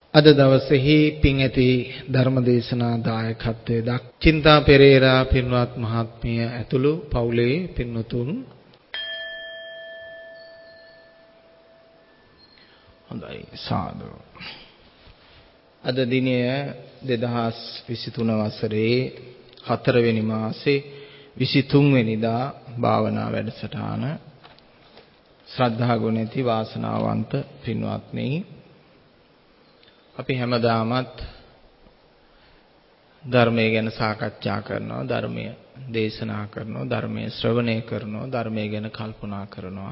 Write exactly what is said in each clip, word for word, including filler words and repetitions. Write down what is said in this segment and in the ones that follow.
අද දවසේහි පින් ඇති ධර්මදේශනා දායකත්වයේ දක් චින්තා පෙරේරා පින්වත් මහත්මිය ඇතුළු පවුලේ පින්වතුන් හොඳයි සාදු. අද දිනය දෙදහස් විසිතුන වසරේ හතරවෙනි මාසේ විසිතුන් වෙනිදා භාවනා වැඩසටහන ශ්‍රද්ධා ගුණැති වාසනාවන්ත පින්වත්නි, අපි හැමදාමත් ධර්මය ගැන සාකච්ඡා කරනවා, ධර්මය දේශනා කරනවා, ධර්මය ශ්‍රවණය කරනවා, ධර්මය ගැන කල්පනා කරනවා.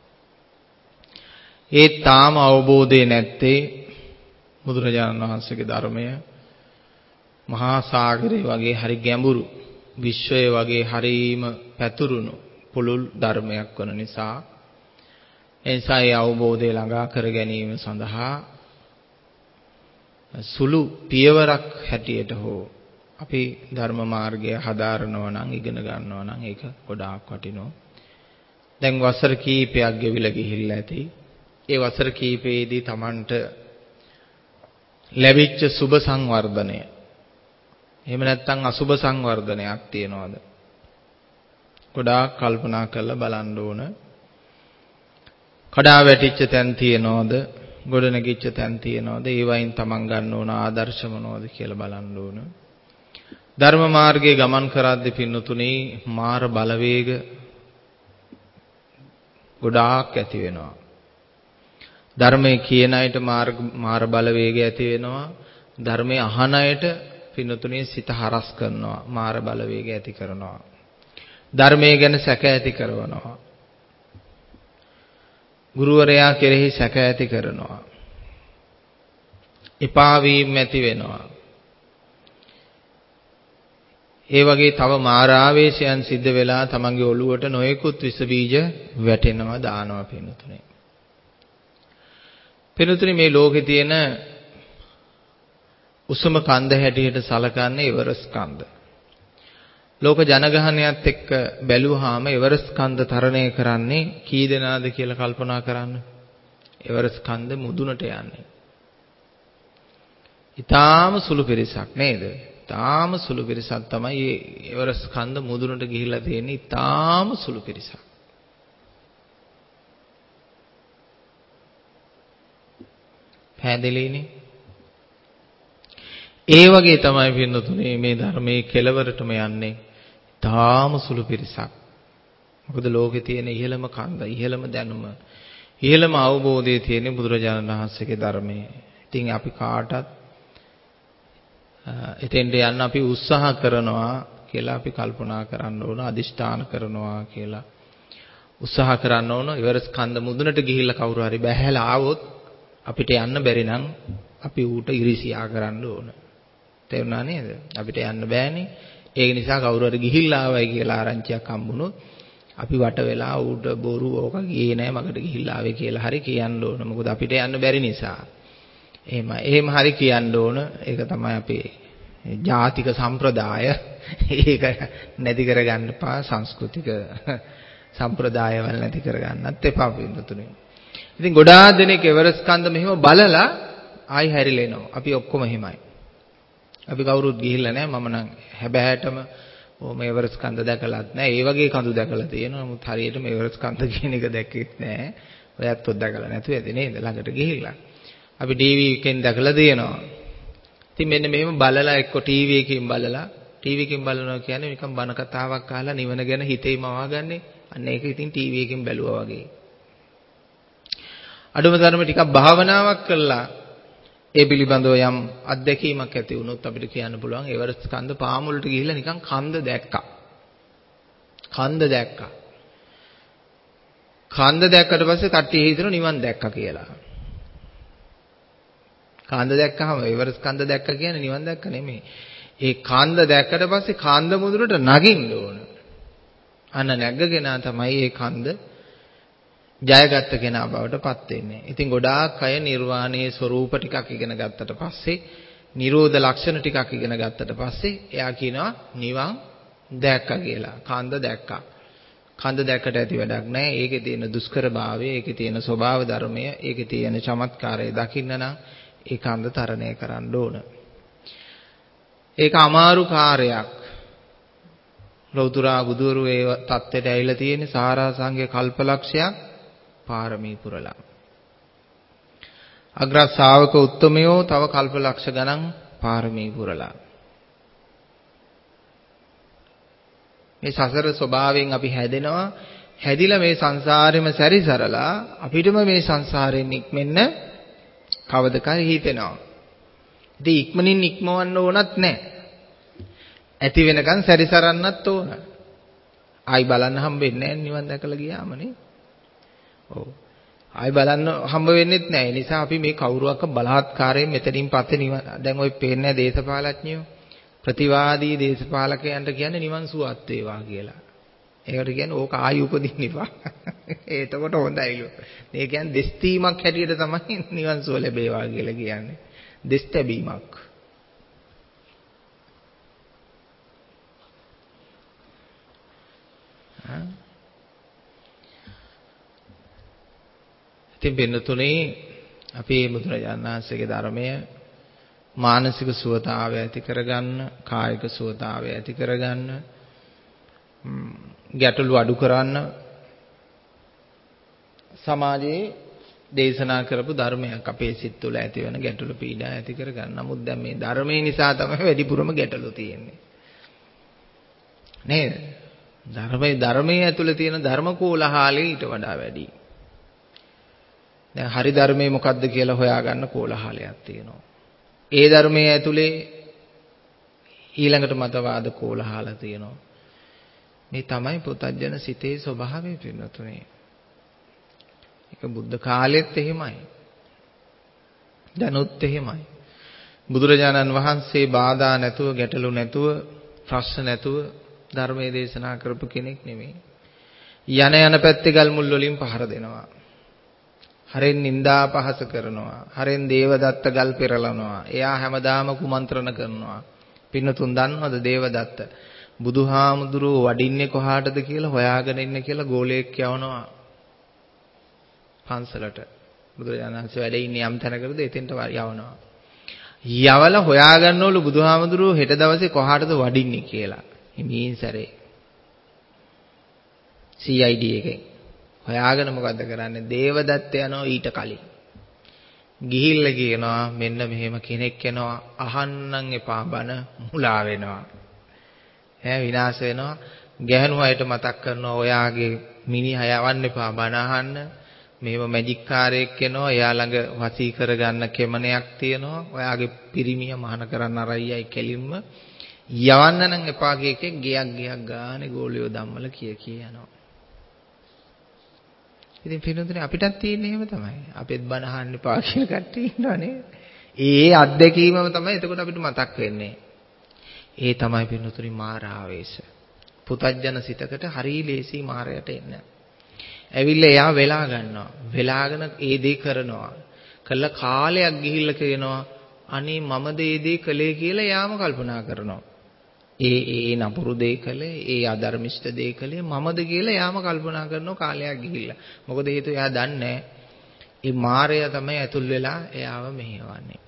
ඒ තාම අවබෝධය නැත්තේ බුදුරජාණන් වහන්සේගේ ධර්මය මහා සාගරය වගේ හරි ගැඹුරු, විශ්වය වගේ හරීම පැතුරුණු පුළුල් ධර්මයක් වන නිසා, එනිසා ඒ අවබෝධය ළඟා කර ගැනීම සඳහා සුළු පියවරක් හැටියට හෝ අපි ධර්ම මාර්ගය හදාරනවා නම්, ඉගෙන ගන්නවා නම් ඒක ගොඩාක් වටිනවා. දැන් වසර කීපයක් ගෙවිලා ගිහිල්ලා ඇති. ඒ වසර කීපයේදී Tamanට ලැබිච්ච සුබ සංවර්ධනය, එහෙම නැත්නම් අසුබ සංවර්ධනයක් තියනවාද? ගොඩාක් කල්පනා කරලා බලන්න ඕන. කඩා වැටිච්ච තැන් තියනවාද? ගොඩ නැගිච්ච තැන් තියනවාද? ඒ වයින් Taman ගන්න ඕන ආදර්ශ මොනවද කියලා බලන්න ඕන. ධර්ම මාර්ගයේ ගමන් කරද්දී පින්නතුනේ මාර බලවේග ගොඩාක් ඇති වෙනවා. ධර්මයේ කියන අයට මාර මාර බලවේගය ඇති වෙනවා. ධර්මයේ අහන අයට පින්නතුනේ සිත හරස් කරනවා, මාර බලවේගය ඇති කරනවා. ධර්මයේ ගැන සැක ඇති කරනවා. ගුරුවරයා කෙරෙහි සැක ඇති කරනවා. එපා වීම ඇති වෙනවා. ඒ වගේ තව මාරාවේශයන් සිද්ධ වෙලා තමන්ගේ ඔළුවට නොයෙකුත් විස බීජ වැටෙනවා, දානවා පින්නතුනේ. පින්නතුනේ මේ ලෝකේ තියෙන උසම කන්ද හැටියට සලකන්නේ එවරස්ට් කන්ද. ලෝක ජනගහනයත් එක්ක බැලුවාම එවරස්ට් කන්ද තරණය කරන්නේ කී දෙනාද කියලා කල්පනා කරන්න. එවරස්ට් කන්ද මුදුනට යන්නේ ඊටාම සුළු පිරිසක් නේද? ඊටාම සුළු පිරිසක් තමයි මේ එවරස්ට් කන්ද මුදුනට ගිහිල්ලා තියෙන්නේ. ඊටාම සුළු පිරිසක්. පැහැදිලිනේ? ඒ වගේ තමයි පින්නතුනේ මේ ධර්මයේ කෙලවරටම යන්නේ. තාම සුළු පිරිසක්. මොකද ලෝකේ තියෙන ඉහළම කන්ද, ඉහළම දැනුම, ඉහළම අවබෝධය තියෙන බුදුරජාණන් වහන්සේගේ ධර්මයේ. ඉතින් අපි කාටත් එතෙන්ට යන්න අපි උත්සාහ කරනවා කියලා අපි කල්පනා කරන්න ඕන, අදිෂ්ඨාන කරනවා කියලා උත්සාහ කරන්න ඕන. එවරස්ට් කන්ද මුදුනට ගිහිල්ලා කවුරු හරි බැහැලා ආවොත් අපිට යන්න බැරි නම් අපි ඌට ඉරිසියා කරන්න ඕන. තේරුණා නේද? අපිට යන්න බෑනේ. ඒක නිසා කවුරු හරි ගිහිල්ලා ආවයි කියලා ආරංචියක් හම්බුනොත් අපි වට වෙලා ඌට බොරු ඕක ගියේ නෑ, මකට ගිහිල්ලා ආවේ කියලා හරි කියන්න ඕන. මොකද අපිට යන්න බැරි නිසා. එහෙම එහෙම හරි කියන්න ඕන. ඒක තමයි අපේ ජාතික සම්ප්‍රදාය. ඒක නැති කරගන්න එපා. සංස්කෘතික සම්ප්‍රදායවල නැති කරගන්නත් එපා පින්නතුනේ. ඉතින් ගොඩාක් දෙනෙක් එවරස්ට් කන්ද මෙහෙම බලලා ආයි හැරිලා එනවා. අපි ඔක්කොම එහෙමයි. අපි කවුරුත් ගිහිල්ලා නැහැ. මම නම් හැබෑටම ඕම එවරස්ට් කන්ද දැකලත් නැහැ. ඒ වගේ කඳු දැකලා තියෙනවා. නමුත් හරියටම එවරස්ට් කන්ද කියන එක දැක්කෙත් නැහැ. ඔයත් ඔත් දැකලා නැතුව ඇති නේද? ළඟට ගිහිල්ලා. අපි ටීවී එකෙන් දැකලා තියෙනවා. ඉතින් මෙන්න මෙහෙම බලලා එක්ක ටීවී එකකින් බලලා ටීවී එකකින් බලනවා කියන්නේ නිකන් බන කතාවක් අහලා නිවන ගැන හිතේ මවාගන්නේ. අන්න ඒක ඉතින් ටීවී එකකින් බැලුවා වගේ. අඩුම තරම ටිකක් භාවනාවක් කළා ඒ පිළිබඳව යම් අත්දැකීමක් ඇති වුණොත් අපිට කියන්න පුළුවන් එවරස්ට් කන්ද පාමුලට ගිහිල්ලා නිකන් කන්ද දැක්කා. කන්ද දැක්කා. කන්ද දැක්කට පස්සේ කට්ටිය හිතන නිවන් දැක්කා කියලා. කන්ද දැක්කම එවරස්ට් කන්ද දැක්කා කියන්නේ නිවන් දැක්ක නෙමෙයි. ඒ කන්ද දැක්කට පස්සේ කන්ද මුදුනට නගින්න ඕන. අන්න නැග්ගගෙන තමයි ඒ කන්ද ජයගත්ත කෙනා බවට පත් වෙන්නේ. ඉතින් ගොඩාක් අය නිර්වාණයේ ස්වરૂප ටිකක් ඉගෙන ගත්තට පස්සේ, නිරෝධ ලක්ෂණ ටිකක් ඉගෙන ගත්තට පස්සේ එයා කියනවා නිවන් දැක්කා කියලා. කන්ද දැක්කා. කන්ද දැක්කට ඇති වැඩක් නැහැ. ඒකේ තියෙන දුෂ්කරභාවය, ඒකේ තියෙන ස්වභාව ධර්මය, ඒකේ තියෙන චමත්කාරය දකින්න නම් ඒ කන්ද තරණය කරන්න ඕන. ඒක අමාරු කාර්යයක්. ලෞතර බුදුරු ඒ தත්ත්වයට ඇවිල්ලා තියෙන සාරාංශික කල්පලක්ෂයක් පාරමී පුරලා. අග්‍ර ශාවක උත්තමයෝ තව කල්පලක්ෂ ගණන් පාරමී පුරලා. මේ සසර ස්වභාවයෙන් අපි හැදෙනවා. හැදිලා මේ සංසාරෙම සැරිසරලා අපිටම මේ සංසාරයෙන් නික්මෙන්න කවදකරි හිතෙනවා. ඉතින් ඉක්මනින් නික්මවන්න ඕනත් නැහැ. ඇති වෙනකන් සැරිසරන්නත් ඕන. ආයි බලන්න හම්බෙන්නේ නැහැ නිවන් දැකලා ගියාමනේ. ඔව්. ආයි බලන්න හම්බ වෙන්නෙත් නැහැ. ඒ නිසා අපි මේ කවුරුවක්ක බලහත්කාරයෙන් මෙතනින් පස්සේ නිවන් දැන් ওই පේන්නේ දේශපාලඥයෝ ප්‍රතිවාදී දේශපාලකයන්ට කියන්නේ නිවන් සුවත් වේවා කියලා. ඒකට කියන්නේ ඕක ආයි උපදින්න එපා. එතකොට හොඳයිලු. මේ කියන්නේ දෙස්තීමක් හැටියට තමයි නිවන් සුව ලැබේවා කියලා කියන්නේ. දෙස් තැබීමක්. ඉතින් බෙන්නතුනේ අපි බුදුරජාණන් වහන්සේගේ ධර්මය මානසික සුවතාවය ඇති කරගන්න, කායික සුවතාවය ඇති කරගන්න, ගැටලු අඩු කරන්න සමාජයේ දේශනා කරපු ධර්මයක් අපේ සිත් තුළ ඇති වෙන ගැටලු පීඩා ඇති කරගන්න. නමුත් දැන් මේ ධර්මයේ නිසා තමයි වැඩිපුරම ගැටලු තියෙන්නේ. නේද? ධර්මයේ ධර්මයේ ඇතුළේ තියෙන ධර්ම කෝලහලෙ ඊට වඩා වැඩි. දැන් හරි ධර්මයේ මොකද්ද කියලා හොයාගන්න කෝලහලයක් තියෙනවා. ඒ ධර්මයේ ඇතුළේ ඊළඟට මතවාද කෝලහල තියෙනවා. මේ තමයි පුතඥ සිතේ ස්වභාවය පින්නතුනේ. ඒක බුද්ධ කාලෙත් එහෙමයි. දැනුත් එහෙමයි. බුදුරජාණන් වහන්සේ බාධා නැතුව, ගැටලු නැතුව, ප්‍රශ්න නැතුව ධර්මයේ දේශනා කරපු කෙනෙක් නෙමෙයි. යන යන පැත්තේ ගල් මුල් වලින් පහර දෙනවා. හරෙන් නිന്ദා පහස කරනවා. හරෙන් දේවදත්ත ගල් පෙරලනවා. එයා හැමදාම කුමන්ත්‍රණ කරනවා. පින්නතුන් දන්නවද දේවදත්ත බුදුහාමුදුරුව වඩින්නේ කොහාටද කියලා හොයාගෙන ඉන්න කියලා ගෝලයෙක් යවනවා පන්සලට. බුදුරජාණන් වහන්සේ වැඩ ඉන්නේ යම් තැනකද එතෙන්ට යවනවා. යවලා හොයාගන්නවලු බුදුහාමුදුරුව හෙට දවසේ කොහාටද වඩින්නේ කියලා. හිමින් සැරේ සී ආයි ඩී එකෙන් හොයාගෙන මොකද්ද කරන්නේ? දේවදත්ත යනවා ඊට කලින්. ගිහිල්ලා කියනවා මෙන්න මෙහෙම කෙනෙක් එනවා අහන්නම් එපා බන මුලා වෙනවා. ඈ විනාශ වෙනවා. ගැහණු අයට මතක් කරනවා ඔයාගේ මිනිහා යවන්න එපා බන අහන්න. මෙහෙම මැජික් කාරයෙක් එනවා එයා ළඟ වසී කරගන්න කෙමනයක් තියෙනවා. ඔයාගේ පිරිමිය මහාන කරන්න අරයයි කෙලින්ම යවන්න නම් එපා කියකේ ගියක් ගියක් ගානේ ගෝලියෝ ධම්මල කිය කිය යනවා. ඉතින් පිළිතුරේ අපිටත් තියෙන්නේ එහෙම තමයි. අපෙත් බණ අහන්න එපා කියලා කට්ටිය ඉන්නවනේ. ඒ අත්දැකීමම තමයි එතකොට අපිට මතක් වෙන්නේ. ඒ තමයි පිළිතුරේ මාර ආවේශ. පුතඥ සිතකට හරි ලේසි මාරයට එන්න. ඇවිල්ලා එයා වෙලා ගන්නවා. වෙලාගෙන ඒ දේ කරනවා. කළා කාලයක් ගිහිල්ලා කියනවා අනේ මමද ඒ දේ කළේ කියලා එයාම කල්පනා කරනවා. ඒ ඒ නපුරු දේ කළේ, ඒ අධර්මිෂ්ඨ දේ කළේ මමද කියලා එයාම කල්පනා කරනවා කාලයක් ගිහිල්ලා. මොකද හේතුව එයා දන්නේ ඒ මායя තමයි ඇතුල් වෙලා එයාව මෙහෙවන්නේ.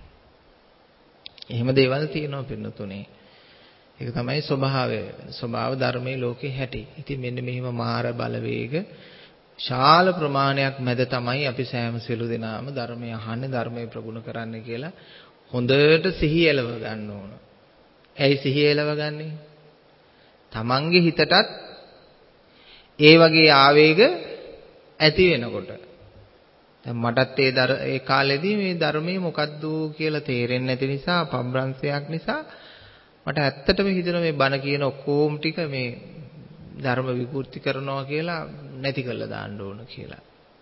එහෙම දේවල් තියෙනවා පින්නතුනේ. ඒක තමයි ස්වභාවය. ස්වභාව ධර්මයේ ලෝකේ හැටි. ඉතින් මෙන්න මෙහිම මාර බලවේග ශාල ප්‍රමාණයක් මැද තමයි අපි සෑම සියලු දෙනාම ධර්මය අහන්නේ, ධර්මය ප්‍රගුණ කරන්න කියලා හොඳට සිහි එලව ගන්න ඕන. ඇයි සිහි එලවගන්නේ? තමන්ගේ හිතටත් ඒ වගේ ආවේග ඇති වෙනකොට. දැන් මටත් ඒ දර ඒ කාලෙදී මේ ධර්මයේ මොකද්ද කියලා තේරෙන්නේ නැති නිසා, පබ්‍රංශයක් නිසා මට ඇත්තටම හිතෙනවා මේ බණ කියන ඔක්කොම ටික මේ ධර්ම විකෘති කරනවා කියලා නැති කරලා දාන්න ඕන කියලා.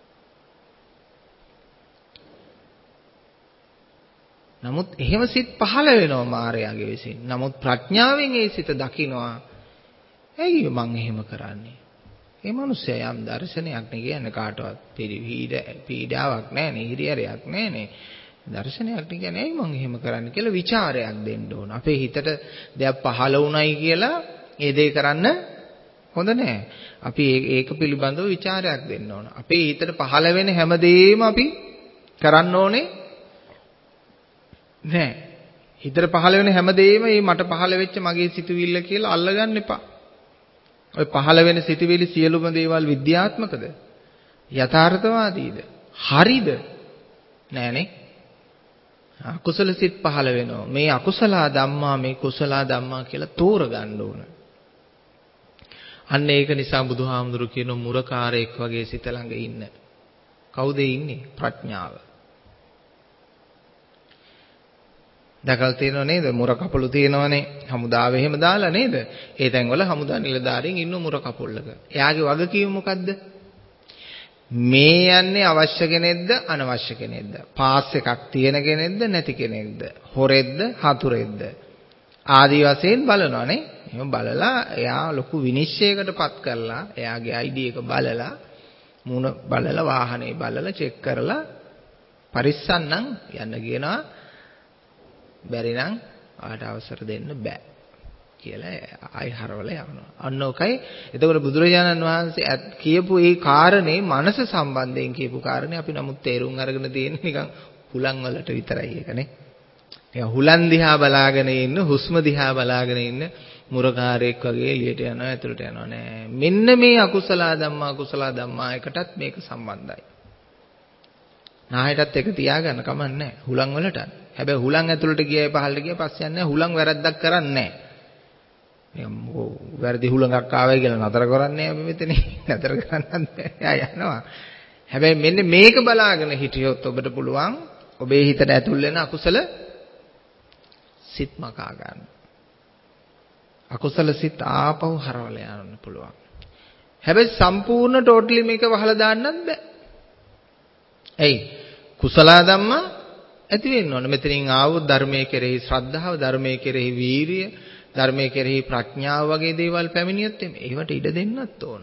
නමුත් එහෙම සිත් පහළ වෙනවා මායාවේ විසින්. නමුත් ප්‍රඥාවෙන් ඒ සිත දකිනවා. ඇයි මං එහෙම කරන්නේ? ඒ මිනිස්සයා යම් දර්ශනයක් නේ කියන්නේ කාටවත් පිළිවිද පීඩාවක් නැහැනේ, හිරියරයක් නැහැනේ. දර්ශනයක් නේ කියන්නේ ඇයි මං එහෙම කරන්නේ කියලා ਵਿਚාරයක් දෙන්න ඕන. අපේ හිතට දෙයක් පහළ වුණයි කියලා ඒ දේ කරන්න හොඳ නැහැ. අපි ඒක පිළිබඳව ਵਿਚාරයක් දෙන්න ඕන. අපේ හිතට පහළ වෙන හැමදේම අපි කරන්න ඕනේ නෑ. හිතට පහළ වෙන හැමදේම මේ මට පහළ වෙච්ච මගේ සිතුවිල්ල කියලා අල්ලගන්න එපා. ඔය පහළ වෙන සිතුවිලි සියලුම දේවල් විද්‍යාත්මකද? යථාර්ථවාදීද? හරිද? නෑනේ. අකුසල සිත් පහළ වෙනවා. මේ අකුසල ධම්මා මේ කුසල ධම්මා කියලා තෝරගන්න ඕන. අන්න ඒක නිසා බුදුහාමුදුරු කියන මුරකාරයෙක් වගේ සිත ළඟ ඉන්න. කවුද ඉන්නේ? ප්‍රඥාව. දැකලා තියෙනව නේද? මුර කපළු තියෙනවනේ. හමුදාවේ එහෙම දාලා නේද? ඒ තැන්වල හමුදා නිලධාරීන් ඉන්න මුර කපොල්ලක. එයාගේ වගකීම මොකද්ද? මේ යන්නේ අවශ්‍ය කෙනෙක්ද අනවශ්‍ය කෙනෙක්ද? පාස් එකක් තියෙන කෙනෙක්ද නැති කෙනෙක්ද? හොරෙක්ද හතුරෙක්ද? ආදි වශයෙන් බලනවානේ. එහෙම බලලා එයා ලොකු විනිශ්චයකටපත් කරලා එයාගේ ආයි ඩී එක බලලා මුණ බලලා වාහනේ බලලා චෙක් කරලා පරිස්සම් නම් යන්න කියනවා. බැරි නම් ආට අවසර දෙන්න බෑ කියලා ආයි හරවලා යනවා. අන්න ඔකයි. එතකොට බුදුරජාණන් වහන්සේ කියපු ඒ කාරණේ මනස සම්බන්ධයෙන් කියපු කාරණේ අපි නමුත් තේරුම් අරගෙන තියෙන්නේ නිකන් හුලං වලට විතරයි ඒකනේ. නිකන් හුලං දිහා බලාගෙන ඉන්න, හුස්ම දිහා බලාගෙන ඉන්න මුරකාරයෙක් වගේ එළියට යනවා ඇතුළට යනවා නෑ. මෙන්න මේ අකුසල ධම්මා කුසල ධම්මා එකටත් මේක සම්බන්ධයි. නායටත් එක තියාගන්න කමක් නෑ හුලං වලට. හැබැයි හුලං ඇතුළට ගියයි පහළට ගියයි පස්සේ යන්නේ හුලං වැරද්දක් කරන්නේ නෑ. වැරදි හුලඟක් ආවයි කියලා නතර කරන්නේ අපි මෙතන. නතර කරන්නත් බෑ. යනවා. හැබැයි මෙන්න මේක බලාගෙන හිටියොත් ඔබට පුළුවන් ඔබේ හිතට ඇතුල් වෙන අකුසල සිත් මකා ගන්න. අකුසල සිත් ආපහු හරවලා යන්න පුළුවන්. හැබැයි සම්පූර්ණ ටෝටලි මේක වහලා දාන්නත් බෑ. එයි කුසල ධම්මා ඇති වෙන්න ඕන. මෙතනින් ආවොත් ධර්මයේ කෙරෙහි ශ්‍රද්ධාව, ධර්මයේ කෙරෙහි වීරිය, ධර්මයේ කෙරෙහි ප්‍රඥාව වගේ දේවල් පැමිණියොත් ඒවට ඉඩ දෙන්නත් ඕන.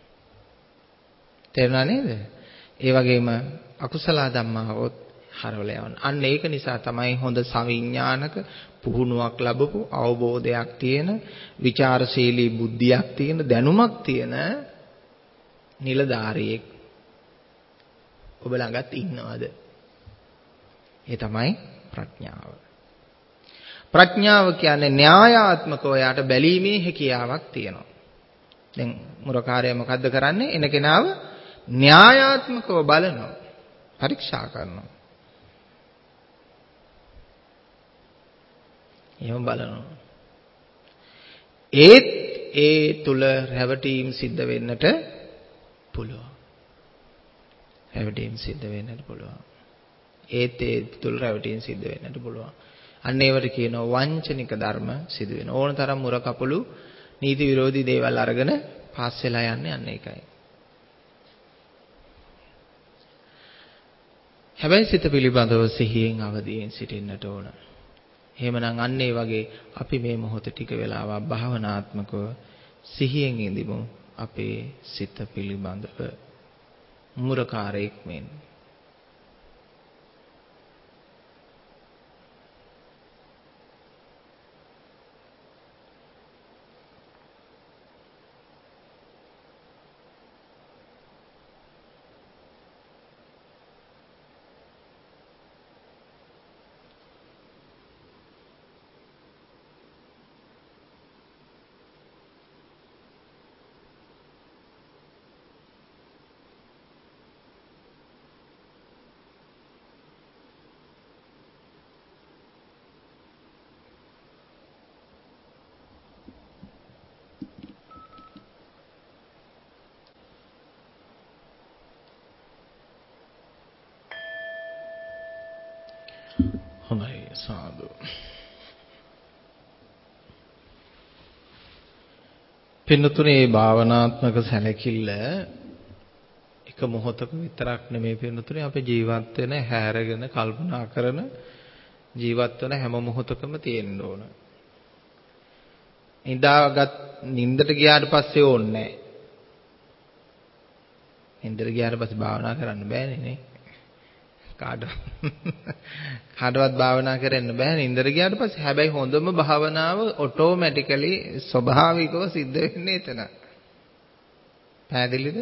තේරුණා නේද? ඒ වගේම අකුසල ධම්මාවොත් හරවලා යවන්න. අන්න ඒක නිසා තමයි හොඳ සවිඥානික පුහුණුවක් ලැබපු අවබෝධයක් තියෙන, ਵਿਚාරශීලී බුද්ධියක් තියෙන, දැනුමක් තියෙන නිලධාරියෙක් ඔබ ළඟත් ඉන්නවද? ඒ තමයි ප්‍රඥාව. ප්‍රඥාව කියන්නේ න්‍යායාත්මකව යාට බැලීමේ හැකියාවක් තියෙනවා. දැන් මුරකාරයා මොකද්ද කරන්නේ? එන කෙනාව න්‍යායාත්මකව බලනවා. පරීක්ෂා කරනවා. එහෙම බලනවා. ඒත් ඒ තුල රැවටීම් සිද්ධ වෙන්නට පුළුවන්. රැවටීම් සිද්ධ වෙන්නට පුළුවන්. ඒත් ඒ තුල රැවටීම් සිද්ධ වෙන්නට පුළුවන්. අන්න ඒවට කියනවා වංචනික ධර්ම සිදු වෙන. ඕන තරම් මුර කපළු නීති විරෝධී දේවල් අරගෙන පාස් වෙලා යන්නේ අන්න ඒකයි. හැබැයි සිත පිළිබඳව සිහියෙන් අවදියෙන් සිටින්නට ඕන. එහෙමනම් අන්න ඒ වගේ අපි මේ මොහොත ටික වෙලාවක් භාවනාත්මකව සිහියෙන් ඉඳිමු අපේ සිත පිළිබඳව මුරකාරයෙක් මෙන්. හොඳයි සාදු. පින්නතුනේ භාවනාත්මක සැලකිල්ල එක මොහොතක විතරක් නෙමෙයි පින්නතුනේ අපේ ජීවත් වෙන හැරගෙන කල්පනා කරන ජීවත් වෙන හැම මොහොතකම තියෙන්න ඕන. නිදාගත් නින්දට ගියාට පස්සේ ඕනේ නැහැ. නින්දට ගියාට පස්සේ භාවනා කරන්න බෑනේ නේ. කාටවත් කාටවත් භාවනා කරන්න බෑ නින්දට ගියාට පස්සේ. හැබැයි හොඳම භාවනාව ඔටෝමැටිකලි ස්වභාවිකව සිද්ධ වෙන්නේ එතන. පැහැදිලිද?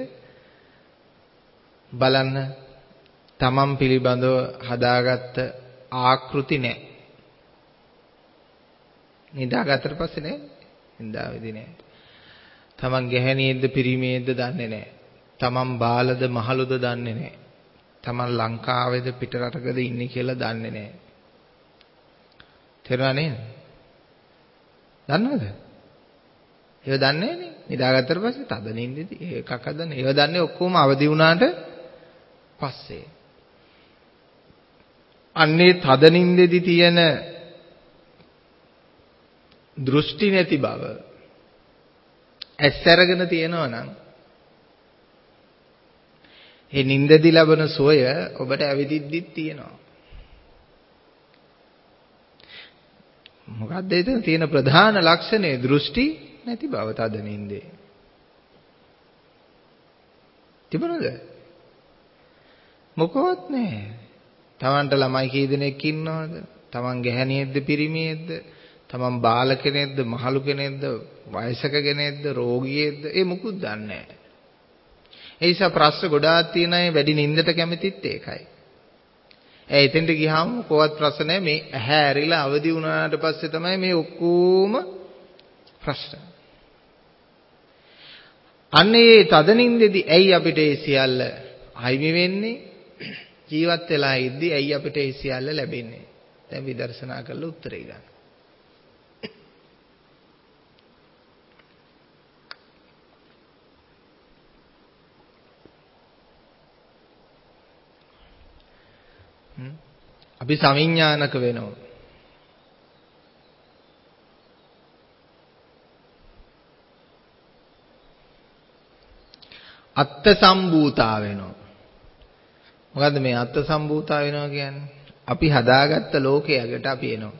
බලන්න තමන් පිළිබඳව හදාගත්ත ආකෘති නැහැ. නිදාගත්තට පස්සේ නෑ. නිදාවේදී නෑ. තමන් ගැහණියෙක්ද පිරිමියෙක්ද දන්නේ නෑ. තමන් බාලද මහලුද දන්නේ නෑ. තමන් ලංකාවේද පිට රටකද ඉන්නේ කියලා දන්නේ නෑ. තේරුණා නේද? දන්නවද? ඒව දන්නේ නෑනේ. නිදාගත්තට පස්සේ තද නින්දේදී ඒකක් හදන්නේ. ඒව දන්නේ ඔක්කොම අවදි වුණාට පස්සේ. අන්නේ තද නින්දේදී තියෙන දෘෂ්ටි නැති බව ඇස් අරගෙන තියෙනවා නම් ඒ නින්දදී ලබන සෝය ඔබට ඇවිදිද්දිත් තියෙනවා. මොකක්ද එතන තියෙන ප්‍රධාන ලක්ෂණය? දෘෂ්ටි නැති බව තද නින්දේ. තිබුණද? මොකවත් නැහැ. Tamanට ළමයි කී දෙනෙක් ඉන්නවද? Taman ගැහණියෙක්ද පිරිමියෙක්ද? Taman බාල කෙනෙක්ද මහලු කෙනෙක්ද වයසක කෙනෙක්ද රෝගියෙක්ද? ඒ මුකුත් දන්නේ නැහැ. ඒ නිසා ප්‍රශ්න ගොඩාක් තියෙන අය වැඩි නින්දට කැමතිත් ඒකයි. ඒ එතෙන්ට ගියාම කොහොවත් ප්‍රශ්න නැහැ. මේ ඇහැ ඇරිලා අවදි වුණාට පස්සේ තමයි මේ ඔක්කොම ප්‍රශ්න. අන්නේ තද නින්දේදී ඇයි අපිට ඒ සියල්ල අහිමි වෙන්නේ? ජීවත් වෙලා ඉද්දී ඇයි අපිට ඒ සියල්ල ලැබෙන්නේ? දැන් විදර්ශනා කරලා උත්තරේ ගන්න. අපි සවිඥානික වෙනවා. අත්ත සම්භූතා වෙනවා. මොකද්ද මේ අත්ත සම්භූතා වෙනවා කියන්නේ? අපි හදාගත්ත ලෝකයකට අපි එනවා.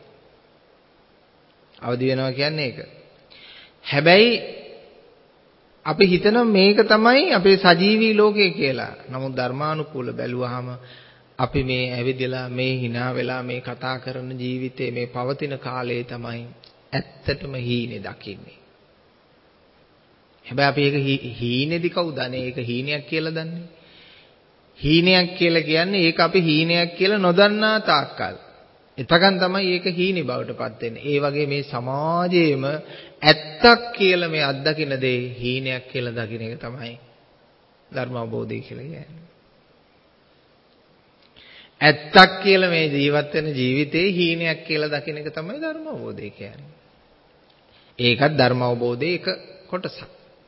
අවදි වෙනවා කියන්නේ ඒක. හැබැයි අපි හිතන මේක තමයි අපේ සජීවී ලෝකය කියලා. නමුත් ධර්මානුකූල බැලුවාම අපි මේ ඇවිදලා මේ hina වෙලා මේ කතා කරන ජීවිතේ මේ පවතින කාලේ තමයි ඇත්තටම හීනේ දකින්නේ. හැබැයි අපි ඒක හීනේදි කවුද අනේ ඒක හීනයක් කියලා දන්නේ? හීනයක් කියලා කියන්නේ ඒක අපි හීනයක් කියලා නොදන්නා තාක්කල්. එතකන් තමයි ඒක හීනේ බවට පත් වෙන්නේ. ඒ වගේ මේ සමාජයේම ඇත්තක් කියලා මේ අත්දකින්න දේ හීනයක් කියලා දකින්න එක තමයි ධර්ම අවබෝධය කියලා කියන්නේ. ඇත්තක් කියලා මේ ජීවත් වෙන ජීවිතේ හීනයක් කියලා දකින්න එක තමයි ධර්ම අවබෝධය කියන්නේ. ඒකත් ධර්ම අවබෝධයේ එක කොටසක්.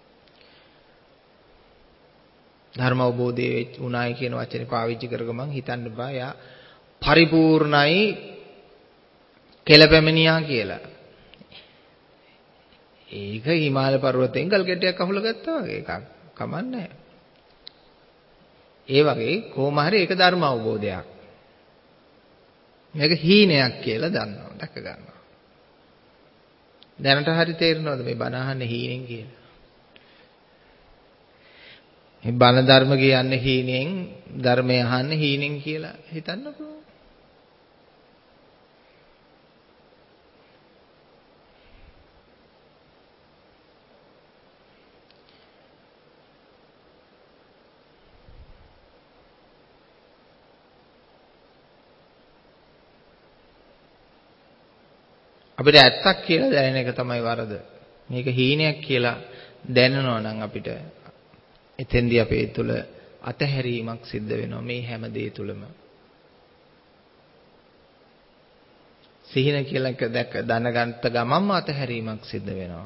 ධර්ම අවබෝධයේ උනායි කියන වචනේ පාවිච්චි කරගමන් හිතන්න බෑ යා පරිපූර්ණයි කෙලපැමිනියා කියලා. ඒක හිමාල පර්වතයෙන් ගල් ගැටයක් අහුල ගත්තා වගේ එකක්. කමන්නේ. ඒ වගේ කොහොම හරි ඒක ධර්ම අවබෝධයක්. මේක හීනයක් කියලා දන්නවා, දැක ගන්නවා. දැනට හරි තේරෙනවද මේ බණ අහන්නේ හීනෙන් කියලා? මේ බණ ධර්ම කියන්නේ හීනෙන්, ධර්මය අහන්නේ හීනෙන් කියලා හිතන්නකෝ. අපිට ඇත්තක් කියලා දැනෙන එක තමයි වරද. මේක හීනයක් කියලා දැනනවා නම් අපිට එතෙන්දී අපේ තුල අතහැරීමක් සිද්ධ වෙනවා මේ හැම දේ තුලම. සිහින කියලා දැක දැනගත්ත ගමන්ම අතහැරීමක් සිද්ධ වෙනවා.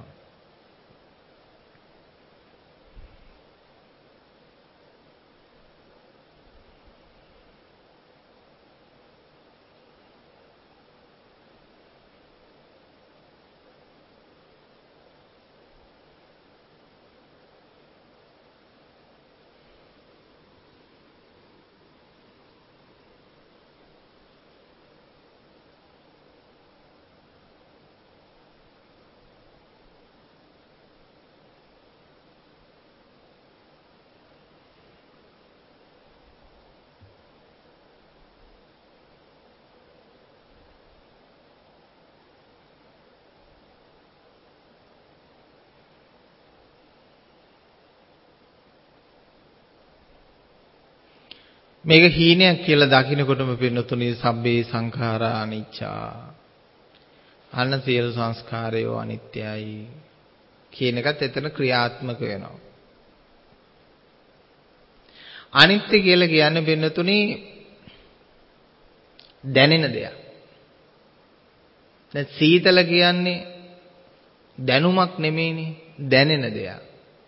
මේක හීනයක් කියලා දකින්නකොටම පින්නතුනේ සබ්බේ සංඛාරා අනිච්චා. අන්න සියලු සංස්කාරයෝ අනිත්‍යයි කියන එකත් එතන ක්‍රියාත්මක වෙනවා. අනිත්‍ය කියලා කියන්නේ වෙනතුනේ දැනෙන දෙයක්. දැන් සීතල කියන්නේ දැනුමක් නෙමෙයිනේ, දැනෙන දෙයක්.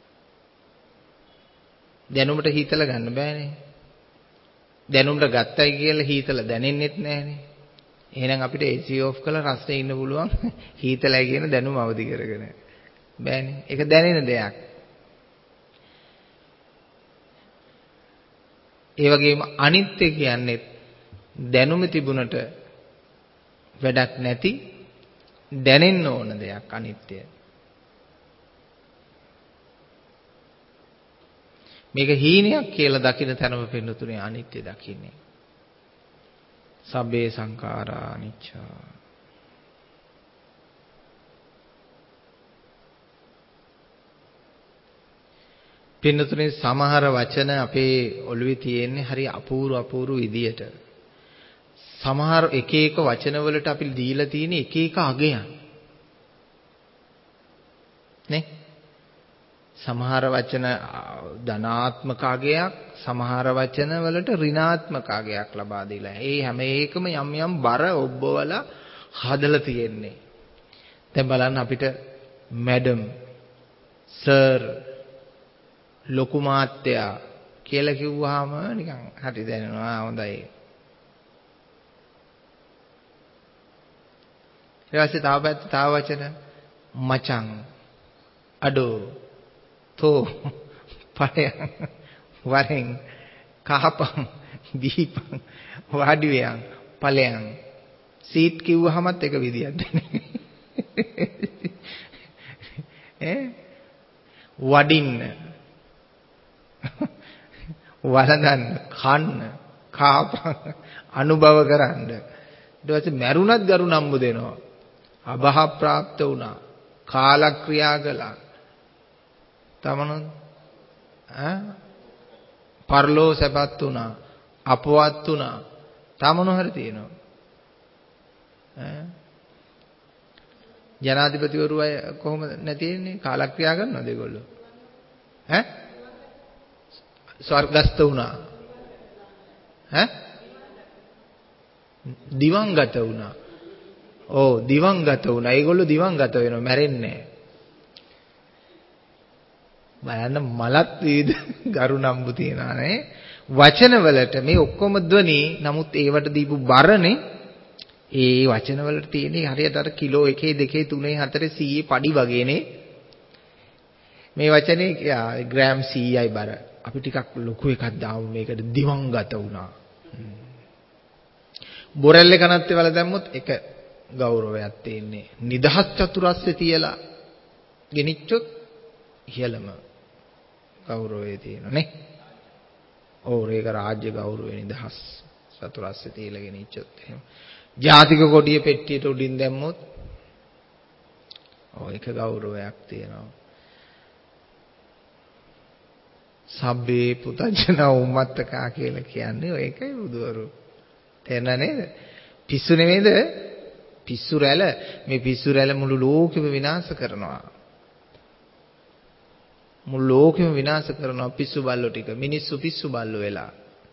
දැනුමට හීතල ගන්න බෑනේ. දැනුමට ගත්තයි කියලා හීතල දැනෙන්නෙත් නෑනේ. එහෙනම් අපිට A C off කරලා රස්නේ ඉන්න පුළුවන් හීතලයි කියන දැනුම අවදි කරගෙන. බෑනේ. ඒක දැනෙන දෙයක්. ඒ වගේම අනිත්‍ය කියන්නේ දැනුම තිබුණට වැඩක් නැති දැනෙන්න ඕන දෙයක් අනිත්‍ය. මේක හීනයක් කියලා දකින තැනම පින්නතුනේ අනිත්‍ය දකින්නේ. සබ්බේ සංඛාරා අනිච්චා. පින්නතුනේ සමහර වචන අපේ ඔළුවේ තියෙන්නේ හරි අපූර්ව අපූර්ව විදියට. සමහර එක එක වචන වලට අපි දීලා තියෙන එක එක අගයන්. නේ? සමහර වචන ධනාත්මක අගයක්, සමහර වචන වලට ඍණාත්මක අගයක් ලබා දීලා. ඒ හැම එකම යම් යම් බර ඔබවලා හදලා තියෙන්නේ. දැන් බලන්න අපිට මැඩම්, සර්, ලොකු මාත්‍යා කියලා කිව්වහම නිකන් හරි දැනෙනවා හොඳයි. ඊට පස්සේ තව පැත්ත තව වචන මචං, අඩෝ, තෝ, පරයන්, වරෙන්, කහපන්, දීපන්, වාඩිවියන්, ඵලයන්. සීට් කිව්වහමත් එක විදියක් දෙන්නේ. ඈ වඩින්න, වළඳන්න, කන්න, කාපන්, අනුභව කරන්න. ඊට පස්සේ මරුණත් ගරු නම්බු දෙනවා. අභහ ප්‍රාප්ත වුණා. කාලක්‍රියා කළා. තමනුත් ඈ පරලෝ සැපත් වුණා. අපවත් වුණා. තමනු හරි තියෙනවා. ඈ ජනාධිපතිවරු අය කොහොමද නැති වෙන්නේ? කාලක්‍රියා කරනවද ඒගොල්ලෝ? ඈ ස්වර්ගස්ත වුණා. ඈ දිවංගත වුණා. ඔව් දිවංගත වුණා. ඒගොල්ලෝ දිවංගත වෙනවා, මැරෙන්නේ නැහැ. බලන්න මලත් විවිධ ගරු නම්බු තියනවා නේ. වචන වලට මේ ඔක්කොම ධ්වනි, නමුත් ඒවට දීපු බරනේ ඒ වචන වලට තියෙන්නේ හරියට අර කිලෝ එකේ දෙකේ තුනේ හතරේ සීයේ පඩි වගේනේ. මේ වචනේ ග්‍රෑම් සීයයි බර. අපි ටිකක් ලොකු එකක් දාමු මේකට දිවංගත වුණා. බොරැල්ල කනත් වල දැම්මොත් එක ගෞරවයක් තියෙන්නේ. නිදහස් චතුරස්‍රය තියලා ගෙනිච්චොත් ඉහළම ගෞරවය තියෙනවා නේ. ඕ ඒක රාජ්‍ය ගෞරවය නිදහස් චතුරස්‍රය තියලා ගෙනිච්චොත් එහෙම. ජාතික කොඩිය පෙට්ටියට උඩින් දැම්මොත් ඔව් ඒක ගෞරවයක් තියෙනවා. සබ්බේ පුතජන උම්මත්තකා කියලා කියන්නේ ඔය එකයි බුදුවරු. තේරෙනා නේද? පිස්සු නෙමෙයිද? පිස්සු රැළ. මේ පිස්සු රැළ මුළු ලෝකෙම විනාශ කරනවා. මුළු ලෝකෙම විනාශ කරනවා පිස්සු බල්ලෝ ටික. මිනිස්සු පිස්සු බල්ලෝ වෙලා.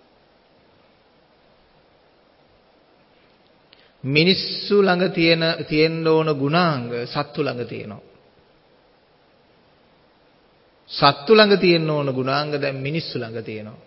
මිනිස්සු ළඟ තියෙන තියෙන්න ඕන ගුණාංග සත්තු ළඟ තියෙනවා. සත්තු ළඟ තියෙන්න ඕන ගුණාංග දැන් මිනිස්සු ළඟ තියෙනවා.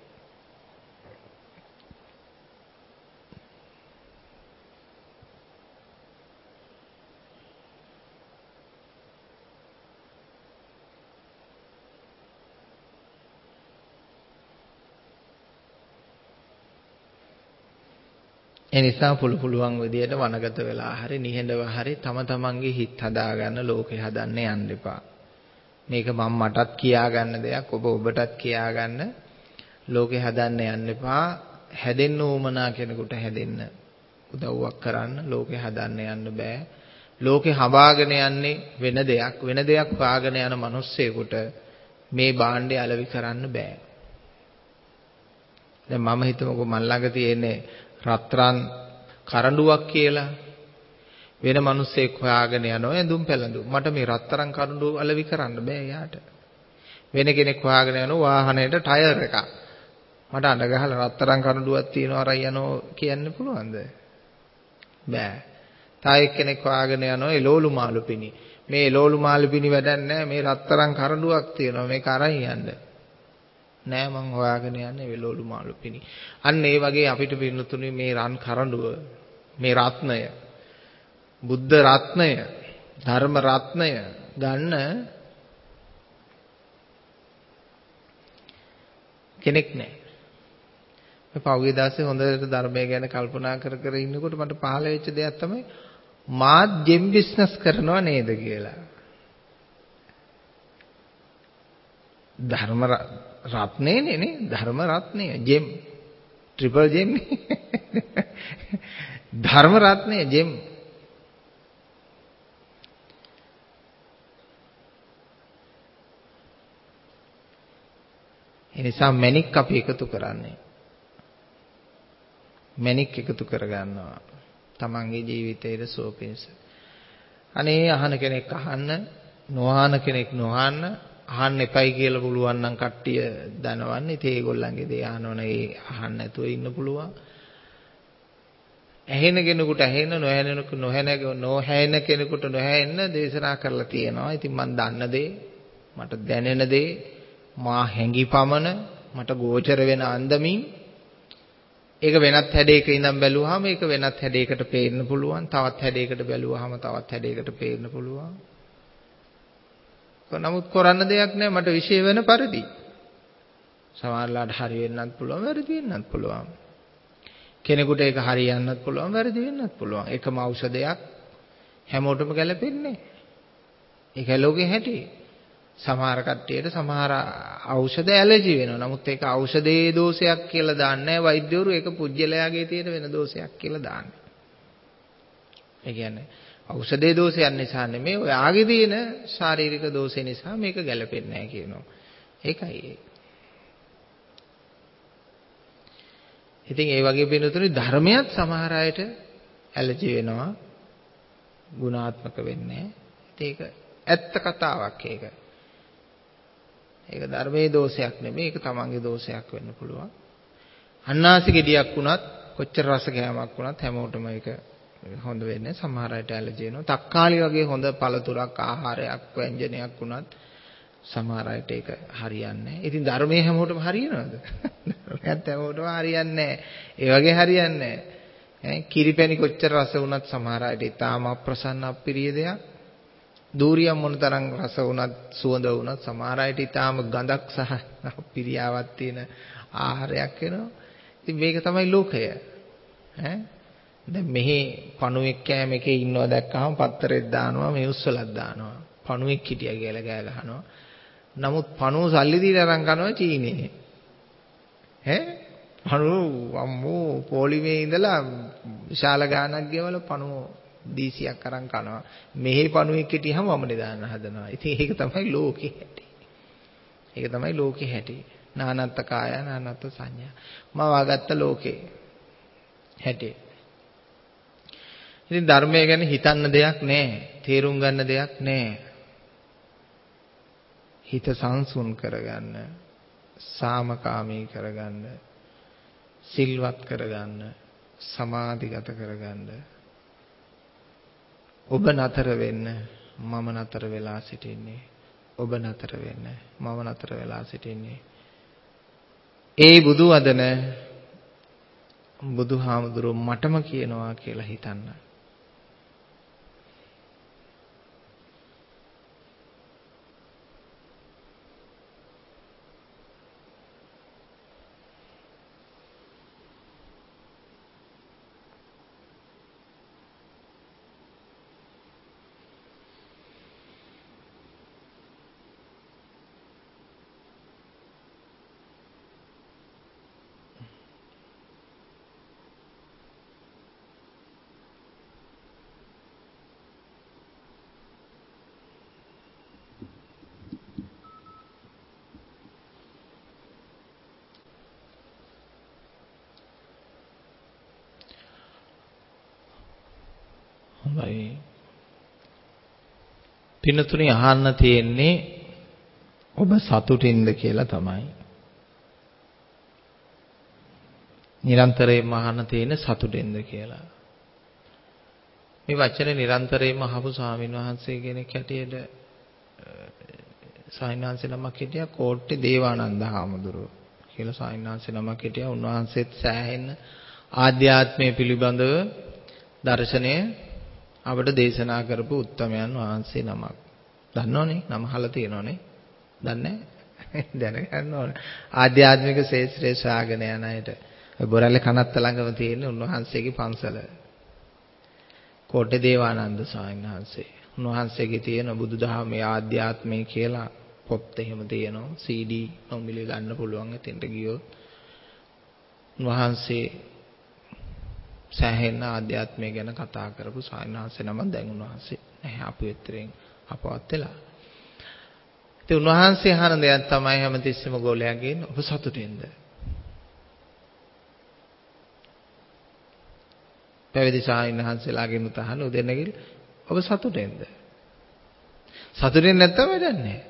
ඒ නිසා පුළු පුළුවන් විදියට වනගත වෙලා හරි නිහඬව හරි තම තමන්ගේ හිත හදාගන්න ලෝකේ හදන්න යන්න එපා. මේක මම මටත් කියා ගන්න දෙයක්, ඔබ ඔබටත් කියා ගන්න. ලෝකේ හදන්න යන්න එපා. හැදෙන්න උවමනා කෙනෙකුට හැදෙන්න උදව්වක් කරන්න. ලෝකේ හදන්න යන්න බෑ. ලෝකේ හඹාගෙන යන්නේ වෙන දෙයක්. වෙන දෙයක් හොයාගෙන යන මිනිස්සෙකුට මේ භාණ්ඩය අලෙවි කරන්න බෑ. දැන් මම හිතමුකෝ මන් ළඟ තියෙන්නේ රත්රන් කරඬුවක් කියලා. වෙන මිනිස්සෙක් හොයාගෙන යනවා ඇඳුම් පැළඳුම්. මට මේ රත්තරන් කරුණු අලෙවි කරන්න බෑ යාට. වෙන කෙනෙක් හොයාගෙන යනවා වාහනේට ටයර් එකක්. මට අඬ ගහලා රත්තරන් කරුණුවක් තියනවා අරයි යනවා කියන්න පුළුවන්ද? බෑ. තා එක්කෙනෙක් හොයාගෙන යනවා එලෝලු මාළු පිණි. මේ එලෝලු මාළු පිණි වැඩක් නැහැ. මේ රත්තරන් කරුණුවක් තියෙනවා. මේක අරන් යන්න. නෑ මං හොයාගෙන යන්නේ එලෝලු මාළු පිණි. අන්න ඒ වගේ අපිට පින්නතුනේ මේ රන් කරඬුව මේ රත්නය බුද්ධ රත්නය ධර්ම රත්නය ගන්න කෙනෙක් නැහැ. මේ පෞගේ දාසේ හොඳට ධර්මය ගැන කල්පනා කර කර ඉන්නකොට මට පහළ වෙච්ච දෙයක් තමයි මාත් ජෙම් බිස්නස් කරනවා නේද කියලා. ධර්ම රත්නේනේ නේ ධර්ම රත්නය ජෙම් ට්‍රිපල් ජෙම් ධර්ම රත්නය ජෙම්. එනිසා මැණික් අපි එකතු කරන්නේ. මැණික් එකතු කරගන්නවා. තමන්ගේ ජීවිතයේ සුව පිණිස. අනේ අහන කෙනෙක් අහන්න, නොඅහන කෙනෙක් නොඅහන්න, අහන්න එපයි කියලා පුළුවන් නම් කට්ටිය දනවන්නේ. ඉතින් ඒගොල්ලන්ගේ දේ අහනවනේ ඒ අහන්න නැතුව ඉන්න පුළුවන්. ඇහෙන කෙනෙකුට ඇහෙන, නොඇහෙනක නොහැන නොහැෙන කෙනෙකුට නොහැෙන්න දේශනා කරලා තියෙනවා. ඉතින් මම දන්න දේ, මට දැනෙන දේ මා හැඟිපමන මට ගෝචර වෙන අන්දමින් ඒක වෙනත් හැඩයක ඉඳන් බැලුවාම ඒක වෙනත් හැඩයකට පේන්න පුළුවන්. තවත් හැඩයකට බැලුවාම තවත් හැඩයකට පේන්න පුළුවන්. නමුත් කරන්න දෙයක් නැහැ. මට විශේෂ වෙන පරිදි. සමහරලාට හරි වෙන්නත් පුළුවන්, වැරදි වෙන්නත් පුළුවන්. කෙනෙකුට ඒක හරියන්නත් පුළුවන්, වැරදි වෙන්නත් පුළුවන්. එකම ඖෂධයක් හැමෝටම ගැලපෙන්නේ නැහැ. ඒක ලෝකේ හැටි. සමහර කට්ටියට සමහර ඖෂධ ඇලර්ජි වෙනවා. නමුත් ඒක ඖෂධයේ දෝෂයක් කියලා දාන්නේ නැහැ වෛද්‍යවරු. ඒක පුජ්‍යලයාගේ තියෙන වෙන දෝෂයක් කියලා දාන්නේ. ඒ කියන්නේ ඖෂධයේ දෝෂයක් නිසා නෙමෙයි ඔයාගේ තියෙන ශාරීරික දෝෂය නිසා මේක ගැලපෙන්නේ නැහැ කියනවා. ඒකයි ඒ. ඉතින් ඒ වගේ වෙනතුනේ ධර්මයක් සමහර අයට ඇලර්ජි වෙනවා. ගුණාත්මක වෙන්නේ නැහැ. ඒක ඇත්ත කතාවක් ඒක. ඒක ධර්මයේ දෝෂයක් නෙමෙයි. ඒක තමන්ගේ දෝෂයක් වෙන්න පුළුවන්. අන්නාසි ගෙඩියක් වුණත් කොච්චර රස කෑමක් වුණත් හැමෝටම ඒක හොඳ වෙන්නේ. සමහර අයට ඇලර්ජි වෙනවා. තක්කාලි වගේ හොඳ පළතුරක් ආහාරයක් ව්‍යංජනයක් වුණත් සමහර අයට ඒක හරියන්නේ නැහැ. ඉතින් ධර්මයේ හැමෝටම හරියනවද? ධර්මයත් හැමෝටම හරියන්නේ නැහැ. ඒ වගේ හරියන්නේ නැහැ. කිරිපැණි කොච්චර රස වුණත් සමහර අයට ඊටාම අප්‍රසන්න අප්පිරිය දෙයක්. දූරියම් මොනතරම් රස වුණත් සුවඳ වුණත් සමහර අයට ඊටාම ගඳක් සහ අප්පිරියාවක් තියෙන ආහාරයක් වෙනවා. ඉතින් මේක තමයි ලෝකය. ඈ දැන් මෙහි පණුවෙක් කෑම එකේ ඉන්නවා දැක්කහම පත්තරෙත් දානවා මේ උස්සලක් දානවා. පණුවෙක් හිටියා කියලා ගෑ ගහනවා. නමුත් පණුව සල්ලි දීලා අරන් කනවා චීනේ. ඈ පණුව අම්මෝ පොලිමේ ඉඳලා විශාල ගාණක් ගෙවල පණුව දීසියක් අරන් කනවා. මෙහි පණුවෙක් හිටියම වමනේ දාන්න හදනවා. ඉතින් ඒක තමයි ලෝකේ හැටි. ඒක තමයි ලෝකේ හැටි. නානත්ත කාය නානත්ත සංඥා. මම වාගත්ත ලෝකේ හැටි. ඉතින් ධර්මය ගැන හිතන්න දෙයක් නැහැ. තේරුම් ගන්න දෙයක් නැහැ. හිත සංසුන් කරගන්න, සාමකාමී කරගන්න, සිල්වත් කරගන්න, සමාධිගත කරගන්න. ඔබ නතර වෙන්න, මම නතර වෙලා සිටින්නේ. ඔබ නතර වෙන්න, මම නතර වෙලා සිටින්නේ. ඒ බුදු වදන බුදුහාමුදුරුවෝ මටම කියනවා කියලා හිතන්න. හොඳයි. පින්නතුනේ අහන්න තියෙන්නේ ඔබ සතුටින්ද කියලා තමයි. නිරන්තරයෙන්ම අහන්න තියෙන සතුටින්ද කියලා. මේ වචනේ නිරන්තරයෙන්ම අහපු ස්වාමීන් වහන්සේ කෙනෙක් හැටියට සායනාංශ නමක් හිටියා කෝට්ටේ දේවානන්ද හාමුදුරුවෝ කියලා සායනාංශ නමක් හිටියා. උන්වහන්සේත් සෑහෙන ආධ්‍යාත්මය පිළිබඳව දර්ශනය අපට දේශනා කරපු උත්තමයන් වහන්සේ නමක්. දන්නවනේ? නම අහලා තියෙනවනේ. දන්නේ නැහැ? දැනගන්න ඕන. ආධ්‍යාත්මික ශේත්‍රයේ ශාගන යන අයට. බොරැල්ල කනත්ත ළඟම තියෙන උන්වහන්සේගේ පන්සල. කෝට්ටේ දේවානන්ද ස්වාමීන් වහන්සේ. උන්වහන්සේගේ තියෙන බුදුදහමේ ආධ්‍යාත්මය කියලා පොත් එහෙම තියෙනවා. සී ඩී නොමිලේ ගන්න පුළුවන්. එතෙන්ට ගියොත් උන්වහන්සේ සෑහෙන ආධ්‍යාත්මය ගැන කතා කරපු ස්වාමීන් වහන්සේ නම දැන් උන්වහන්සේ නැහැ අපු එතරම් අපවත් වෙලා. ඉතින් උන්වහන්සේ අහන දෙයක් තමයි හැමතිස්සෙම ගෝලයාගෙන් ඔබ සතුටින්ද? පැවිදි ස්වාමීන් වහන්සේලාගෙන් උතහන උදෙන්නගිල් ඔබ සතුටින්ද? සතුටින් නැත්තම් වැඩක් නැහැ.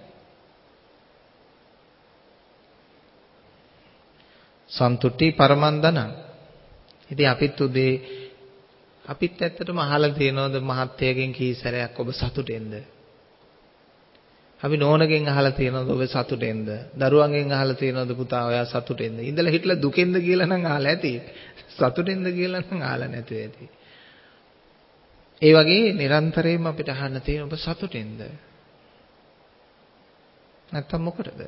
සන්තුට්ටි පරමන්දන. ඉතින් අපිත් උදේ අපිත් ඇත්තටම අහලා තියෙනවද මහත්යගෙන් කී සැරයක් ඔබ සතුටින්ද? අපි නෝනගෙන් අහලා තියෙනවද ඔබ සතුටින්ද? දරුවන්ගෙන් අහලා තියෙනවද පුතා ඔයා සතුටින්ද? ඉඳලා හිටලා දුකෙන්ද කියලා නම් අහලා ඇති. සතුටින්ද කියලා නම් අහලා නැතුව ඇති. ඒ වගේ නිරන්තරයෙන්ම අපිට අහන්න තියෙන ඔබ සතුටින්ද? නැත්තම් මොකටද?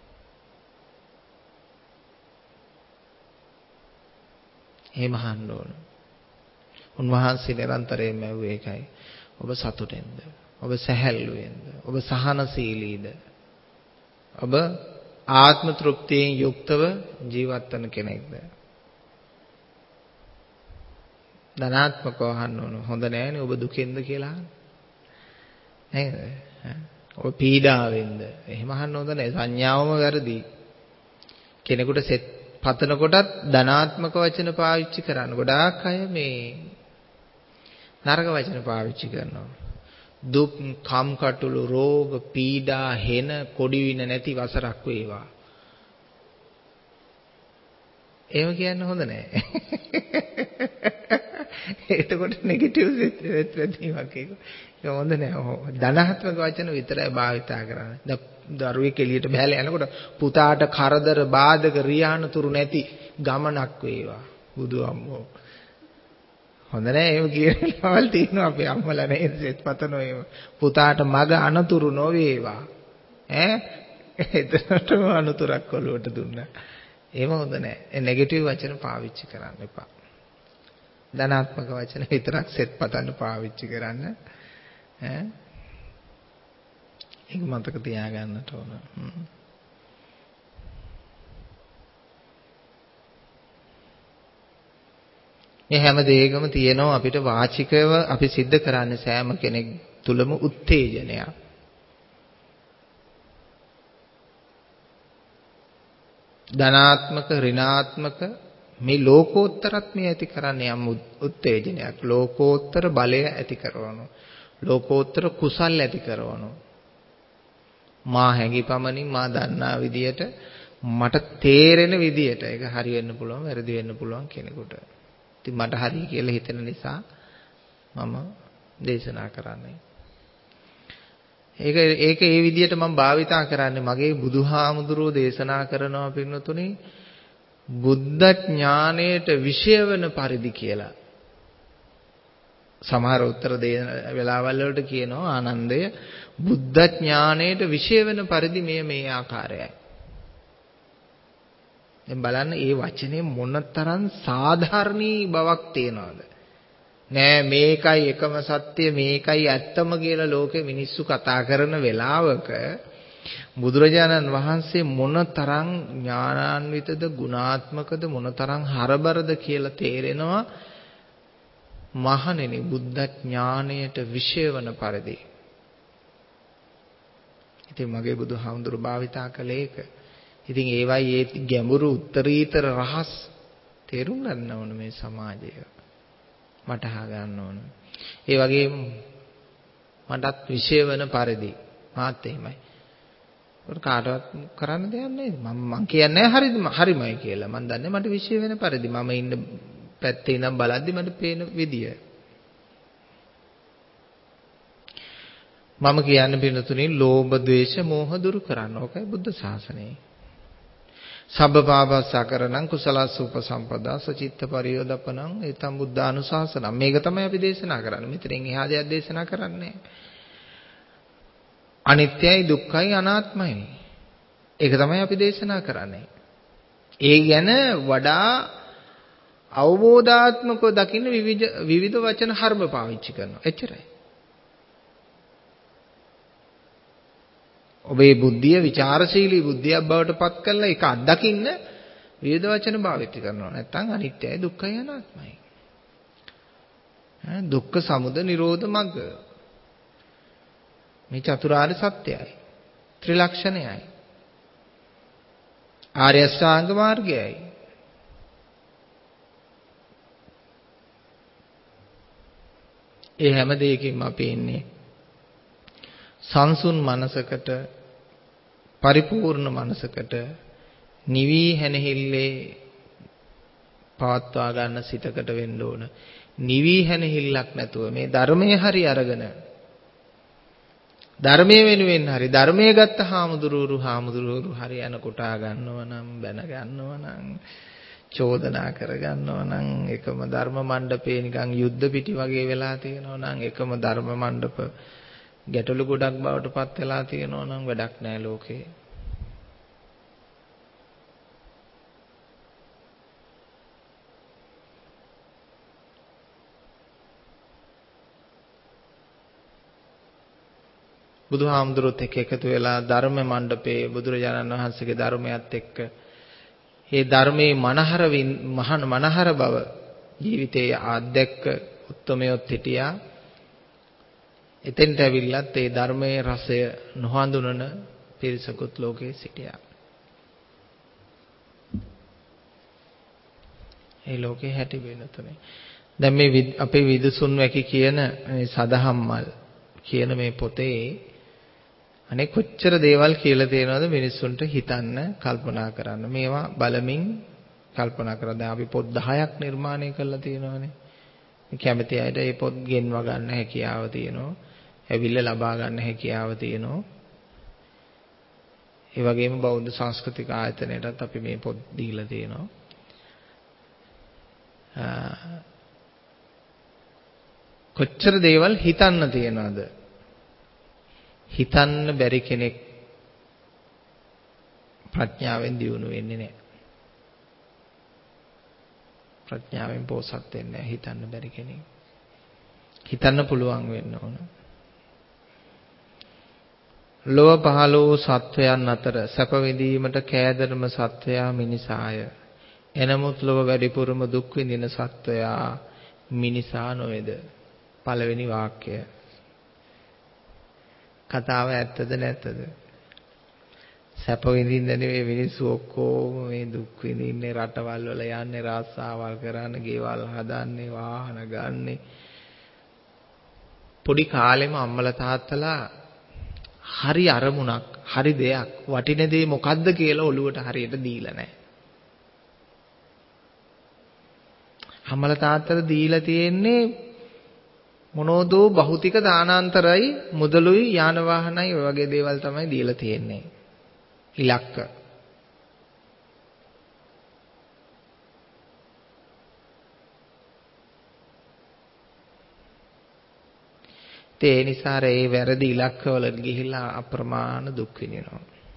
එහෙම අහන්න ඕන. උන්වහන්සේ නිරන්තරයෙන්ම ඇහුවේ ඒකයි. ඔබ සතුටින්ද? ඔබ සැහැල්ලුවෙන්ද? ඔබ සහනශීලීද? ඔබ ආත්ම තෘප්තියෙන් යුක්තව ජීවත් වෙන කෙනෙක්ද? ධනාත්මකව අහන්න ඕන. හොඳ නෑනේ ඔබ දුකෙන්ද කියලා අහන්න. නේද? ඔබ පීඩාවෙන්ද? එහෙම අහන්න හොඳ නෑ. සංඥාවම වැරදි. කෙනෙකුට සෙත් පතන කොටත් ධනාත්මක වචන පාවිච්චි කරන්න. ගොඩාක් අය මේ නරක වචන පාවිච්චි කරනවා. දුක්, කම්කටොළු, රෝග, පීඩා, හෙන, කොඩි වින නැති වසරක් වේවා. එහෙම කියන්න හොඳ නෑ. එතකොට නෙගටිව් සෙත් වැදීමක් ඒක. ඒක හොඳ නෑ. ධනාත්මක වචන විතරයි භාවිතා කරන්නේ. දරුවෙක් එළියට බහැලා යනකොට පුතාට කරදර, බාධක, රියානතුරු නැති ගමනක් වේවා. බුදු අම්මෝ. හොඳ නෑ එහෙම කියනවල් තියෙනවා අපේ අම්මලා නේද සෙත් පතනෝ එහෙම. පුතාට මග අනතුරු නොවේවා. ඈ එතනටම අනතුරක් ඔලුවට දුන්නා. එහෙම හොඳ නෑ. ඒ නෙගටිව් වචන පාවිච්චි කරන්න එපා. ධනාත්මක වචන විතරක් සෙත් පතන්න පාවිච්චි කරන්න. ඈ ඒක මතක තියාගන්නට ඕන. මේ හැම දෙයකම තියෙනවා අපිට වාචිකව අපි සිද්ධ කරන්නේ සෑම කෙනෙක් තුලම උත්තේජනයක්. ධනාත්මක ඍණාත්මක මේ ලෝකෝත්තරත් මේ ඇති කරන්නේ යම් උත්තේජනයක්. ලෝකෝත්තර බලය ඇති කරනවා. ලෝකෝත්තර කුසල් ඇති කරනවා. මා හැඟිපමණින් මා දන්නා විදියට මට තේරෙන විදියට ඒක හරි වෙන්න පුළුවන් වැරදි වෙන්න පුළුවන් කෙනෙකුට. ඉතින් මට හරි කියලා හිතෙන නිසා මම දේශනා කරන්නේ. ඒක ඒක ඒ විදියට මම භාවිතා කරන්නේ මගේ බුදුහාමුදුරුවෝ දේශනා කරනවා පින්නතුනේ බුද්ධ ඥාණයට විෂය වෙන පරිදි කියලා. සමහර උත්තර දෙන වෙලාවල් වලට කියනවා ආනන්දය බුද්ධ ඥාණයට විෂය වෙන පරිදි මේ මේ ආකාරයයි. දැන් බලන්න මේ වචනේ මොනතරම් සාධාරණී බවක් තියනවද? නෑ මේකයි එකම සත්‍ය මේකයි ඇත්තම කියලා ලෝකෙ මිනිස්සු කතා කරන වෙලාවක බුදුරජාණන් වහන්සේ මොනතරම් ඥානාන්විතද ගුණාත්මකද මොනතරම් හරබරද කියලා තේරෙනවා. මහණෙනි බුද්ධ ඥාණයට විෂය වන පරිදි. ඉතින් මගේ බුදුහාමුදුරු භාවිතා කළේ ඒක. ඉතින් ඒවයි ඒ ගැඹුරු උත්තරීතර රහස් තේරුම් ගන්න ඕන මේ සමාජය. මට අහ ගන්න ඕන. ඒ වගේම මටත් විශේෂ වෙන පරිදි මාත් එහෙමයි. ඒක කාටවත් කරන්න දෙයක් නැහැ. මම මං කියන්නේ හරිද හරිමයි කියලා. මං දන්නේ මට විශේෂ වෙන පරිදි. මම ඉන්න පැත්තේ ඉඳන් බලද්දි මට පේන විදිය. මම කියන්නේ පින්නතුනේ ලෝභ, ද්වේෂ, මෝහ දුරු කරන්න. ඕකයි බුද්ධ ශාසනය. සබ්බ පාපස්සකරණං කුසලස්ස උපසම්පදා සචිත්ත පරියෝදපණං ඒතම් බුද්ධානුශාසනං. මේක තමයි අපි දේශනා කරන්නේ. මෙතනින් එහා දෙයක් දේශනා කරන්නේ අනිත්‍යයි, දුක්ඛයි, අනාත්මයි. ඒක තමයි අපි දේශනා කරන්නේ. ඒ ගැන වඩා අවබෝධාත්මකව දකින්න විවිධ විවිධ වචන හර්ම පාවිච්චි කරනවා. එච්චරයි. ඔබේ බුද්ධිය විචාරශීලී බුද්ධියක් බවට පත් කරලා ඒක අත්දකින්න විවිධ වචන භාවිත කරනවා. නැත්නම් අනිත්‍යයි, දුක්ඛයි, අනාත්මයි. ඈ දුක්ඛ සමුදය නිරෝධ මග්ග. මේ චතුරාර්ය සත්‍යයයි. ත්‍රිලක්ෂණයයි. ආර්ය අෂ්ටාංග මාර්ගයයි. ඒ හැම දෙයකින්ම අපි ඉන්නේ සංසුන් මනසකට, පරිපූර්ණ මනසකට, නිවි හැනහිල්ලේ පවත්වා ගන්න සිතකට වෙන්න ඕන. නිවි හැනහිල්ලක් නැතුව මේ ධර්මයේ හරි අරගෙන ධර්මයේ වෙනුවෙන් හරි ධර්මයේ ගත්ත හාමුදුරුවරු හාමුදුරුවරු හරි යන කොටා ගන්නව නම් බැන ගන්නව නම් චෝදනා කර ගන්නව නම් එකම ධර්ම මණ්ඩපේ නිකන් යුද්ධ පිටි වගේ වෙලා තියෙනවා නම් එකම ධර්ම මණ්ඩප ගැටලු ගොඩක් බවට පත් වෙලා තියෙනවා නම් වැඩක් නැහැ ලෝකේ. බුදුහාමුදුරුවොත් එක්ක එකතු වෙලා ධර්ම මණ්ඩපේ බුදුරජාණන් වහන්සේගේ ධර්මයත් එක්ක ඒ ධර්මයේ මනහර මනහර බව ජීවිතයේ ආද්දැක්ක උත්තමයොත් හිටියා. එතෙන්ට ඇවිල්ලත් ඒ ධර්මයේ රසය නොහඳුනන පිරිසකුත් ලෝකේ සිටියා. ඒ ලෝකේ හැටි වෙනතුනේ. දැන් මේ අපේ විදුසුන් වැකි කියන මේ සදහම්මල් කියන මේ පොතේ අනේ කොච්චර දේවල් කියලා තියෙනවද මිනිස්සුන්ට හිතන්න කල්පනා කරන්න. මේවා බලමින් කල්පනා කරලා දැන් අපි පොත් දහයක් නිර්මාණය කරලා තියෙනවානේ. කැමති අයට මේ පොත් ගෙන්ව ගන්න හැකියාව තියෙනවා. ඇවිල්ලා ලබා ගන්න හැකියාව තියෙනවා. ඒ වගේම බෞද්ධ සංස්කෘතික ආයතනයටත් අපි මේ පොත් දීලා තියෙනවා. කොච්චර දේවල් හිතන්න තියනවද? හිතන්න බැරි කෙනෙක් ප්‍රඥාවෙන් දියුණු වෙන්නේ නැහැ. ප්‍රඥාවෙන් පෝසත් වෙන්නේ නැහැ හිතන්න බැරි කෙනෙක්. හිතන්න පුළුවන් වෙන්න ඕන. ලොව පහළ වූ සත්වයන් අතර සැප විඳීමට කෑදරම සත්වයා මිනිසාය. එනමුත් ලොව වැඩිපුරම දුක් විඳින සත්වයා මිනිසා නොවේද? පළවෙනි වාක්‍යය. කතාව ඇත්තද නැත්තද? සැප විඳින්න නෙවෙයි මිනිස්සු ඔක්කොම මේ දුක් විඳින්නේ රටවල් වල යන්නේ රාස්සාවල් කරන්න, ගෙවල් හදන්නේ, වාහන ගන්නේ. පොඩි කාලෙම අම්මලා තාත්තලා හරි අරමුණක්, හරි දෙයක්, වටින දේ මොකද්ද කියලා ඔළුවට හරියට දීලා නැහැ. අම්මලා තාත්තලා දීලා තියෙන්නේ මොනෝදෝ භෞතික දානාන්තරයි, මුදලුයි, යාන වාහනයි ඔය වගේ දේවල් තමයි දීලා තියෙන්නේ. ඉලක්ක. ඒ නිසා ඒ වැරදි ඉලක්කවලට ගිහිලා අප්‍රමාණ දුක් විඳිනවා.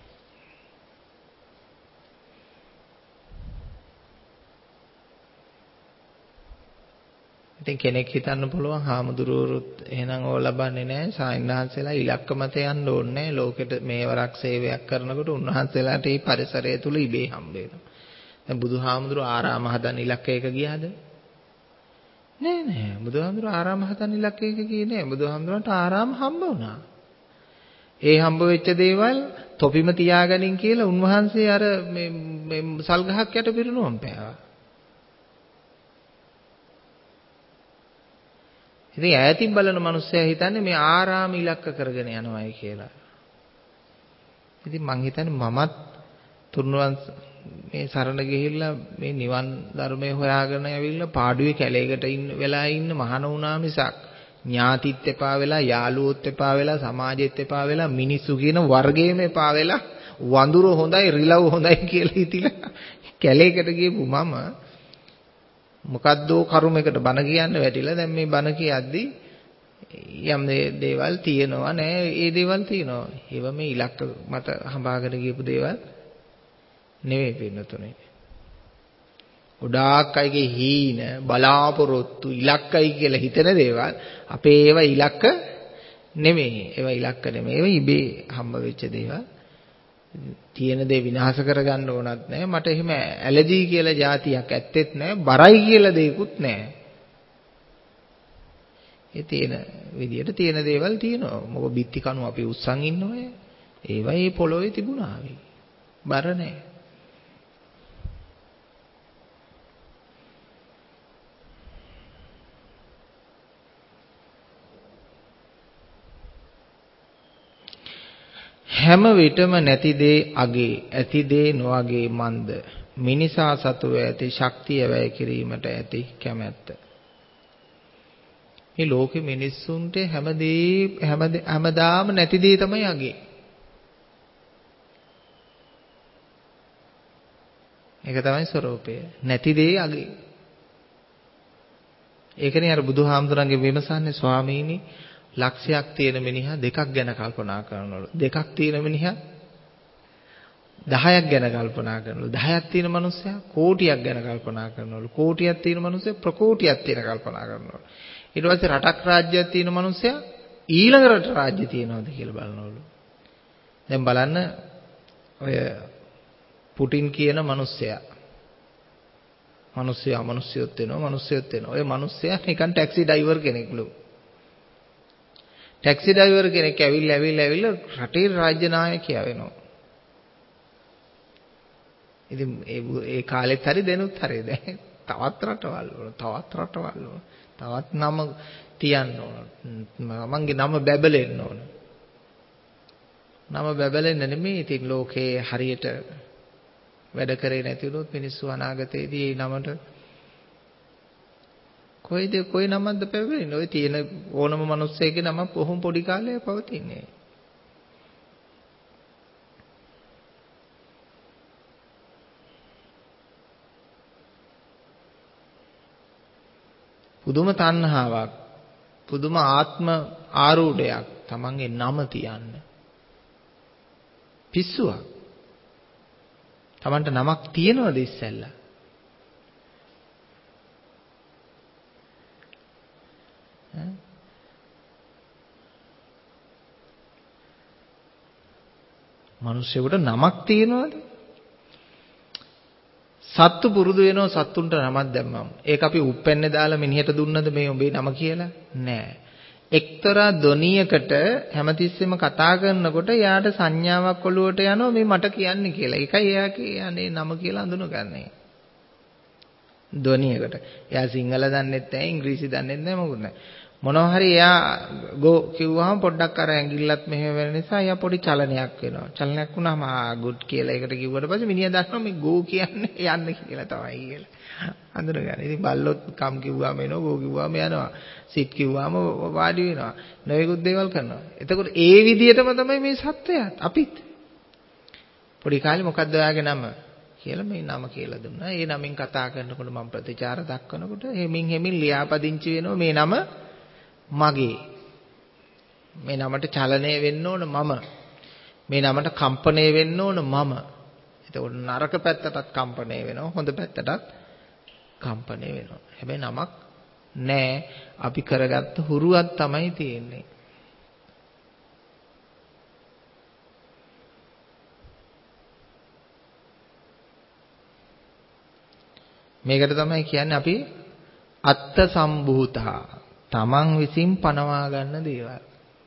ඉතින් කෙනෙක් හිතන්න පුළුවන් හාමුදුරුවෝත් එහෙනම් ඕව ලබන්නේ නැහැ. සායනහන්සේලා ඉලක්ක මත යන්න ඕනේ නැහැ. ලෝකෙට මේවරක් සේවයක් කරනකොට උන්වහන්සේලාට මේ පරිසරය තුල ඉබේ හම්බ වෙනවා. දැන් බුදුහාමුදුරුවෝ ආරාම හදන්න ඉලක්කයක ගියාද? නෑ නෑ. බුදුහාමුදුරුවෝ ආරාම හදන්න ඉලක්කයක ගියේ නෑ. බුදුහාමුදුරුවන්ට ආරාම හම්බ වුණා. ඒ හම්බ වෙච්ච දේවල් තොපිම තියාගනින් කියලා උන්වහන්සේ අර මේ මේ සල් ගහක් යට පිරුණුවම් පෑවා. ඉතින් ඈතින් බලන මිනිස්සයා හිතන්නේ මේ ආරාම ඉලක්ක කරගෙන යනවායි කියලා. ඉතින් මං හිතන්නේ මමත් තුන්වන් මේ සරණ ගිහිල්ලා මේ නිවන් ධර්මය හොයාගෙන ඇවිල්ලා පාඩුවේ කැලේකට ඉන්න වෙලා ඉන්න මහාන වුණා මිසක් ඥාතිත් එපා වෙලා යාළුවොත් එපා වෙලා සමාජෙත් එපා වෙලා මිනිස්සු කියන වර්ගයේම එපා වෙලා වඳුර හොඳයි රිලව් හොඳයි කියලා හිතිලා කැලේකට ගිහපු මම මොකද්දෝ කරුමයකට බන කියන්න වැටිලා දැන් මේ බන කියද්දි යම් දේවල් තියෙනවා නෑ ඒ දේවල් තියෙනවා ඒව මේ ඉලක්ක මත හඹාගෙන ගියපු දේවල් නෙවෙයි පින්නතුනේ ගොඩාක් අයගේ හීන බලාපොරොත්තු ඉලක්කයි කියලා හිතන දේවල් අපේ ඒව ඉලක්ක නෙමෙයි ඒව ඉලක්ක නෙමෙයි ඒව ඉබේ හම්බ වෙච්ච දේවල් තියෙන දේ විනාශ කරගන්න ඕනත් නැහැ මට එහෙම ඇලර්ජි කියලා જાතියක් ඇත්තෙත් නැහැ බරයි කියලා දෙයක්වත් නැහැ ඒ තියෙන විදියට තියෙන දේවල් තියෙනවා මොකද බිත්ති කණු අපි උස්සන් ඉන්නවනේ ඒවා ඒ පොළොවේ තිබුණා බර නැහැ හැම විටම නැති දේ අගේ ඇති දේ නොඅගේ මන්ද මිනිසා සතුව ඇති ශක්තිය වැය කිරීමට ඇති කැමැත්ත මේ ලෝකෙ මිනිස්සුන්ට හැම දේ හැමදාම නැති දේ තමයි අගේ ඒක තමයි ස්වરૂපය නැති දේ අගේ ඒකනේ අර බුදුහාමුදුරන්ගේ විමසන්නේ ස්වාමීනි ලක්ෂයක් තියෙන මිනිහා දෙකක් ගැන කල්පනා කරනවලු. දෙකක් තියෙන මිනිහා දහයක් ගැන කල්පනා කරනවලු. දහයක් තියෙන මිනිස්සයා කෝටියක් ගැන කල්පනා කරනවලු. කෝටියක් තියෙන මිනිස්සයා ප්‍රකෝටියක් තියෙන කල්පනා කරනවලු. ඊට පස්සේ රටක් රාජ්‍යයක් තියෙන මිනිස්සයා ඊළඟ රට රාජ්‍ය තියෙනවද කියලා බලනවලු. දැන් බලන්න ඔය පුටින් කියන මිනිස්සයා. මිනිස්සයා මිනිස්සුත් වෙනවා මිනිස්සුත් වෙනවා. ඔය මිනිස්සයා නිකන් ටැක්සි ඩ්‍රයිවර් කෙනෙක්ලු. ටැක්සි ඩ්‍රයිවර් කෙනෙක් ඇවිල්ලා ඇවිල්ලා ඇවිල්ලා රටේ රාජ්‍ය නායකයා වෙනවා. ඉතින් ඒ ඒ කාලෙත් හරි දෙනුත් හරි දැන් තවත් රටවල් වල තවත් රටවල් වල තවත් නම තියන්න ඕන. මමන්ගේ නම බැබලෙන්න ඕන. නම බැබලෙන්න නෙමෙයි ඉතින් ලෝකේ හරියට වැඩ කරේ නැති වුණොත් මිනිස්සු අනාගතයේදී ඒ නමට කොයිද කොයි නමක්ද පැවරෙන්නේ? ඔය තියෙන ඕනම මිනිස්සෙක්ගේ නම කොහොම පොඩි කාලේ පවතින්නේ. පුදුම තණ්හාවක්, පුදුම ආත්ම ආරූඪයක් තමන්ගේ නම තියන්න. පිස්සුවක්. තමන්ට නමක් තියනවද ඉස්සෙල්ලා? මිනිස්සුන්ට නමක් තියනවද? සත්තු පුරුදු වෙනවා සත්තුන්ට නමක් දැම්මම. ඒක අපි උප්පැන්නේ දාලා මිනිහට දුන්නද මේ උඹේ නම කියලා? නෑ. එක්තරා ධොනියකට හැමතිස්සෙම කතා කරනකොට එයාට සංඥාවක් ඔළුවට යනවා මේ මට කියන්නේ කියලා. ඒකයි එයා කියන්නේ නම කියලා අඳුනගන්නේ. ධොනියකට. එයා සිංහල දන්නෙත් නැහැ, ඉංග්‍රීසි දන්නෙත් නැහැ මොකුත් නැහැ. මොනවා හරි එයා ගෝ කිව්වහම පොඩ්ඩක් අර ඇඟිල්ලත් මෙහෙම වෙන නිසා එයා පොඩි චලනයක් වෙනවා. චලනයක් වුණාම ආ ගුඩ් කියලා ඒකට කිව්වට පස්සේ මිනිහා දන්නවා මේ ගෝ කියන්නේ යන්න කියලා තමයි කියලා. අඳුරගන්න. ඉතින් බල්ලොත් කම් කිව්වම එනවා, ගෝ කිව්වම යනවා. සිට් කිව්වම වාඩි වෙනවා. නොයෙකුත් දේවල් කරනවා. එතකොට ඒ විදිහටම තමයි මේ සත්වයාත් අපිත්. පොඩි කාලේ මොකද්ද ඔයාගේ නම? කියලා මේ නම කියලා දුන්නා. ඒ නමින් කතා කරනකොට මම ප්‍රතිචාර දක්වනකොට හෙමින් හෙමින් ලියාපදිංචි වෙනවා මේ නම මගේ. මේ නමට චලනය වෙන්න ඕන මම. මේ නමට කම්පණය වෙන්න ඕන මම. එතකොට නරක පැත්තටත් කම්පණය වෙනවා, හොඳ පැත්තටත් කම්පණය වෙනවා. හැබැයි නමක් නෑ. අපි කරගත්ත හුරුවක් තමයි තියෙන්නේ. මේකට තමයි කියන්නේ අපි අත්ත සම්භූතා. තමන් විසින් පනවා ගන්න දේවල්.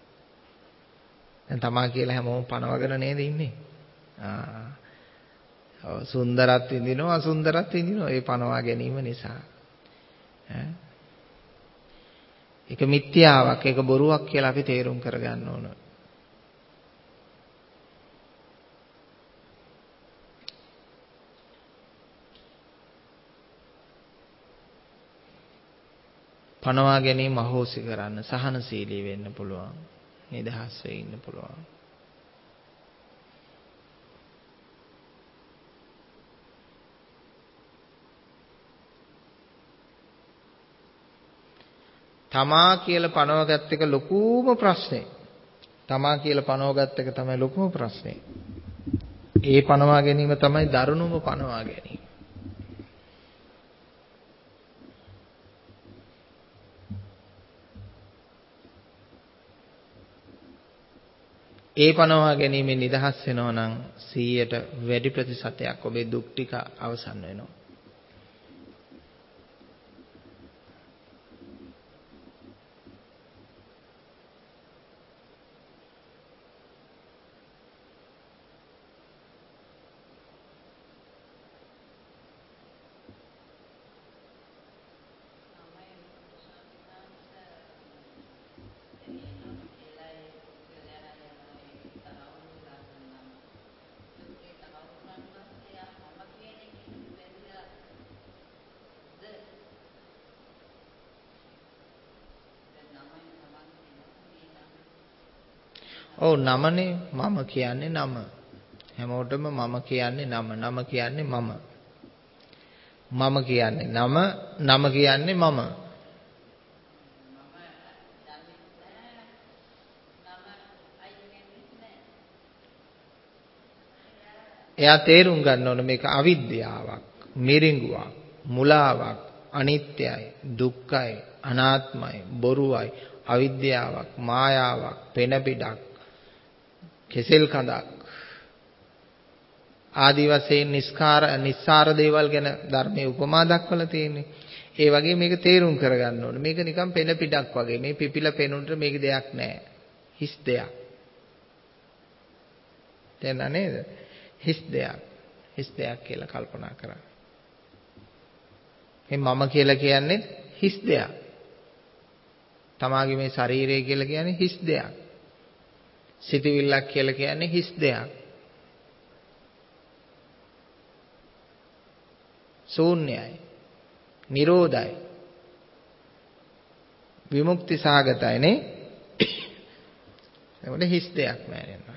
දැන් තමා කියලා හැමෝම පනවගෙන නේද ඉන්නේ? ආ. ඔව් සුන්දරත් විඳිනවා අසුන්දරත් විඳිනවා ඒ පනවා ගැනීම නිසා. ඈ. ඒක මිත්‍යාවක්, ඒක බොරුවක් කියලා අපි තේරුම් කරගන්න ඕන. පනවා ගැනීම අහෝසි කරන්න, සහනශීලී වෙන්න පුළුවන්. නිදහස් වෙ ඉන්න පුළුවන්. තමා කියලා පනවගත් එක ලොකුම ප්‍රශ්නේ. තමා කියලා පනවගත් එක තමයි ලොකුම ප්‍රශ්නේ. ඒ පනවා ගැනීම තමයි දරුණුම පනවා ගැනීම. ඒ පනවා ගැනීමෙන් නිදහස් වෙනවා නම් සීයට වැඩි ප්‍රතිශතයක් ඔබේ දුක් ටික අවසන් වෙනවා. ඔව් නමනේ මම කියන්නේ නම. හැමෝටම මම කියන්නේ නම. නම කියන්නේ මම. මම කියන්නේ නම. නම කියන්නේ මම. එයා තේරුම් ගන්න ඕන මේක අවිද්‍යාවක්, මිරිඟුවක්, මුලාවක්, අනිත්‍යයි, දුක්ඛයි, අනාත්මයි, බොරුවයි, අවිද්‍යාවක්, මායාවක්, පෙන පිටක්, කෙසෙල් කඳක් ආදි වශයෙන් නිස්කාර නිස්සාර දේවල් ගැන ධර්මයේ උපමා දක්වලා තියෙන්නේ. ඒ වගේ මේක තේරුම් කරගන්න ඕනේ. මේක නිකන් පෙන පිටක් වගේ. මේ පිපිලා පෙනුනට මේක දෙයක් නෑ. හිස් දෙයක්. තේරුණා නේද? හිස් දෙයක්. හිස් දෙයක් කියලා කල්පනා කරා. මේ මම කියලා කියන්නේ හිස් දෙයක්. තමාගේ මේ ශරීරය කියලා කියන්නේ හිස් දෙයක්. සිතවිල්ලක් කියලා කියන්නේ හිස් දෙයක්. ශූන්‍යයි. නිරෝධයි. විමුක්ති සහගතයි නේ. ඒකට හිස් දෙයක් නෑ නේද?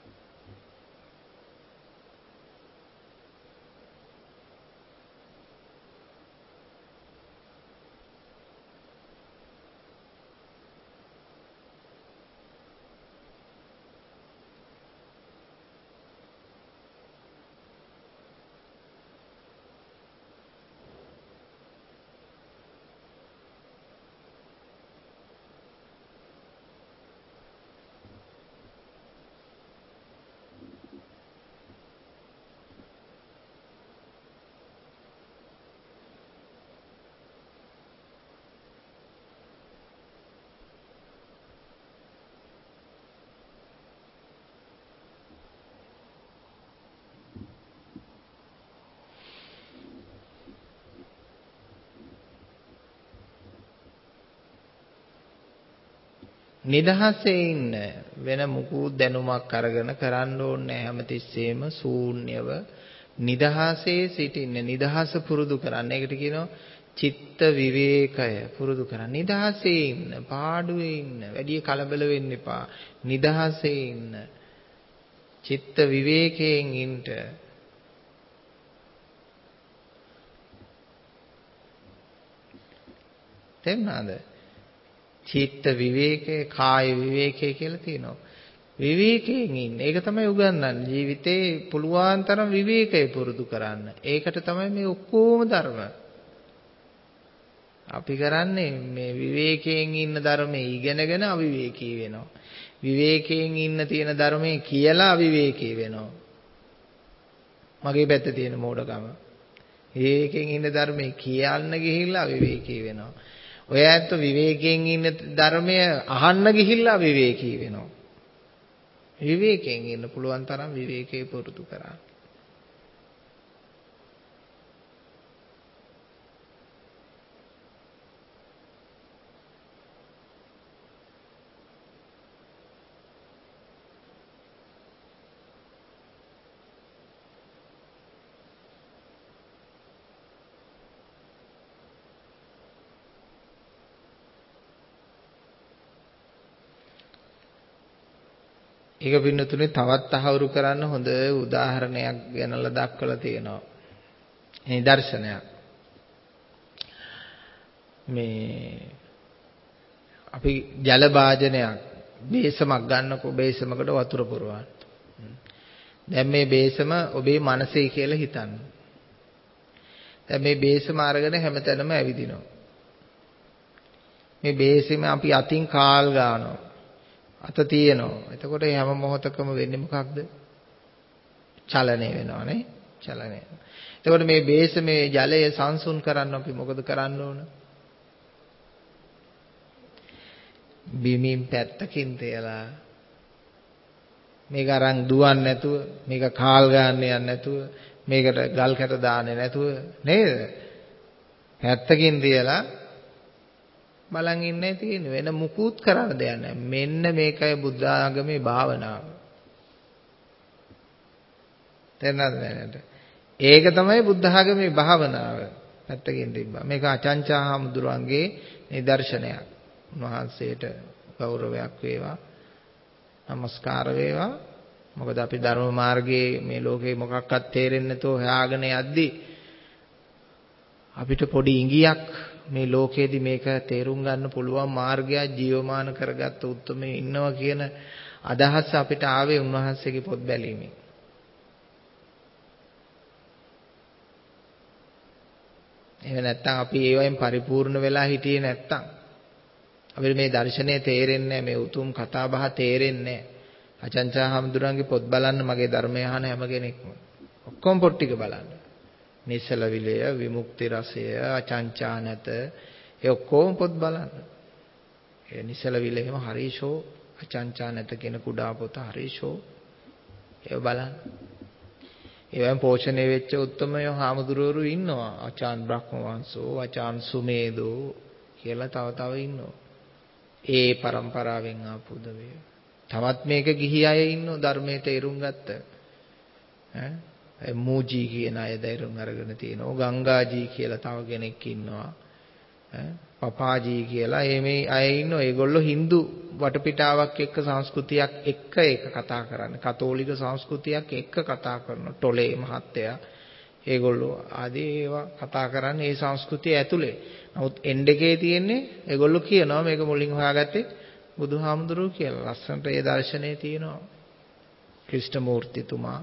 නිදහසේ ඉන්න වෙන මුකුත් දැනුමක් අරගෙන කරන්න ඕනේ හැමතිස්සෙම ශූන්‍යව නිදහසේ සිටින්න නිදහස පුරුදු කරන්න. ඒකට කියනවා චිත්ත විවේකය පුරුදු කරන්න. නිදහසේ ඉන්න, පාඩුවේ ඉන්න, වැඩි කලබල වෙන්න එපා. නිදහසේ ඉන්න. චිත්ත විවේකයෙන් ඉන්න. තේරුණාද? චිත්ත විවේකේ, කාය විවේකේ කියලා තියෙනවා. විවේකයෙන් ඉන්න. ඒක තමයි උගන්වන්නේ. ජීවිතේ පුළුවන් තරම් විවේකය පුරුදු කරන්න. ඒකට තමයි මේ ඔක්කොම ධර්ම. අපි කරන්නේ මේ විවේකයෙන් ඉන්න ධර්මයේ ඉගෙනගෙන අවිවේකී වෙනවා. විවේකයෙන් ඉන්න තියෙන ධර්මයේ කියලා අවිවේකී වෙනවා. මගේ පැත්තේ තියෙන මෝඩකම. විවේකයෙන් ඉන්න ධර්මයේ කියන්න ගිහිල්ලා අවිවේකී වෙනවා. ඔය ඇත්ත විවේකයෙන් ඉන්න ධර්මය අහන්න ගිහිල්ලා විවේකී වෙනවා. විවේකයෙන් ඉන්න පුළුවන් තරම් විවේකේ පුරුදු කරා. ඒක පින්නතුනේ තවත් තහවුරු කරන්න හොඳ උදාහරණයක් ගැනලා දක්වලා තියෙනවා. නිදර්ශනයක්. මේ අපි ජල භාජනයක් බේසමක් ගන්නකො බේසමකට වතුර පුරවන්න. දැන් මේ බේසම ඔබේ මනසේ කියලා හිතන්න. දැන් මේ බේසම අරගෙන හැමතැනම ඇවිදිනවා. මේ බේසෙම අපි අතින් කාල් ගන්නවා. අත තියෙනවා. එතකොට හැම මොහොතකම වෙන්නේ මොකක්ද? චලනය වෙනවා නේ. චලනය. එතකොට මේ බේසමේ ජලය සංසුන් කරන්න අපි මොකද කරන්න ඕන? බිමින් පැත්තකින් තියලා මේක අරන් දුවන්නේ නැතුව මේක කාල් ගන්න යන්නේ නැතුව මේකට ගල් කැට දාන්නේ නැතුව නේද? පැත්තකින් තියලා බලන් ඉන්නේ තියෙන්නේ වෙන මුකුත් කරන්න දෙයක් නැහැ. මෙන්න මේකයි බුද්ධ ආගමේ භාවනාව. තේරුණාද නේද? ඒක තමයි බුද්ධ ආගමේ භාවනාව. පැත්තකින් තිබ්බා. මේක අචංචා හාමුදුරන්ගේ නිදර්ශනයක්. උන්වහන්සේට ගෞරවයක් වේවා. නමස්කාර වේවා. මොකද අපි ධර්ම මාර්ගයේ මේ ලෝකේ මොකක්වත් තේරෙන්නේ නැතෝ හොයාගෙන යද්දී අපිට පොඩි ඉඟියක් මේ ලෝකයේදී මේක තේරුම් ගන්න පුළුවන් මාර්ගයක් ජීවමාන කරගත්ත උත්මේ ඉන්නවා කියන අදහස අපිට ආවේ උන්වහන්සේගේ පොත් බැලීමෙන්. එහෙම නැත්නම් අපි ඒවෙන් පරිපූර්ණ වෙලා හිටියේ නැත්නම් අපිට මේ දර්ශනය තේරෙන්නේ නැහැ, මේ උතුම් කතා බහ තේරෙන්නේ නැහැ. අචංචා හාමුදුරන්ගේ පොත් බලන්න මගේ ධර්මය අහන හැම කෙනෙක්ම. ඔක්කොම පොත් ටික බලන්න. නිසල විලය, විමුක්ති රසය, අචංචා නැත. ඒ ඔක්කොම පොත් බලන්න. ඒ නිසල විලයම හරිෂෝ, අචංචා නැත කියන කුඩා පොත හරිෂෝ. ඒව බලන්න. ඒවෙන් පෝෂණය වෙච්ච උත්තමයෝ හාමුදුරුවරු ඉන්නවා. ආචාන් බ්‍රහ්මවංශෝ, ආචාන් සුමේදෝ කියලා තව තව ඉන්නවා. ඒ પરම්පරාවෙන් ආපු උදවිය. තවත් මේක ගිහි අය ඉන්නෝ ධර්මයේ තේරුම් ගත්ත. ඈ මූජී කියන අය තේරුම් අරගෙන තියෙනවා. ගංගාජී කියලා තව කෙනෙක් ඉන්නවා. ඈ පපාජී කියලා මේ අය ඉන්නෝ. ඒගොල්ලෝ Hindu වටපිටාවක් එක්ක සංස්කෘතියක් එක්ක ඒක කතා කරන්නේ. කතෝලික සංස්කෘතියක් එක්ක කතා කරන ටොලේ මහත්තයා. ඒගොල්ලෝ ආදී ඒවා කතා කරන්නේ ඒ සංස්කෘතිය ඇතුලේ. නමුත් එන්ඩ් එකේ තියෙන්නේ ඒගොල්ලෝ කියනවා මේක මුලින් හොයාගත්තේ බුදුහාමුදුරුවෝ කියලා. ලස්සනට ඒ දර්ශනේ තියෙනවා. ක්‍රිෂ්ණමූර්තිතුමා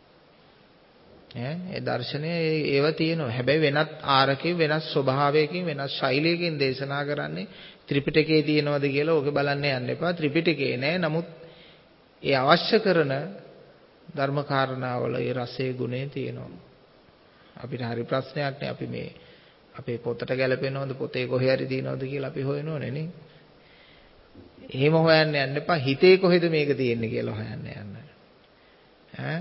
ඈ ඒ දර්ශනේ ඒව තියෙනවා. හැබැයි වෙනත් ආරකේ වෙනස් ස්වභාවයකින් වෙනස් ශෛලියකින් දේශනා කරන්නේ ත්‍රිපිටකයේ තියෙනවද කියලා ඕක බලන්න යන්න එපා. ත්‍රිපිටකේ නෑ. නමුත් ඒ අවශ්‍ය කරන ධර්ම කාරණාවල ඒ රසයේ ගුණය තියෙනවා. අපිට හරි ප්‍රශ්නයක් නේ. අපි මේ අපේ පොතට ගැලපෙනවද පොතේ කොහේ හරි තියෙනවද කියලා අපි හොයනෝනේ නේ. එහෙම හොයන්න යන්න එපා. හිතේ කොහෙද මේක තියෙන්නේ කියලා හොයන්න යන්න. ඈ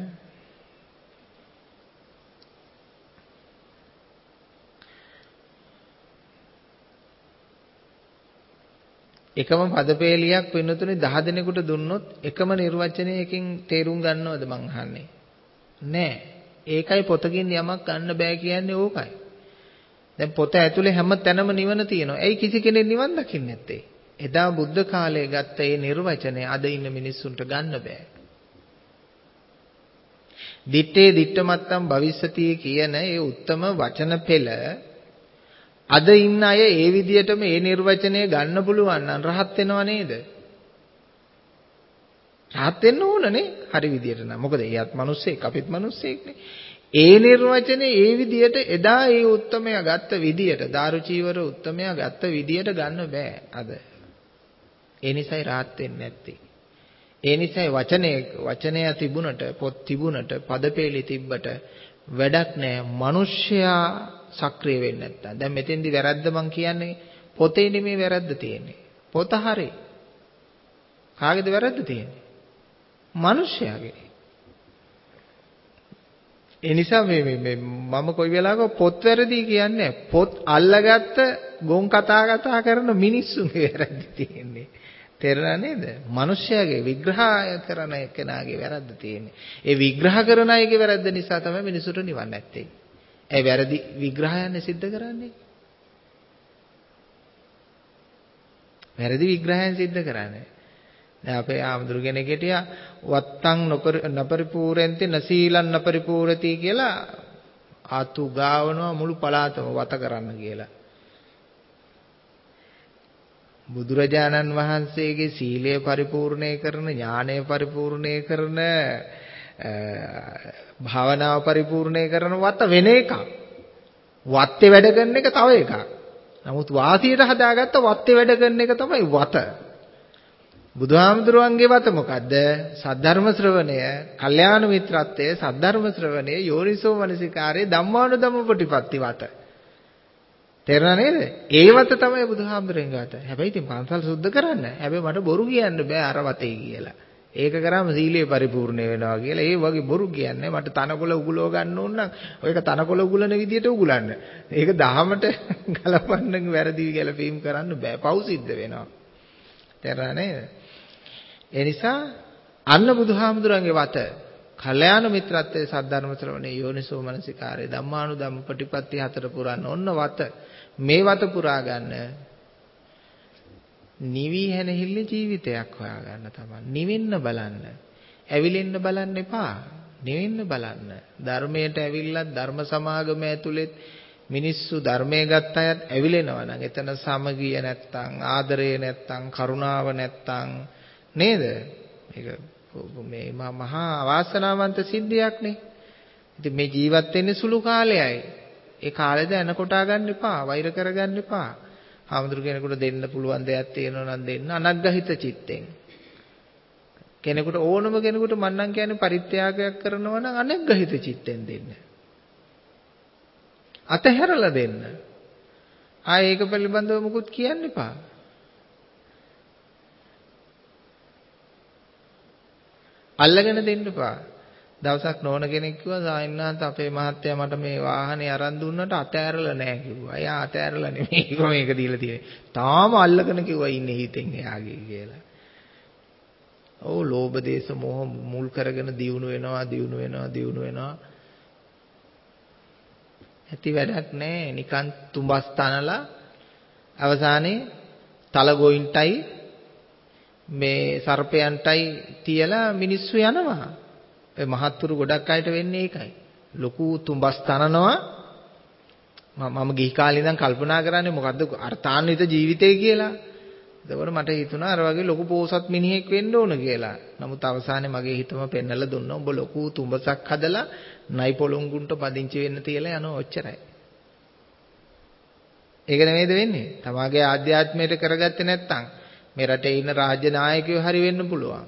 එකම පදපේලියක් වෙනතුනේ දහ දිනෙකට දුන්නොත් එකම නිර්වචනයකින් තේරුම් ගන්නවද මං අහන්නේ? නෑ. ඒකයි පොතකින් යමක් ගන්න බෑ කියන්නේ ඕකයි. දැන් පොත ඇතුලේ හැම තැනම නිවන තියෙනවා. ඇයි කිසි කෙනෙක් නිවන් දකින්නේ නැත්තේ? එදා බුද්ධ කාලයේ ගත්ත ඒ නිර්වචනය අද ඉන්න මිනිස්සුන්ට ගන්න බෑ. දිත්තේ දිත්තමත්තම් භවිස්සති කියන ඒ උත්තම වචන පෙළ අද ඉන්න අය ඒ විදිහටම ඒ නිර්වචනය ගන්න පුළුවන් නම් රහත් වෙනව නේද? රහත් වෙන්න ඕනනේ හරි විදිහට නම්. මොකද එයාත් මිනිස්සෙක් අපිත් මිනිස්සෙක්නේ. ඒ නිර්වචනේ ඒ විදිහට එදා ඒ උත්තමයා ගත්ත විදිහට දාරුචීවර උත්තමයා ගත්ත විදිහට ගන්න බෑ අද. ඒ නිසායි රහත් වෙන්නේ නැත්තේ. ඒ නිසායි වචනේ වචනය තිබුණට පොත් තිබුණට පදපේලි තිබ්බට වැඩක් නැහැ. මිනිස්සයා සක්‍රිය වෙන්නේ නැත්තම්. දැන් මෙතෙන්දි වැරද්ද මං කියන්නේ පොතේ නෙමෙයි වැරද්ද තියෙන්නේ. පොත හරි. කාගේද වැරද්ද තියෙන්නේ? මිනිස්සයාගේ. ඒ නිසා මේ මේ මම කොයි වෙලාවක පොත් වැරදි කියන්නේ පොත් අල්ලගත්ත ගොන් කතා කතා කරන මිනිස්සුන්ගේ වැරද්ද තියෙන්නේ. තේරුණා නේද? මිනිස්සයාගේ විග්‍රහ කරන එකනාගේ වැරද්ද තියෙන්නේ. ඒ විග්‍රහ කරන අයගේ වැරද්ද නිසා තමයි මිනිසුන්ට නිවන් නැත්තේ. ඒ වැරදි විග්‍රහයන් සිද්ධ කරන්නේ. වැරදි විග්‍රහයන් සිද්ධ කරන්නේ. දැන් අපේ ආමඳුරු කෙනෙක් හිටියා වත්තං නපරිපූර්ණති නසීලං නපරිපූර්ණති කියලා ආතු ගාවනවා මුළු පළාතම වත කරන්න කියලා. බුදුරජාණන් වහන්සේගේ සීලය පරිපූර්ණේ කරන ඥානය පරිපූර්ණේ කරන භාවනාව පරිපූර්ණේ කරන වත වෙන එකක්. වත්තේ වැඩ කරන එක තව එකක්. නමුත් වාසියට හදාගත්ත වත්තේ වැඩ කරන එක තමයි වත. බුදුහාමුදුරුවන්ගේ වත මොකද්ද? සද්ධර්ම ශ්‍රවණය, කල්යාණ මිත්‍රත්වය, සද්ධර්ම ශ්‍රවණය, යෝනිසෝ මනසිකාරේ ධම්මානුධම්ම ප්‍රතිපatti වත. තේරුණා නේද? ඒ වත තමයි බුදුහාමුදුරන්ගේ වත. හැබැයි ඉතින් පන්සල් සුද්ධ කරන්න. හැබැයි මට බොරු කියන්න බෑ අර වතේ කියලා. ඒක කරාම සීලය පරිපූර්ණ වෙනවා කියලා. ඒ වගේ බොරු කියන්නේ මට තනකොළ උගලව ගන්න ඕන නම් ඔයක තනකොළ උගලන විදියට උගලන්න. ඒක දහමට ගලපන්න වැරදි ගැලපීම් කරන්න බෑ. පව් සිද්ධ වෙනවා. තේරුණා නේද? ඒ නිසා අන්න බුදුහාමුදුරන්ගේ වත කල්යාණ මිත්‍රත්වයේ සද්ධර්ම ශ්‍රවණේ යෝනිසෝ මනසිකාරේ ධම්මානුධම්ම ප්‍රතිපatti හතර පුරන්න ඔන්න වත මේ වත පුරා ගන්න නිවි හැනහිල්ල ජීවිතයක් හොයා ගන්න තමයි නිවෙන්න බලන්න ඇවිලෙන්න බලන්න එපා නිවෙන්න බලන්න ධර්මයට ඇවිල්ලා ධර්ම සමාගම ඇතුළෙත් මිනිස්සු ධර්මයේ ගත්ත අයත් ඇවිලෙනවා නම් එතන සමගිය නැත්තම් ආදරය නැත්තම් කරුණාව නැත්තම් නේද මේක මේ මහා අවාසනාවන්ත සිද්ධියක් නේ. ඉතින් මේ ජීවත් වෙන්නේ සුළු කාලයයි. ඒ කාලෙද එනකොටා ගන්න එපා, වෛර කරගන්න එපා. ආමඳුරු කෙනෙකුට දෙන්න පුළුවන් දෙයක් තියෙනවා නම් දෙන්න අනග්ගහිත චිත්තෙන්. කෙනෙකුට ඕනම කෙනෙකුට මම නම් කියන්නේ පරිත්‍යාගයක් කරනවා නම් අනග්ගහිත චිත්තෙන් දෙන්න. අතහැරලා දෙන්න. ආයේ ඒක පිළිබඳව මුකුත් කියන්න එපා. අල්ලගෙන දෙන්න එපා. දවසක් නෝන කෙනෙක් කිව්වා සායන්නාන්ත අපේ මහත්තයා මට මේ වාහනේ අරන් දුන්නට අතෑරලා නැහැ කිව්වා. එයා අතෑරලා නෙමෙයි කිව්වා මේක දීලා තියෙන්නේ. තාම අල්ලගෙන කිව්වා ඉන්නේ හිතෙන් එයාගේ කියලා. ඔව් ලෝභ දේශ මොහ මුල් කරගෙන දියුණු වෙනවා දියුණු වෙනවා දියුණු වෙනවා. ඇති වැඩක් නැහැ. නිකන් තුඹස් තනලා අවසානයේ තල ගොයින්ටයි මේ සර්පයන්ටයි තියලා මිනිස්සු යනවා. ඒ මහත්තුරු ගොඩක් අයට වෙන්නේ ඒකයි. ලොකු තුඹස් තනනවා. මම ගිහි කාලේ ඉඳන් කල්පනා කරන්නේ මොකද්ද අර්ථාන්විත ජීවිතය කියලා. එතකොට මට හිතුණා අර වගේ ලොකු පෝසත් මිනිහෙක් වෙන්න ඕන කියලා. නමුත් අවසානයේ මගේ හිතම පෙන්නලා දුන්නා. උඹ ලොකු තුඹසක් හදලා නයි පොළොංගුන්ට පදිංචි වෙන්න තියලා යනවා ඔච්චරයි. ඒක නෙමෙයිද වෙන්නේ? තමාගේ ආධ්‍යාත්මයට කරගත්තේ නැත්තම් මේ රටේ ඉන්න රාජ්‍ය නායකයෝ හරි වෙන්න පුළුවන්.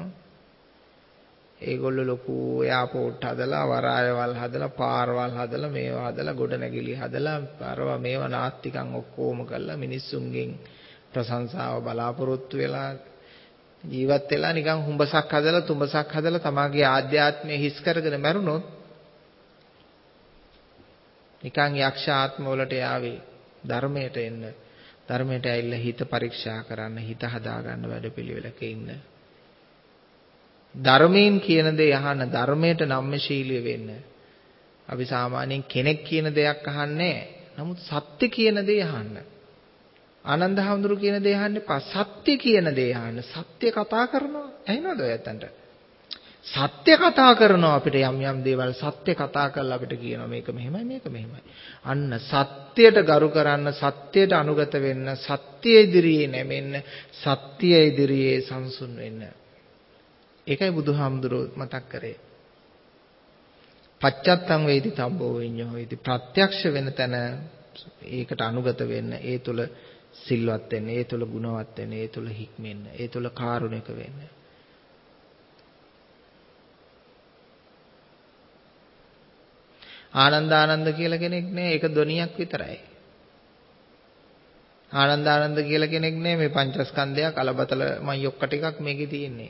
ඒගොල්ලෝ ලොකු එයාපෝට් හදලා, වරායවල් හදලා, පාරවල් හදලා, මේවා හදලා, ගොඩනැගිලි හදලා, අරවා මේවා නාස්තිකම් ඔක්කොම කරලා මිනිස්සුන්ගෙන් ප්‍රශංසාව බලාපොරොත්තු වෙලා ජීවත් වෙලා නිකන් හුඹසක් හදලා, තුඹසක් හදලා තමාගේ ආධ්‍යාත්මය හිස් කරගෙන මැරුණොත් නිකන් යක්ෂ ආත්ම වලට යාවේ ධර්මයට එන්න. ධර්මයට ඇවිල්ලා හිත පරීක්ෂා කරන්න, හිත හදාගන්න වැඩපිළිවෙලක ඉන්න. ධර්මයෙන් කියන දේ අහන්න, ධර්මයට නම්‍යශීලී වෙන්න. අපි සාමාන්‍යයෙන් කෙනෙක් කියන දෙයක් අහන්නේ නැහැ. නමුත් සත්‍ය කියන දේ අහන්න. ආනන්ද හැඳුරු කියන දේ අහන්න එපා. සත්‍ය කියන දේ අහන්න. සත්‍ය කතා කරනවා. ඇහෙනවද ඔයයන්ට? සත්‍ය කතා කරනවා අපිට යම් යම් දේවල් සත්‍ය කතා කරලා අපිට කියනවා මේක මෙහෙමයි මේක මෙහෙමයි. අන්න සත්‍යයට ගරු කරන්න, සත්‍යයට අනුගත වෙන්න, සත්‍ය ඉදිරියේ නැමෙන්න, සත්‍ය ඉදිරියේ සංසුන් වෙන්න. ඒකයි බුදුහාමුදුරුවෝ මතක් කරේ. පච්චත්තං වේදි තබ්බෝ විඤ්ඤෝ වේදි ප්‍රත්‍යක්ෂ වෙන තැන ඒකට අනුගත වෙන්න, ඒ තුල සිල්වත් වෙන්න, ඒ තුල ගුණවත් වෙන්න, ඒ තුල හික්මෙන්න, ඒ තුල කාරුණික වෙන්න. ආනන්ද ආනන්ද කියලා කෙනෙක් නෑ, ඒක ධ්වනියක් විතරයි. ආනන්ද ආනන්ද කියලා කෙනෙක් නෑ, මේ පංචස්කන්ධයක් අලබතල මයොක්ක ටිකක් මේකේ තියෙන්නේ.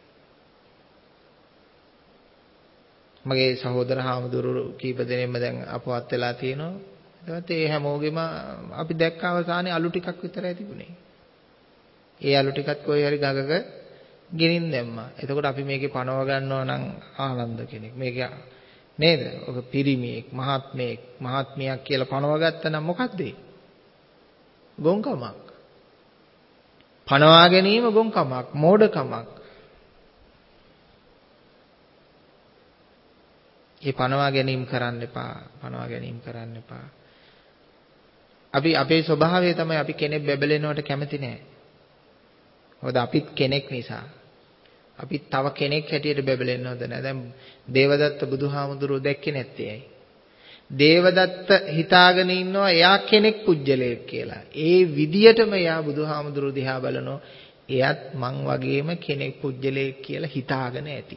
මගේ සහෝදර හාමුදුරු කීප දෙනෙක්ම දැන් අපවත් වෙලා තියෙනවා. ඒත් ඒ හැමෝගෙම අපි දැක්ක අවසානයේ අලු ටිකක් විතරයි තිබුණේ. ඒ අලු ටිකත් කොයි හරි ගඟක ගෙනින් දැම්මා. එතකොට අපි මේකේ පණව ගන්නවා නම් ආනන්ද කෙනෙක්. මේක නේද? ඔක පිරිමියෙක්, මහත්මයෙක්, මහත්මියක් කියලා පණව ගත්තා නම් මොකද්ද ඒ? ගොංකමක්. පනවා ගැනීම ගොන්කමක්, මෝඩකමක්. ඒ පනවා ගැනීම කරන්න එපා. පනවා ගැනීම කරන්න එපා. අපි අපේ ස්වභාවය තමයි අපි කෙනෙක් බැබලෙනවට කැමති නැහැ. මොකද අපිත් කෙනෙක් නිසා. අපි තව කෙනෙක් හැටියට බැබලෙන්න හොඳ නැහැ. දැන් දේවදත්ත බුදුහාමුදුරුවෝ දැක්කේ නැත්තේ ඇයි? දේවදත්ත හිතාගෙන ඉන්නවා එයා කෙනෙක් පුජ්‍යලයක් කියලා. ඒ විදියටම එයා බුදුහාමුදුරුවෝ දිහා බලනවා. එයත් මං වගේම කෙනෙක් පුජ්‍යලයක් කියලා හිතාගෙන ඇති.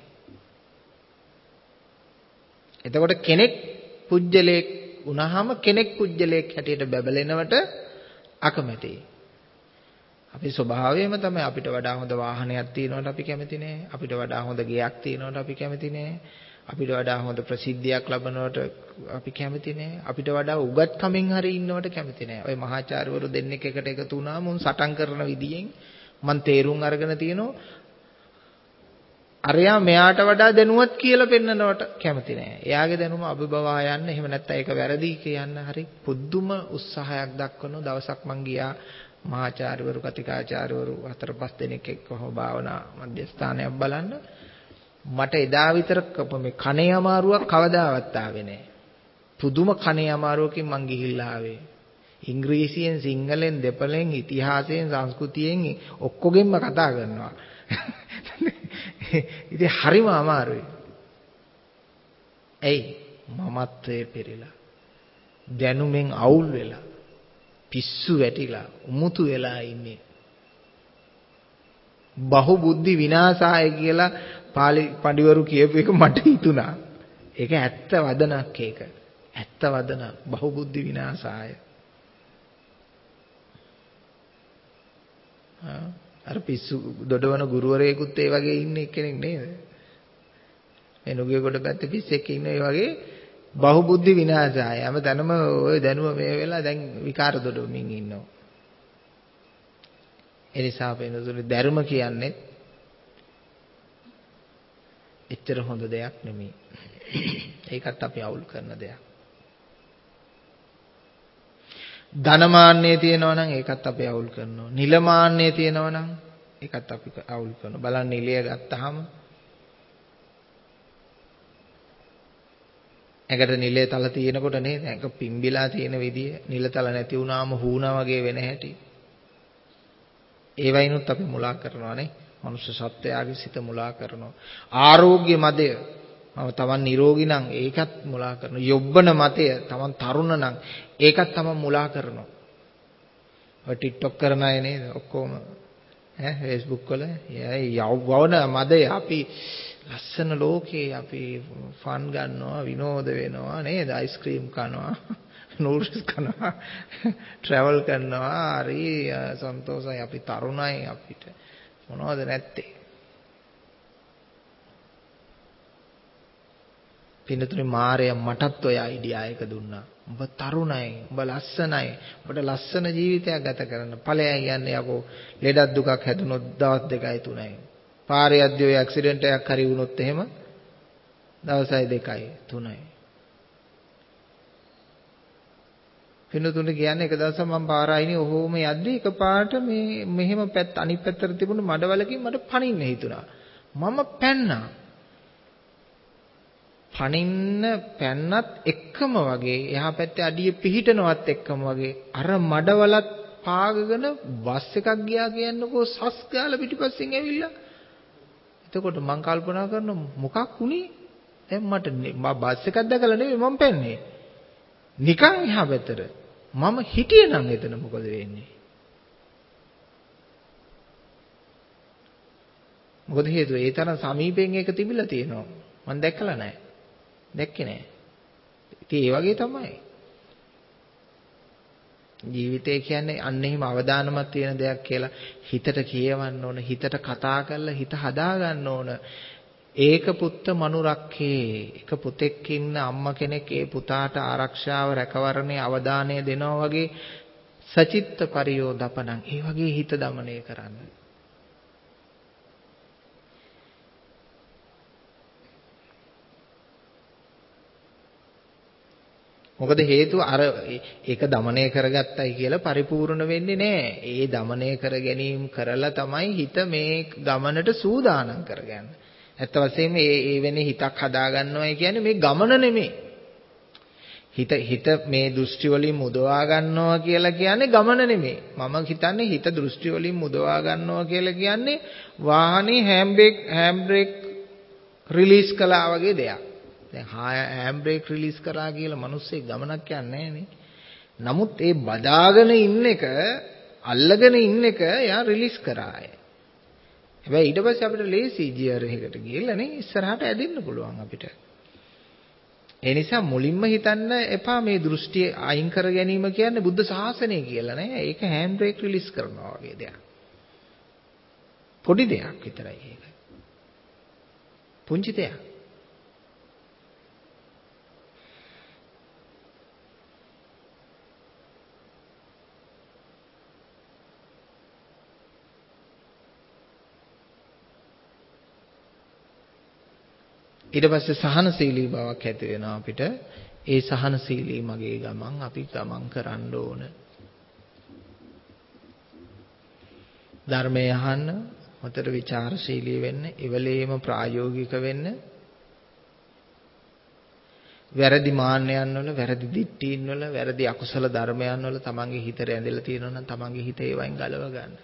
එතකොට කෙනෙක් පුජ්‍යලයක් වුණාම කෙනෙක් පුජ්‍යලයක් හැටියට බැබලෙනවට අකමැතියි. අපේ ස්වභාවයම තමයි අපිට වඩා හොඳ වාහනයක් තියෙනවට අපි කැමති නෑ. අපිට වඩා හොඳ ගෙයක් තියෙනවට අපි කැමති නෑ. අපිට වඩා හොඳ ප්‍රසිද්ධියක් ලබනවට අපි කැමති නෑ. අපිට වඩා උගත්කමින් හරි ඉන්නවට කැමති නෑ. ඔය මහාචාර්යවරු දෙන්නෙක් එකට එකතු වුණාම උන් සටන් කරන විදියෙන් මං තේරුම් අරගෙන තියෙනවා. අරයා මෙයාට වඩා දැනුවත් කියලා පෙන්නනවට කැමති නෑ. එයාගේ දැනුම අභිබවා යන්න, එහෙම නැත්නම් ඒක වැරදි කියන්න හරි පුදුම උත්සාහයක් දක්වන දවසක් මං ගියා මහාචාර්යවරු කතිකාචාර්යවරු හතර පහ දෙනෙක් එක්ක කොහොම භාවනා මධ්‍යස්ථානයක් බලන්න. මට එදා විතර මේ කනේ අමාරුවක් කවදාවත් ආවේ නැහැ. පුදුම කනේ අමාරුවකින් මං ගිහිල්ලා ආවේ. ඉංග්‍රීසියෙන්, සිංහලෙන්, දෙපළෙන්, ඉතිහාසයෙන්, සංස්කෘතියෙන් ඔක්කොගෙන්ම කතා කරනවා. ඉතින් හරිම අමාරුයි. එයි මමත්වයේ පෙරලා දැනුමෙන් අවුල් වෙලා පිස්සු වැටිලා උමුතු වෙලා ඉන්නේ. බහුබුද්ධි විනාශාය කියලා පාලි පඬිවරු කියපු එක මට හිතුණා. ඒක ඇත්ත වදනක් ඒක. ඇත්ත වදනක් බහුබුද්ධි විනාශාය. අර පිස්සු දොඩවන ගුරුවරයෙකුත් ඒ වගේ ඉන්නේ කෙනෙක් නේද? මේ නුගේගොඩ පැත්තේ පිස්සෙක් ඉන්න ඒ වගේ බහුබුද්ධි විනාශාය. හැමතැනම ওই දැනුම මේ වෙලා දැන් විකාර දොඩවමින් ඉන්නවා. ඒ නිසා වෙනසුළු ධර්ම කියන්නේ එච්චර හොඳ දෙයක් නෙමෙයි. ඒකත් අපි අවුල් කරන දෙයක්. ධනමාන්නේ තියෙනවා නම් ඒකත් අපි අවුල් කරනවා. නිලමාන්නේ තියෙනවා නම් ඒකත් අපි අවුල් කරනවා. බලන්න නිලය ගත්තාම ඒකට නිලයේ තල තියෙනකොට නේද? ඒක පිම්බිලා තියෙන විදිය, නිලතල නැති වුණාම හුණා වගේ වෙන හැටි. ඒ වයින්ුත් අපි මුලා කරනවා නේ. මනුෂ්‍ය සත්වයාගේ සිත මුලා කරනවා. ආරෝග්‍ය මදය මම තමන් නිරෝගී නම් ඒකත් මුලා කරනවා. යොබ්බන මතය තමන් තරුණ නම් ඒකත් තමන් මුලා කරනවා. ඔය ටික්ටොක් කරන අය නේද ඔක්කොම ඈ Facebook වල යවවන මදය අපි ලස්සන ලෝකේ අපි ෆන් ගන්නවා විනෝද වෙනවා නේද අයිස්ක්‍රීම් කනවා නූඩල්ස් කනවා ට්‍රැවල් කරනවා හරි සන්තෝෂයි අපි තරුණයි අපිට මොනවද නැත්තේ පින්නතුනේ මාරයා මටත් ඔය අයිඩියා එක දුන්නා උඹ තරුණයි උඹ ලස්සනයි උඹට ලස්සන ජීවිතයක් ගත කරන්න ඵලයන් යන්නේ යකෝ ලෙඩක් දුකක් හැදුනොත් දවස් දෙකයි තුනයි පාරේ යද්දී ඔය ඇක්සිඩන්ට් එකක් හරි වුණොත් එහෙම දවසයි දෙකයි තුනයි. පින්නතුන් කියන්නේ එක දවසක් මම පාර ආයිනේ ඔහොම යද්දී එකපාරට මේ මෙහෙම පැත්ත අනිත් පැත්තට තිබුණු මඩවලකින් මට පනින්න හිතුණා. මම පැන්නා. පනින්න පැන්නත් එක්කම වගේ එහා පැත්තේ අඩිය පිහිටනවත් එක්කම වගේ අර මඩවලත් පාගගෙන බස් එකක් ගියා කියන්නකෝ සස් ගාලා පිටිපස්සෙන් ඇවිල්ලා එතකොට මං කල්පනා කරනවා මොකක් වුනේ දැන් මට බස් එකක් දැකලා නෙමෙයි මම පැන්නේ නිකන් එහා පැත්තට මම හිටියේ නම් එතන මොකද වෙන්නේ මොකද හේතුව ඒ තරම් සමීපයෙන් ඒක තිබිලා තියෙනවා මම දැකලා නැහැ දැක්කේ නැහැ ඉතින් ඒ වගේ තමයි ජීවිතය කියන්නේ අන්න එහෙම අවදානමක් තියෙන දෙයක් කියලා හිතට කියවන්න ඕන හිතට කතා කරලා හිත හදා ගන්න ඕන ඒක පුත්ත මනුරක්කේ එක පුතෙක් ඉන්න අම්මා කෙනෙක් ඒ පුතාට ආරක්ෂාව රැකවරණේ අවධානය දෙනවා වගේ සචිත්ත පරියෝදපණං ඒ වගේ හිත දමනය කරන්න මොකද හේතුව අර ඒක দমনය කරගත්තයි කියලා පරිපූර්ණ වෙන්නේ නැහැ. ඒ দমনය කර ගැනීම කරලා තමයි හිත මේ ගමනට සූදානම් කරගන්නේ. ඇත්ත වශයෙන්ම මේ ඒ වෙන්නේ හිතක් හදා ගන්නවයි කියන්නේ මේ ගමන නෙමෙයි. හිත හිත මේ දෘෂ්ටි වලින් මුදවා ගන්නවා කියලා කියන්නේ ගමන නෙමෙයි. මම හිතන්නේ හිත දෘෂ්ටි වලින් මුදවා ගන්නවා කියලා කියන්නේ වාහනේ hand brake hand brake release කළා වගේ දෙයක්. දැන් හෑම් බ්‍රේක් රිලීස් කරා කියලා මිනිස්සේ ගමනක් යන්නේ නැහනේ. නමුත් ඒ බදාගෙන ඉන්න එක අල්ලගෙන ඉන්න එක එයා රිලීස් කරාය. හැබැයි ඊට පස්සේ අපිට ලේසි ගියර් එකකට ගිහලා නේ ඉස්සරහට ඇදෙන්න පුළුවන් අපිට. ඒ නිසා මුලින්ම හිතන්න එපා මේ දෘෂ්ටි අයින් කර ගැනීම කියන්නේ බුද්ධ ශාසනය කියලා නෑ. ඒක හෑම් බ්‍රේක් රිලීස් කරනවා වගේ දෙයක්. පොඩි දෙයක් විතරයි ඒක. පුංචි දෙයක්. ඊට පස්සේ සහනශීලී බවක් ඇති වෙනවා අපිට. ඒ සහනශීලී මගේ ගමන් අපි ගමන් කරන්න ඕන. ධර්මය අහන්න, හතර විචාරශීලී වෙන්න, ඉවලේම ප්‍රායෝගික වෙන්න. වැරදි මාන්නයන් වල, වැරදි දිට්ඨීන් වල, වැරදි අකුසල ධර්මයන් වල තමන්ගේ හිත රැඳිලා තියෙනවා නම් තමන්ගේ හිත ඒවයින් ගලව ගන්න.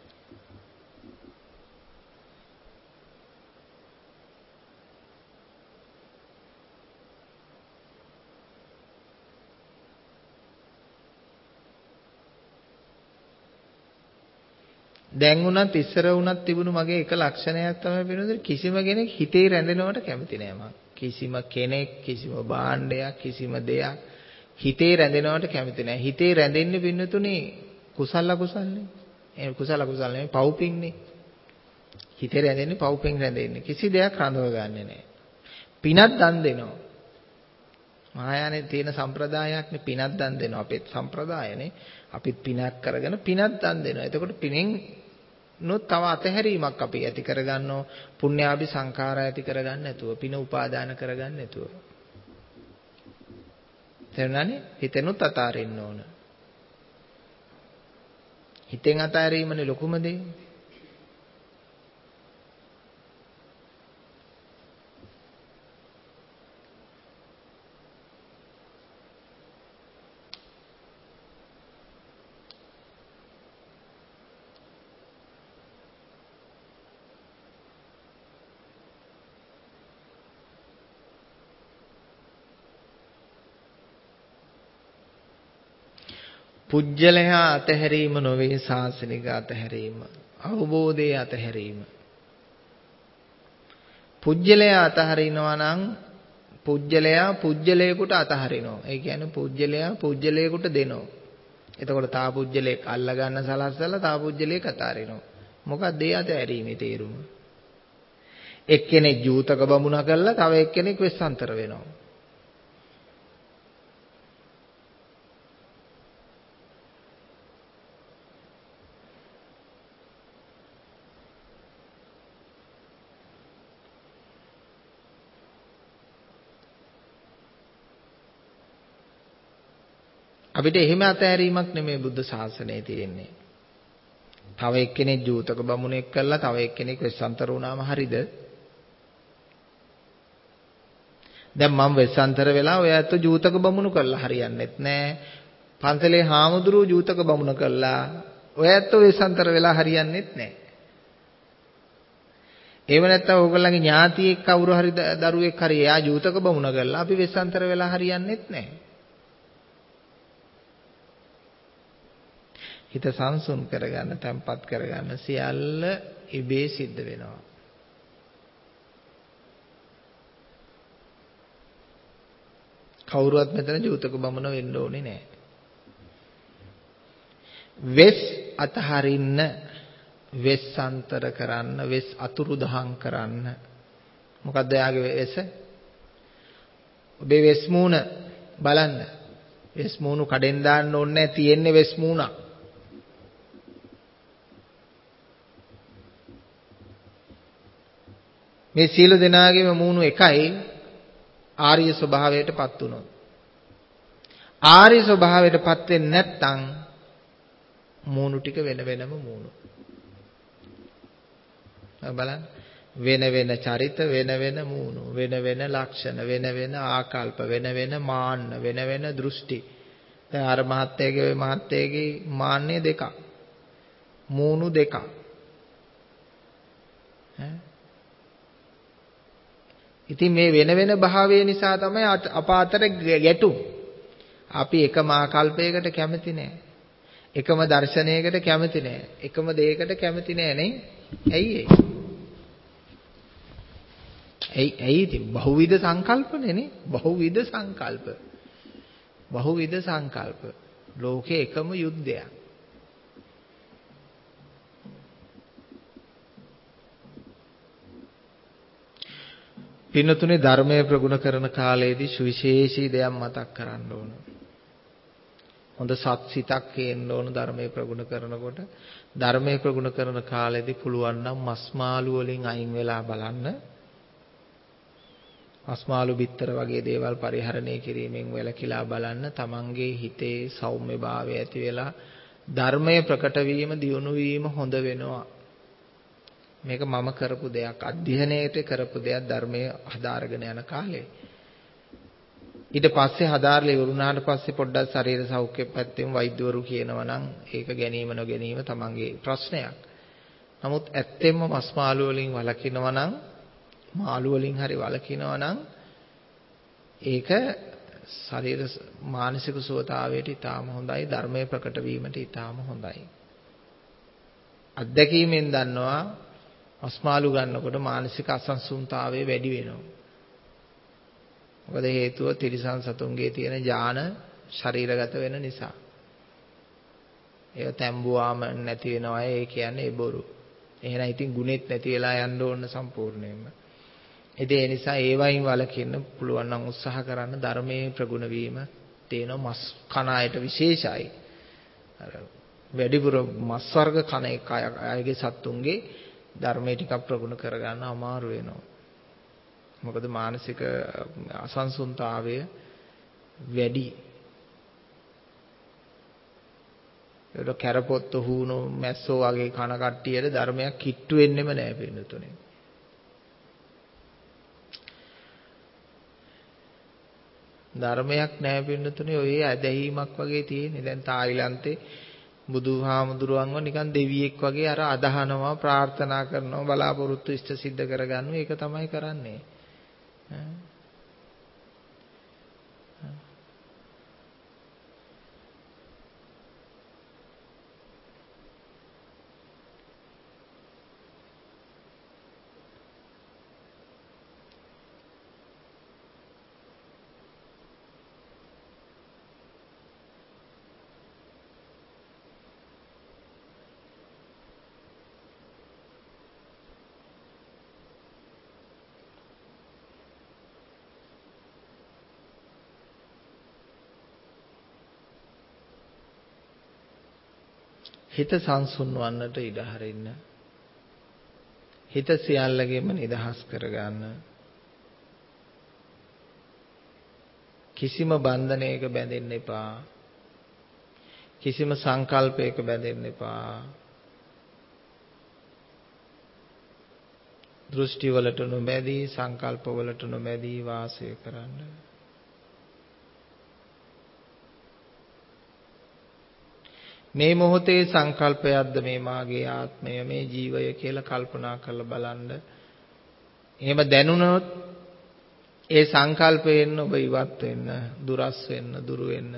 දැන් උනත් ඉස්සර උනත් තිබුණු මගේ එක ලක්ෂණයක් තමයි වෙනද කිසිම කෙනෙක් හිතේ රැඳෙනවට කැමති නෑ මම. කිසිම කෙනෙක් කිසිම භාණ්ඩයක් කිසිම දෙයක් හිතේ රැඳෙනවට කැමති නෑ. හිතේ රැඳෙන්නේ පින්නතුනේ කුසල අකුසල්නේ. ඒ කුසල අකුසල් නෙමෙයි පව්පින්නේ. හිතේ රැඳෙන්නේ පව්පින් රැඳෙන්නේ. කිසි දෙයක් රඳව ගන්නෙ නෑ. පිනක් දන් දෙනවා. මහායානේ තියෙන සම්ප්‍රදායක්නේ පිනක් දන් දෙනවා. අපේ සම්ප්‍රදායනේ අපිත් පිනක් කරගෙන පිනක් දන් දෙනවා. එතකොට පිනෙන් නොත් තව අතහැරීමක් අපි ඇති කරගන්නෝ පුණ්‍යාභි සංඛාර ඇති කරගන්න නැතුව පින උපාදාන කරගන්න නැතුව තේරුණානේ හිතෙනුත් අතාරින්න ඕන හිතෙන් අතාරීමනේ ලොකුම දේ පුජ්‍යලයා අතහැරීම නොවේ සාසනික අතහැරීම අවබෝධයේ අතහැරීම පුජ්‍යලයා අතහරිනවා නම් පුජ්‍යලයා පුජ්‍යලයකට අතහරිනවා ඒ කියන්නේ පුජ්‍යලයා පුජ්‍යලයකට දෙනවා එතකොට තා පුජ්‍යලයක් අල්ල ගන්න සලස්සලා තා පුජ්‍යලයක අතහරිනවා මොකක්ද ඒ අතහැරීමේ තේරුම එක්කෙනෙක් ජූතක බමුණා කළා තව එක්කෙනෙක් වෙස්සන්තර වෙනවා අපිට එහෙම අතහැරීමක් නෙමෙයි බුද්ධ ශාසනයේ තියෙන්නේ. තව එක්කෙනෙක් ජූතක බමුණෙක් කළා තව එක්කෙනෙක් වෙස්සන්තර වුණාම හරිද? දැන් මම වෙස්සන්තර වෙලා ඔය ඇත්ත ජූතක බමුණු කළා හරියන්නේත් නැහැ. පන්සලේ හාමුදුරුවෝ ජූතක බමුණ කළා ඔය ඇත්ත වෙස්සන්තර වෙලා හරියන්නේත් නැහැ. ඒව නැත්තම් ඕගොල්ලන්ගේ ඥාතියෙක් කවුරු හරි දරුවෙක් හරි එයා ජූතක බමුණ කළා අපි වෙස්සන්තර වෙලා හරියන්නේත් නැහැ. හිත සංසුන් කරගන්න, තැම්පත් කරගන්න සියල්ල ඉබේ සිද්ධ වෙනවා. කවුරුවත් මෙතන ජූතක බමුණ වෙන්න ඕනේ නැහැ. වෙස් අතහරින්න, වෙස් අන්තර කරන්න, වෙස් අතුරුදහන් කරන්න. මොකද්ද යාගේ වෙස? ඔබේ වෙස් මූණ බලන්න. වෙස් මූණු කඩෙන් දාන්න ඕනේ නැහැ, තියෙන්නේ වෙස් මූණක්. මේ සියලු දෙනාගේම මූණු එකයි ආර්ය ස්වභාවයටපත් වුණොත්. ආර්ය ස්වභාවයටපත් වෙන්නේ නැත්නම් මූණු ටික වෙන වෙනම මූණු. බලන්න වෙන වෙන චරිත වෙන වෙන මූණු වෙන වෙන ලක්ෂණ වෙන වෙන ආකල්ප වෙන වෙන මාන්න වෙන වෙන දෘෂ්ටි. දැන් අර මහත්තයගේ ওই මහත්තයගේ මාන්නේ දෙකක්. මූණු දෙකක්. ඈ ඉතින් මේ වෙන වෙන භාවය නිසා තමයි අප අතර ගැටුම්. අපි එකම ආකල්පයකට කැමති නෑ. එකම දර්ශනයකට කැමති නෑ. එකම දෙයකට කැමති නෑ නේ. ඇයි ඒ? ඇයි ඇයි ඉතින් බහුවිධ සංකල්පනේ නේ. බහුවිධ සංකල්ප. බහුවිධ සංකල්ප. ලෝකේ එකම යුද්ධයක්. පින්නතුනේ ධර්මය ප්‍රගුණ කරන කාලයේදී සුවිශේෂී දෙයක් මතක් කරන්න ඕන. හොඳ සත් සිතක් එන්න ඕන ධර්මයේ ප්‍රගුණ කරනකොට. ධර්මයේ ප්‍රගුණ කරන කාලෙදී පුළුවන් නම් මස් මාළු වලින් අයින් වෙලා බලන්න. මස් මාළු බිත්තර වගේ දේවල් පරිහරණය කිරීමෙන් වැළකීලා බලන්න. තමන්ගේ හිතේ සෞම්‍යභාවය ඇති වෙලා ධර්මයේ ප්‍රකට වීම දියුණු වීම හොඳ වෙනවා. මේක මම කරපු දෙයක් අධ්‍යයනයේට කරපු දෙයක් ධර්මයේ හදාarගෙන යන කාලේ. ඊට පස්සේ හදාarලා ඉවරුනාට පස්සේ පොඩ්ඩක් ශරීර සෞඛ්‍ය පැත්තෙන් වෛද්‍යවරු කියනවා නම් ඒක ගැනීම නොගැනීම තමන්ගේ ප්‍රශ්නයක්. නමුත් ඇත්තෙන්ම මස් මාළු වලින් වළකිනවා නම් මාළු වලින් හරි වළකිනවා නම් ඒක ශරීර මානසික සුවතාවයට ඉතාම හොඳයි ධර්මයේ ප්‍රකට වීමට ඉතාම හොඳයි. අත්දැකීමෙන් දන්නවා මස් මාළු ගන්නකොට මානසික අසන්සුන්තාවය වැඩි වෙනවා. මොකද හේතුව තිරිසන් සතුන්ගේ තියෙන ඥාන ශරීරගත වෙන නිසා. ඒක තැඹුවාම නැති වෙනවා ඒ කියන්නේ බොරු. එහෙනම් ඉතින් ගුණෙත් නැති වෙලා යන්න ඕන සම්පූර්ණයෙන්ම. ඉතින් ඒ නිසා ඒ වයින් වලකින්න පුළුවන් නම් උත්සාහ කරන්න ධර්මයේ ප්‍රගුණ වීම තේන මස් කන අයට විශේෂයි. අර වැඩිපුර මස් වර්ග කන එක අයගේ සත්තුන්ගේ ධර්මයේ ටිකක් ප්‍රගුණ කරගන්න අමාරු වෙනවා. මොකද මානසික අසංසුන්තාවය වැඩි. ඒක කැරපොත්ත හූනෝ මැස්සෝ වගේ කන කට්ටියට ධර්මයක් කිට්ටු වෙන්නෙම නෑ පින්නතුනේ. ධර්මයක් නෑ පින්නතුනේ ඔය ඇදහිීමක් වගේ තියෙන්නේ. දැන් තායිලන්තේ බුදුහාමුදුරුවන්ව නිකන් දෙවියෙක් වගේ අර අදහනවා ප්‍රාර්ථනා කරනවා බලාපොරොත්තු ඉෂ්ට සිද්ධ කරගන්නවා ඒක තමයි කරන්නේ. හිත සංසුන් වන්නට ඉඩ හරින්න. හිත සියල්ලගෙම නිදහස් කරගන්න. කිසිම බන්ධනයක බැඳෙන්න එපා. කිසිම සංකල්පයක බැඳෙන්න එපා. දෘෂ්ටි වලට නොබැඳී සංකල්ප වලට නොබැඳී වාසය කරන්න. මේ මොහොතේ සංකල්පයක්ද මේ මාගේ ආත්මය මේ ජීවය කියලා කල්පනා කරලා බලන්න. එහෙම දැනුණොත් ඒ සංකල්පයෙන් ඔබ ඉවත් වෙන්න, දුරස් වෙන්න, දුරු වෙන්න.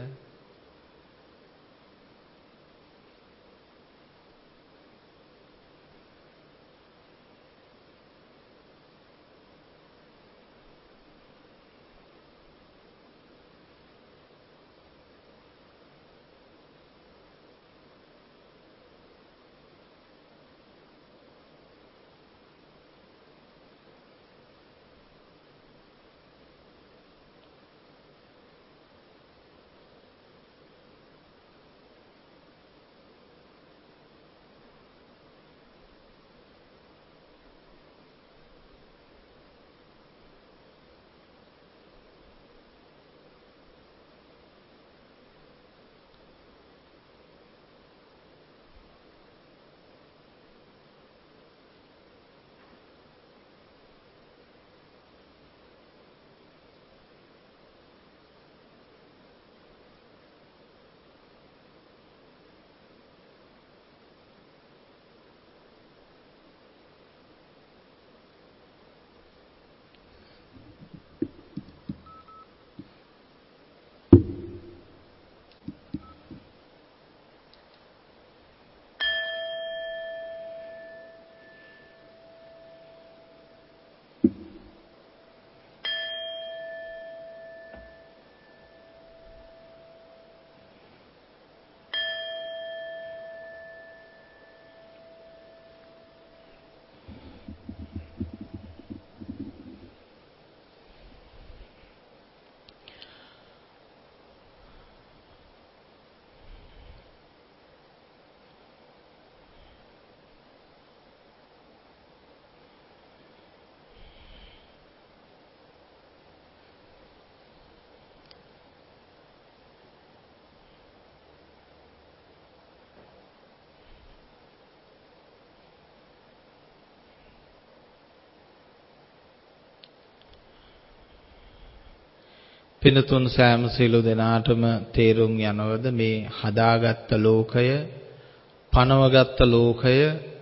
පිනතුන් සෑම සියලු දෙනාටම තේරුම් යනවද මේ හදාගත්ත ලෝකය, පනවගත්ත ලෝකය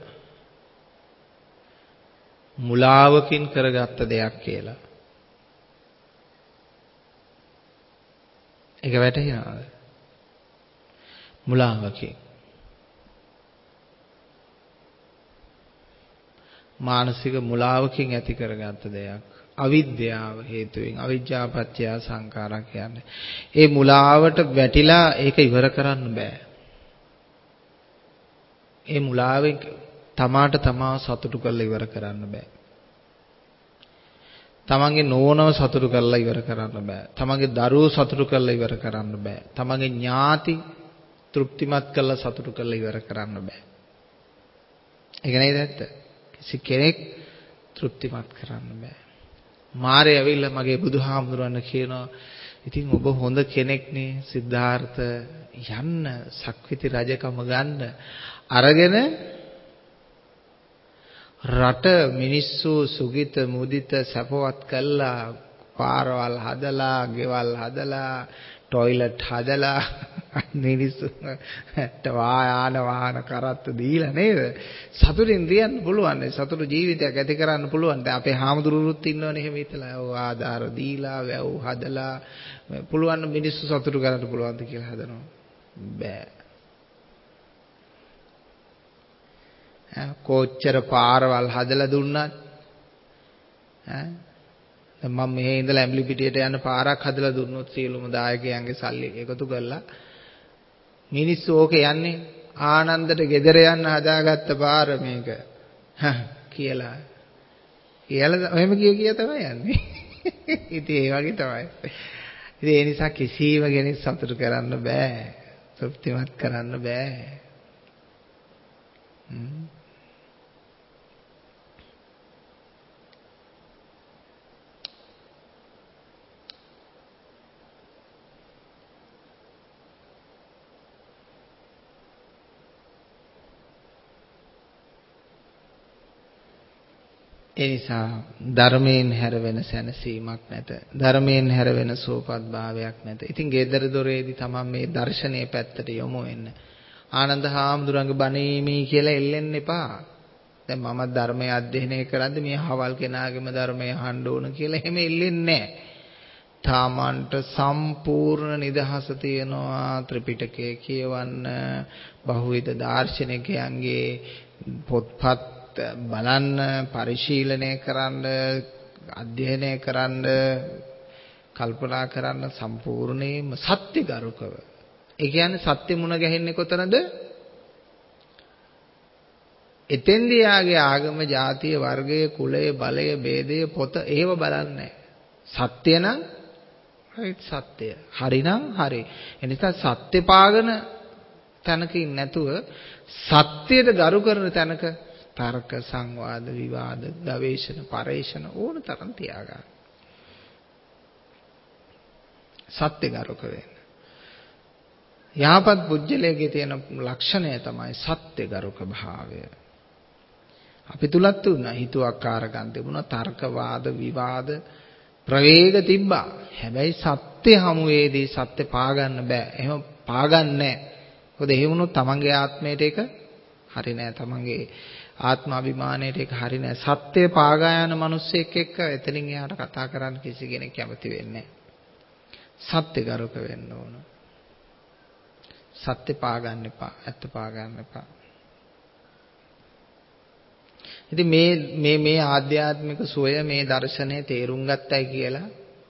මුලාවකින් කරගත්ත දෙයක් කියලා. ඒක වැටහෙනවද? මුලාවකින්. මානසික මුලාවකින් ඇති කරගත්ත දෙයක්. අවිද්‍යාව හේතුවෙන් අවිජ්ජාපත්‍ය සංඛාරා කියන්නේ. ඒ මුලාවට වැටිලා ඒක ඉවර කරන්න බෑ. ඒ මුලාවෙන් තමාට තමා සතුටු කරලා ඉවර කරන්න බෑ. තමන්ගේ නෝනව සතුටු කරලා ඉවර කරන්න බෑ. තමන්ගේ දරුවෝ සතුටු කරලා ඉවර කරන්න බෑ. තමන්ගේ ඥාති තෘප්තිමත් කරලා සතුටු කරලා ඉවර කරන්න බෑ. ඒක නේද ඇත්ත? කිසි කෙනෙක් තෘප්තිමත් කරන්න බෑ. මාරේ ඇවිල්ලා මගේ බුදුහාමුදුරන් කියනවා ඉතින් ඔබ හොඳ කෙනෙක්නේ සිද්ධාර්ථ යන්න සක්විති රජකම ගන්න අරගෙන රට මිනිස්සු සුගිත මුදිත සපවත් කළා පාරවල් හදලා ගෙවල් හදලා টয়ලට් හදලා මිනිස්සුන්ට වාහන වාහන කරත්ත දීලා නේද සතුටින් රියන්න පුළුවන් සතුටු ජීවිතයක් ඇති කරන්න පුළුවන් දැන් අපේ හාමුදුරුවොත් ඉන්නවනේ එහෙම හිතලා ඔව් ආධාර දීලා වැව් හදලා පුළුවන් මිනිස්සු සතුටු කරන්න පුළුවන්ද කියලා හදනවා බෑ කොච්චර පාරවල් හදලා දුන්නත් ඈ මම මෙහි ඉඳලා ඇඹිලි පිටියට යන පාරක් හදලා දුන්නොත් සියලුම දායකයන්ගේ සල්ලි එකතු කරලා මිනිස්සු ඕකේ යන්නේ ආනන්දට ගෙදර යන්න හදාගත්ත පාර මේක කියලා කියලා එහෙම කිය කිය තමයි යන්නේ ඉතින් ඒ වගේ තමයි ඉතින් ඒ නිසා කිසිම කෙනෙක් සතුටු කරන්න බෑ තෘප්තිමත් කරන්න බෑ ඒ නිසා ධර්මයෙන් හැර වෙන සැනසීමක් නැත. ධර්මයෙන් හැර වෙන සෝපත් භාවයක් නැත. ඉතින් ගෙදර දොරේදී තමයි මේ දර්ශනීය පැත්තට යොමු වෙන්න. ආනන්ද හාමුදුරන්ගේ බණීමේ කියලා එල්ලෙන්න එපා. දැන් මම ධර්මය අධ්‍යයනය කරද්දී මේ හවල් කෙනාගේම ධර්මය අහන්න ඕන කියලා එහෙම එල්ලෙන්නේ නැහැ. තමන්ට සම්පූර්ණ නිදහස තියෙනවා ත්‍රිපිටකය කියවන්න, බහුවිධ දාර්ශනිකයන්ගේ පොත්පත් බලන්න පරිශීලනය කරන්න අධ්‍යයනය කරන්න කල්පනා කරන්න සම්පූර්ණයෙන්ම සත්‍යගරුකව ඒ කියන්නේ සත්‍ය මුණ ගැහෙන්නේ කොතනද එතෙන්දී යාගේ ආගම ජාතිය වර්ගය කුලය බලය ભેදය පොත ඒව බලන්නේ සත්‍ය නම් right සත්‍ය හරිනම් හරි එනිසා සත්‍ය පාගන තැනකින් නැතුව සත්‍යයට ගරු කරන තැනක තර්ක සංවාද විවාද ගවේෂණ පරේෂණ ඕන තරම් තියාගන්න. සත්‍ය ගරුක වෙන්න. යහපත් පුජ්‍යලයේ තියෙන ලක්ෂණය තමයි සත්‍ය ගරුක භාවය. අපි තුලත් උනා හිතුවක්කාරකම් තිබුණා තර්ක වාද විවාද ප්‍රවේග තිබ්බා. හැබැයි සත්‍ය හමුවේදී සත්‍ය පාගන්න බෑ. එහෙම පාගන්නේ නැහැ. මොකද එහෙම වුණොත් තමන්ගේ ආත්මයට ඒක හරි නෑ. තමන්ගේ ආත්ම අභිමානයට ඒක හරි නෑ. සත්‍ය පාගා යන මිනිස්සෙක් එක්ක එතනින් එහාට කතා කරන්න කිසි කෙනෙක් කැමති වෙන්නේ නෑ. සත්‍ය ගරුක වෙන්න ඕන. සත්‍ය පාගන්න එපා. ඇත්ත පාගන්න එපා. ඉතින් මේ මේ මේ ආධ්‍යාත්මික සෝය මේ දර්ශනය තේරුම් ගත්තයි කියලා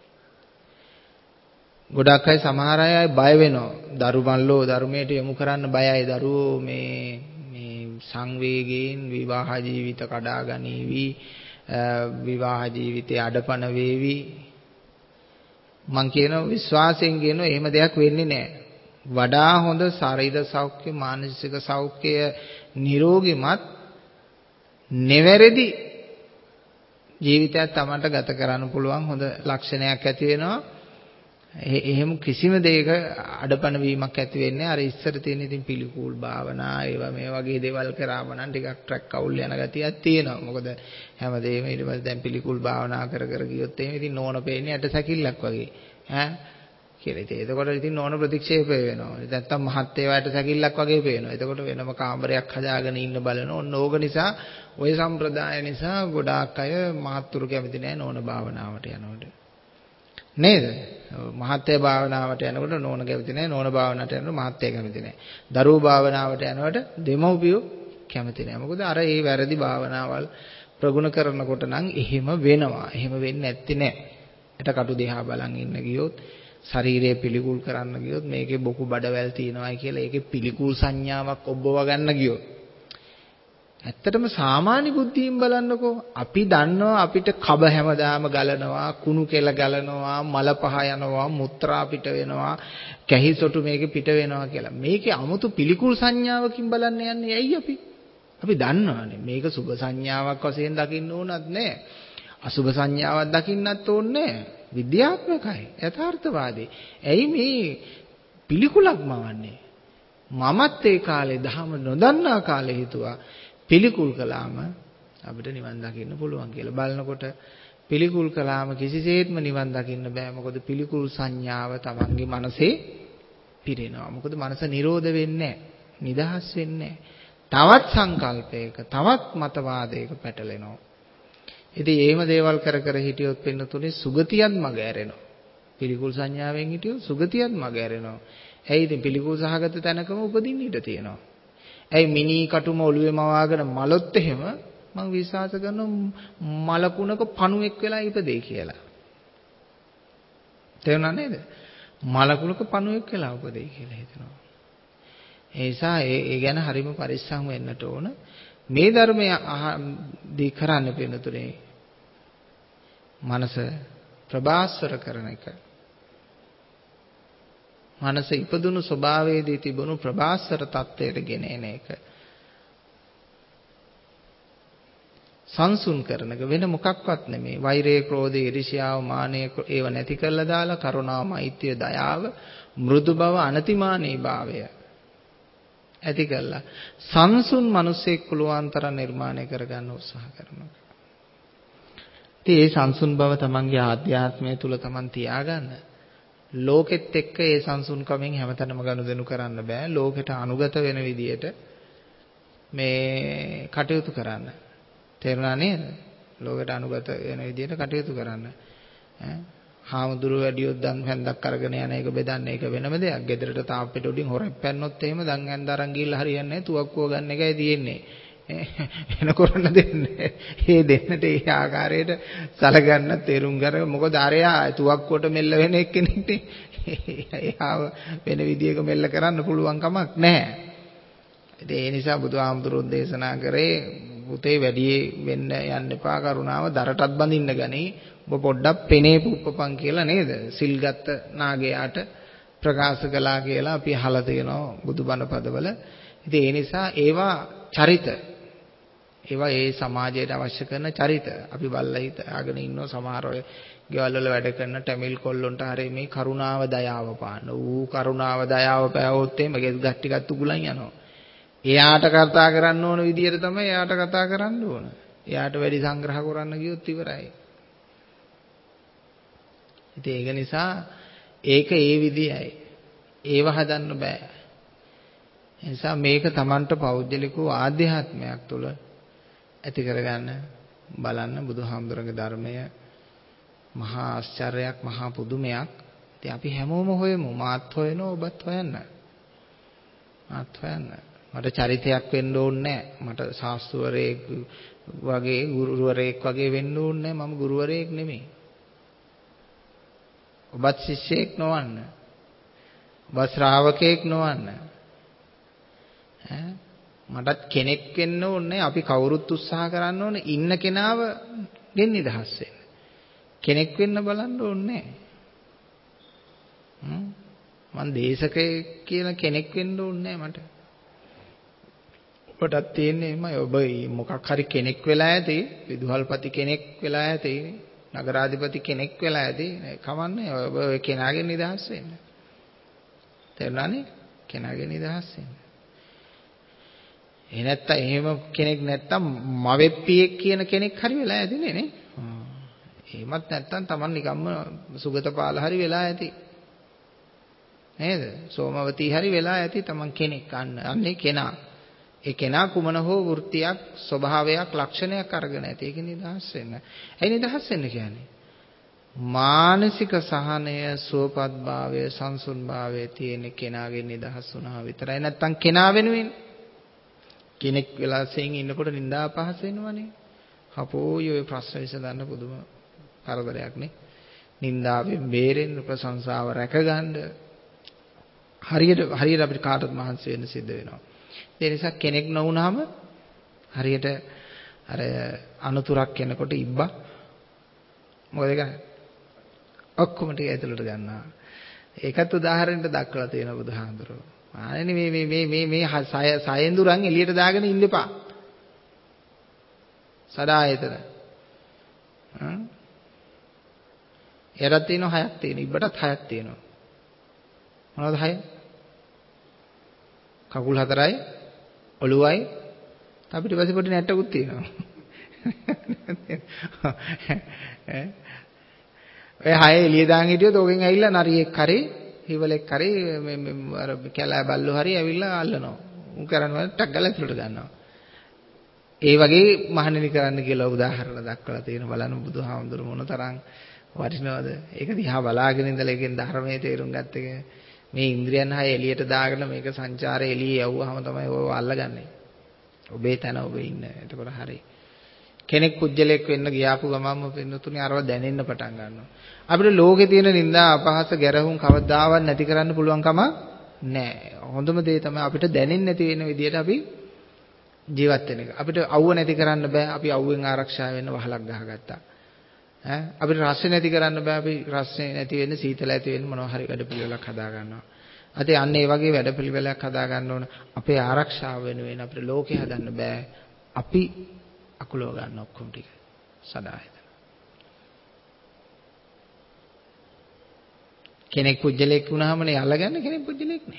ගොඩක් අය සමහර අය බය වෙනවා. දරුමල්ලෝ ධර්මයට යොමු කරන්න බයයි. දරුවෝ මේ සංවේගයෙන් විවාහ ජීවිත කඩා ගනීවි විවාහ ජීවිතේ අඩපණ වේවි මං කියන විශ්වාසයෙන් කියන එහෙම දෙයක් වෙන්නේ නැහැ වඩා හොඳ ශරීර සෞඛ්‍ය මානසික සෞඛ්‍ය නිරෝගීමත් නෙවැරදි ජීවිතයක් තමන්ට ගත කරන්න පුළුවන් හොඳ ලක්ෂණයක් ඇති වෙනවා එහෙම කිසිම දෙයක අඩපණ වීමක් ඇති වෙන්නේ අර ඉස්සර තියෙන ඉතින් පිළිකූල් භාවනා ඒවා මේ වගේ දේවල් කරාම නම් ටිකක් ට්‍රැක් අවුල් යන ගතියක් තියෙනවා. මොකද හැමදේම ඊට පස්සේ දැන් පිළිකූල් භාවනා කර කර ගියොත් එහෙම ඉතින් නෝන පේන්නේ ඇට සැකිල්ලක් වගේ. ඈ කියලා. ඉතින් එතකොට ඉතින් නෝන ප්‍රතික්ෂේප වෙනවා. නැත්තම් මහත් ඒවාට සැකිල්ලක් වගේ පේනවා. එතකොට වෙනම කාමරයක් හදාගෙන ඉන්න බලන ඕන ඕක නිසා ওই සම්ප්‍රදාය නිසා ගොඩාක් අය මහත්තුරු කැමති නැහැ නෝන භාවනාවට යනකොට. නේද? මහත්ය භාවනාවට යනකොට නෝන කැමති නැහැ. නෝන භාවනාවට යනකොට මහත්ය කැමති නැහැ. දරුවෝ භාවනාවට යනකොට දෙමව්පියෝ කැමති නැහැ. මොකද අර ඒ වැරදි භාවනාවල් ප්‍රගුණ කරනකොට නම් එහෙම වෙනවා. එහෙම වෙන්නේ නැත්තේ නෑ. එට කටු දිහා බලන් ඉන්න ගියොත් ශරීරය පිළිකුල් කරන්න ගියොත් මේකේ බොකු බඩවැල් තියෙනවායි කියලා ඒකේ පිළිකුල් සංඥාවක් ඔබව ගන්න ගියොත් ඇත්තටම සාමාන්‍ය බුද්ධියෙන් බලන්නකෝ අපි දන්නවා අපිට කබ හැමදාම ගලනවා කුණු කෙල ගලනවා මල පහ යනවා මුත්‍රා පිට වෙනවා කැහිසොටු මේකේ පිට වෙනවා කියලා මේකේ 아무තු පිළිකුල් සංඥාවකින් බලන්න යන්නේ ඇයි අපි අපි දන්නවානේ මේක සුභ සංඥාවක් වශයෙන් දකින්න ඕනත් නෑ අසුභ සංඥාවක් දකින්නත් ඕනේ නෑ විද්‍යාත්මකයි යථාර්ථවාදී. ඇයි මේ පිළිකුලක් මවන්නේ? මමත් ඒ කාලේ ධහම නොදන්නා කාලේ හිතුවා පිළිකුල් කළාම අපිට නිවන් දකින්න පුළුවන් කියලා. බලනකොට පිළිකුල් කළාම කිසිසේත්ම නිවන් දකින්න බෑ. මොකද පිළිකුල් සංඥාව තමන්ගේ මනසේ පිරෙනවා. මොකද මනස නිරෝධ වෙන්නේ නැහැ. නිදහස් වෙන්නේ නැහැ. තවත් සංකල්පයක, තවත් මතවාදයක පැටලෙනවා. ඉතින් එහෙම දේවල් කර කර හිටියොත් පින්නතුනේ සුගතියත් මග ඇරෙනවා. පිළිකුල් සංඥාවෙන් හිටියොත් සුගතියත් මග ඇරෙනවා. ඇයි ඉතින් පිළිකුල් සහගත තැනකම උපදින්න ඉඩ තියෙනවා. ඇයි මිනි කටුම ඔළුවේ මවාගෙන මලොත් එහෙම මම විශ්වාස කරනවා මලකුණක පණුවෙක් වෙලා ඉපදෙයි කියලා. තේරුණා නේද? මලකුණක පණුවෙක් වෙලා උපදෙයි කියලා හිතනවා. ඒ නිසා ඒ ගැන හරිම පරිස්සම් වෙන්නට ඕන. මේ ධර්මය දී කරන්න පින්නතුනේ මනස ප්‍රබාස්වර කරන එක. මනස ඉපදුණු ස්වභාවයේදී තිබුණු ප්‍රබාස්වර තත්ත්වයට ගෙන එන එක. සංසුන් කරන එක වෙන මොකක්වත් නෙමෙයි. වෛරය, ක්‍රෝධය, ඊර්ෂ්‍යාව, මානය ඒව නැති කරලා දාලා කරුණාව, මෛත්‍රිය, දයාව, මෘදු බව, අනතිමානී භාවය ඇති කළා. සංසුන් මිනිසෙක් පුළුවන් තරම් නිර්මාණය කරගන්න උත්සාහ කරනවා. ඉතින් ඒ සංසුන් බව තමන්ගේ ආධ්‍යාත්මය තුල තමන් තියාගන්න. ලෝකෙත් එක්ක ඒ සංසුන්කමෙන් හැමතැනම ගනුදෙනු කරන්න බෑ. ලෝකෙට අනුගත වෙන විදියට මේ කටයුතු කරන්න. තේරුණා නේද? ලෝකෙට අනුගත වෙන විදියට කටයුතු කරන්න. ඈ හාමුදුරුවෝ වැඩියොත් දන් හැන්දක් අරගෙන යන එක බෙදන්න ඒක වෙනම දෙයක්. ගෙදරට තාප්පෙට උඩින් හොරෙක් පැන්නොත් එහෙම දන් හැන්ද අරන් ගිහිල්ලා හරියන්නේ නැහැ. තුවක්කුව ගන්න එකයි තියෙන්නේ. එන කරන්න දෙන්නේ. ඒ දෙන්නට ඒ ආකාරයට සලගන්න තේරුම් ගන්න. මොකද අරයා තුවක්කුවට මෙල්ල වෙන එක්කෙනෙක් නේ. එයාව වෙන විදියක මෙල්ල කරන්න පුළුවන් කමක් නැහැ. ඒ නිසා බුදුහාමුදුරුවෝ දේශනා කරේ පුතේ වැඩි වෙන්න යන්න එපා කරුණාව දරටත් බඳින්න ගනි. ඔබ පොඩ්ඩක් පෙනේ පුප්පපන් කියලා නේද? සිල්ගත් නාගයාට ප්‍රකාශ කළා කියලා අපි අහලා තියෙනවා බුදුබණ පදවල. ඉතින් ඒ නිසා ඒවා චරිත. ඒවා ඒ සමාජයට අවශ්‍ය කරන චරිත. අපි බල්ලා හිතාගෙන ඉන්නවා සමහර අය ගෙවල් වල වැඩ කරන ටැමිල් කොල්ලොන්ට හරිය මේ කරුණාව දයාව පාන්න. ඌ කරුණාව දයාව පෑවොත් එimhe ගෙස් ගස් ටිකත් උගුලන් යනවා. එයාට කතා කරන්න ඕන විදියට තමයි එයාට කතා කරන්න ඕන. එයාට වැඩි සංග්‍රහ කරන්න ගියොත් ඉවරයි. ඉතින් ඒක නිසා ඒක ඒ විදියයි. ඒව හදන්න බෑ. ඒ නිසා මේක Tamanට පෞද්ගලිකව ආධ්‍යාත්මයක් තුළ ඇති කරගන්න බලන්න බුදුහාමුදුරගේ ධර්මය මහා ආශ්චර්යයක් මහා පුදුමයක්. ඉතින් අපි හැමෝම හොයමු. මාත් හොයනවා ඔබත් හොයන්න. මාත් හොයන්න. මට චරිතයක් වෙන්න ඕනේ නැහැ. මට ශාස්ත්‍රවරයෙක් වගේ ගුරුවරයෙක් වගේ වෙන්න ඕනේ නැහැ. මම ගුරුවරයෙක් නෙමෙයි. ඔබත් ශිෂ්‍යයෙක් නොවන්න. ඔබ ශ්‍රාවකයෙක් නොවන්න. ඈ මටත් කෙනෙක් වෙන්න ඕනේ. අපි කවුරුත් උත්සාහ කරන්න ඕනේ ඉන්න කෙනාව ගෙන් නිදහස් වෙන්න. කෙනෙක් වෙන්න බලන්න ඕනේ නැහැ. මම දේශකයෙක් කියලා කෙනෙක් වෙන්න ඕනේ නැහැ මට. ඔබටත් තියෙන්නේ එමය. ඔබ මොකක් හරි කෙනෙක් වෙලා ඇති. විදුහල්පති කෙනෙක් වෙලා ඇති. නගරාධිපති කෙනෙක් වෙලා ඇති. කවන්නේ ඔබ ඔය කෙනාගෙන් නිදහස් වෙන්න. තේරුණානේ? කෙනාගෙන් නිදහස් වෙන්න. ඒ නැත්තම් එහෙම කෙනෙක් නැත්තම් මවෙප්පියෙක් කියන කෙනෙක් හරි වෙලා ඇතිනේ නේ. එහෙමත් නැත්තම් Taman නිකම්ම සුගතපාල හරි වෙලා ඇති. නේද? සෝමවතී හරි වෙලා ඇති Taman කෙනෙක් අන්න. අන්නේ කෙනා. ඒ කෙනා කුමන හෝ වෘත්තියක්, ස්වභාවයක්, ලක්ෂණයක් අරගෙන ඇති. ඒක නිදහස් වෙන්න. ඇයි නිදහස් වෙන්න කියන්නේ? මානසික සහනය, සුවපත්භාවය, සංසුන්භාවය තියෙන කෙනාගෙන් නිදහස් වුණා විතරයි. නැත්තම් කෙනා වෙනුවෙන් කෙනෙක් වෙලා සෙන් ඉන්නකොට නිന്ദා පහස වෙනවනේ. හපෝයි ඔය ප්‍රශ්න විසඳන්න පුදුම කරදරයක් නේ. නිന്ദාවෙන් බේරෙන්න, ප්‍රශංසාව රැකගන්න හරියට හරියට අපිට කාටවත් මහන්සි වෙන්න සිද්ධ වෙනවා. ඒ නිසා කෙනෙක් නොවුනහම හරියට අර අනුතුරක් එනකොට ඉබ්බා මොකද කරන්නේ? ඔක්කොම ටික ඇතුළට ගන්නවා. ඒකත් උදාහරණයක් දක්වලා තියෙනවා බුදුහාමුදුරුවෝ. ආනේ මේ මේ මේ මේ මේ සයෙන්දුරන් එළියට දාගෙන ඉන්න එපා. සදායතන. හ්ම්. එරත් තියෙනවා හයක් තියෙනවා. ඉබ්බටත් හයක් තියෙනවා. මොනවද හය? කකුල් හතරයි, ඔළුවයි, තව පිටිපස්සේ පොඩි නැට්ටකුත් තියෙනවා. ඈ ඔය හය එළිය දාන් හිටියොත් ඕකෙන් ඇවිල්ලා නරියෙක් හරි හිවලෙක් හරි මේ අර කැලෑ බල්ලෝ හරි ඇවිල්ලා අල්ලනවා. උන් කරන්නේ ටක් ගාලා ඇතුළට ගන්නවා. ඒ වගේ මහණෙනි කරන්න කියලා උදාහරණ දක්වලා තියෙන බලන්න බුදුහාමුදුරු මොන තරම් වටිනවද? ඒක දිහා බලාගෙන ඉඳලා ඒකෙන් ධර්මයේ තේරුම් ගත්ත එක මේ ඉන්ද්‍රියන් හය එළියට දාගෙන මේක සංචාරය එළියේ යවුවාම තමයි ඔය අල්ලගන්නේ. ඔබේ තන ඔබ ඉන්න. එතකොට හරි. කෙනෙක් කුජලයක් වෙන්න ගියාපු ගමන්ම පින්නතුනේ අරව දැනෙන්න පටන් ගන්නවා. අපිට ලෝකේ තියෙන නිന്ദා අපහාස ගැරහුම් කවදාවත් නැති කරන්න පුළුවන් කම නැහැ. හොඳම දේ තමයි අපිට දැනෙන්නේ නැති වෙන විදිහට අපි ජීවත් වෙන එක. අපිට අවුව නැති කරන්න බෑ. අපි අවුවෙන් ආරක්ෂා වෙන්න වහලක් ගහගත්තා. ඈ අපිට රස්නේ නැති කරන්න බෑ. අපි රස්නේ නැති වෙන්න සීතල ඇති වෙන්න මොනවා හරි වැඩ පිළිවෙලක් හදා ගන්නවා. අද අන්න ඒ වගේ වැඩ පිළිවෙලක් හදා ගන්න ඕන. අපේ ආරක්ෂාව වෙනුවෙන් අපිට ලෝකේ හදන්න බෑ. අපි අකුලව ගන්න ඔක්කොම ටික සදායතන. කෙනෙක් පුජ්‍යලෙක් වුණාමනේ අල්ලගන්නේ කෙනෙක් පුජ්‍යලෙක් නෑ.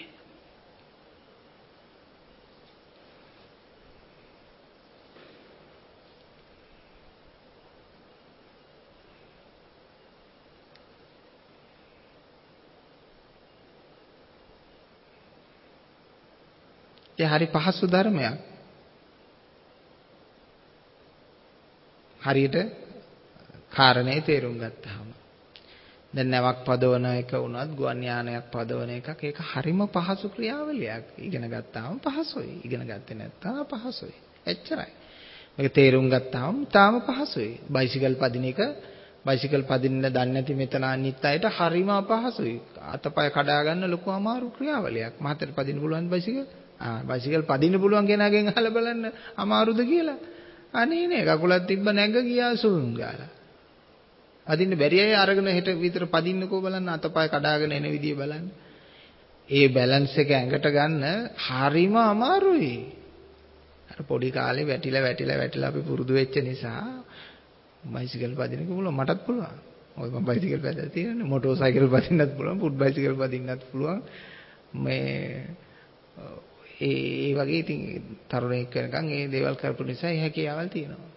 ඒ හරි පහසු ධර්මයක්. හරියට කාරණේ තේරුම් ගත්තාම දැන් නැවක් පදවන එක වුණත් ගුවන් යානයක් පදවන එකක් ඒක හරිම පහසු ක්‍රියාවලියක්. ඉගෙන ගත්තාම පහසුයි. ඉගෙන ගත්තේ නැත්නම් අපහසුයි. එච්චරයි. මේක තේරුම් ගත්තාම තාම පහසුයි. බයිසිකල් පදින එක බයිසිකල් පදින්න දන්නේ නැති මෙතන අනිත් අයට හරිම අපහසුයි. අතපය කඩා ගන්න ලොකු අමාරු ක්‍රියාවලියක්. මහතට පදින්න පුළුවන් බයිසිකල්? ආ බයිසිකල් පදින්න පුළුවන් කෙනාගෙන් අහලා බලන්න අමාරුද කියලා. අනේ නේ කකුලක් තිබ්බ නැග ගියා සුන් ගාලා. පදින්න බැරි අය අරගෙන හෙට විතර පදින්නකෝ බලන්න අතපය කඩාගෙන එන විදිය බලන්න. ඒ බැලන්ස් එක ඇඟට ගන්න හරිම අමාරුයි. අර පොඩි කාලේ වැටිලා වැටිලා වැටිලා අපි පුරුදු වෙච්ච නිසා බයිසිකල් පදින්නක පුළුවන් මටත් පුළුවන්. ඔය මම බයිසිකල් පදලා තියෙනනේ මොටෝ සයිකල් පදින්නත් පුළුවන් ෆුට් බයිසිකල් පදින්නත් පුළුවන්. මේ ඒ වගේ ඉතින් තරුණයෙක් වෙනකන් ඒ දේවල් කරපු නිසා ඒ හැකියාවල් තියෙනවා.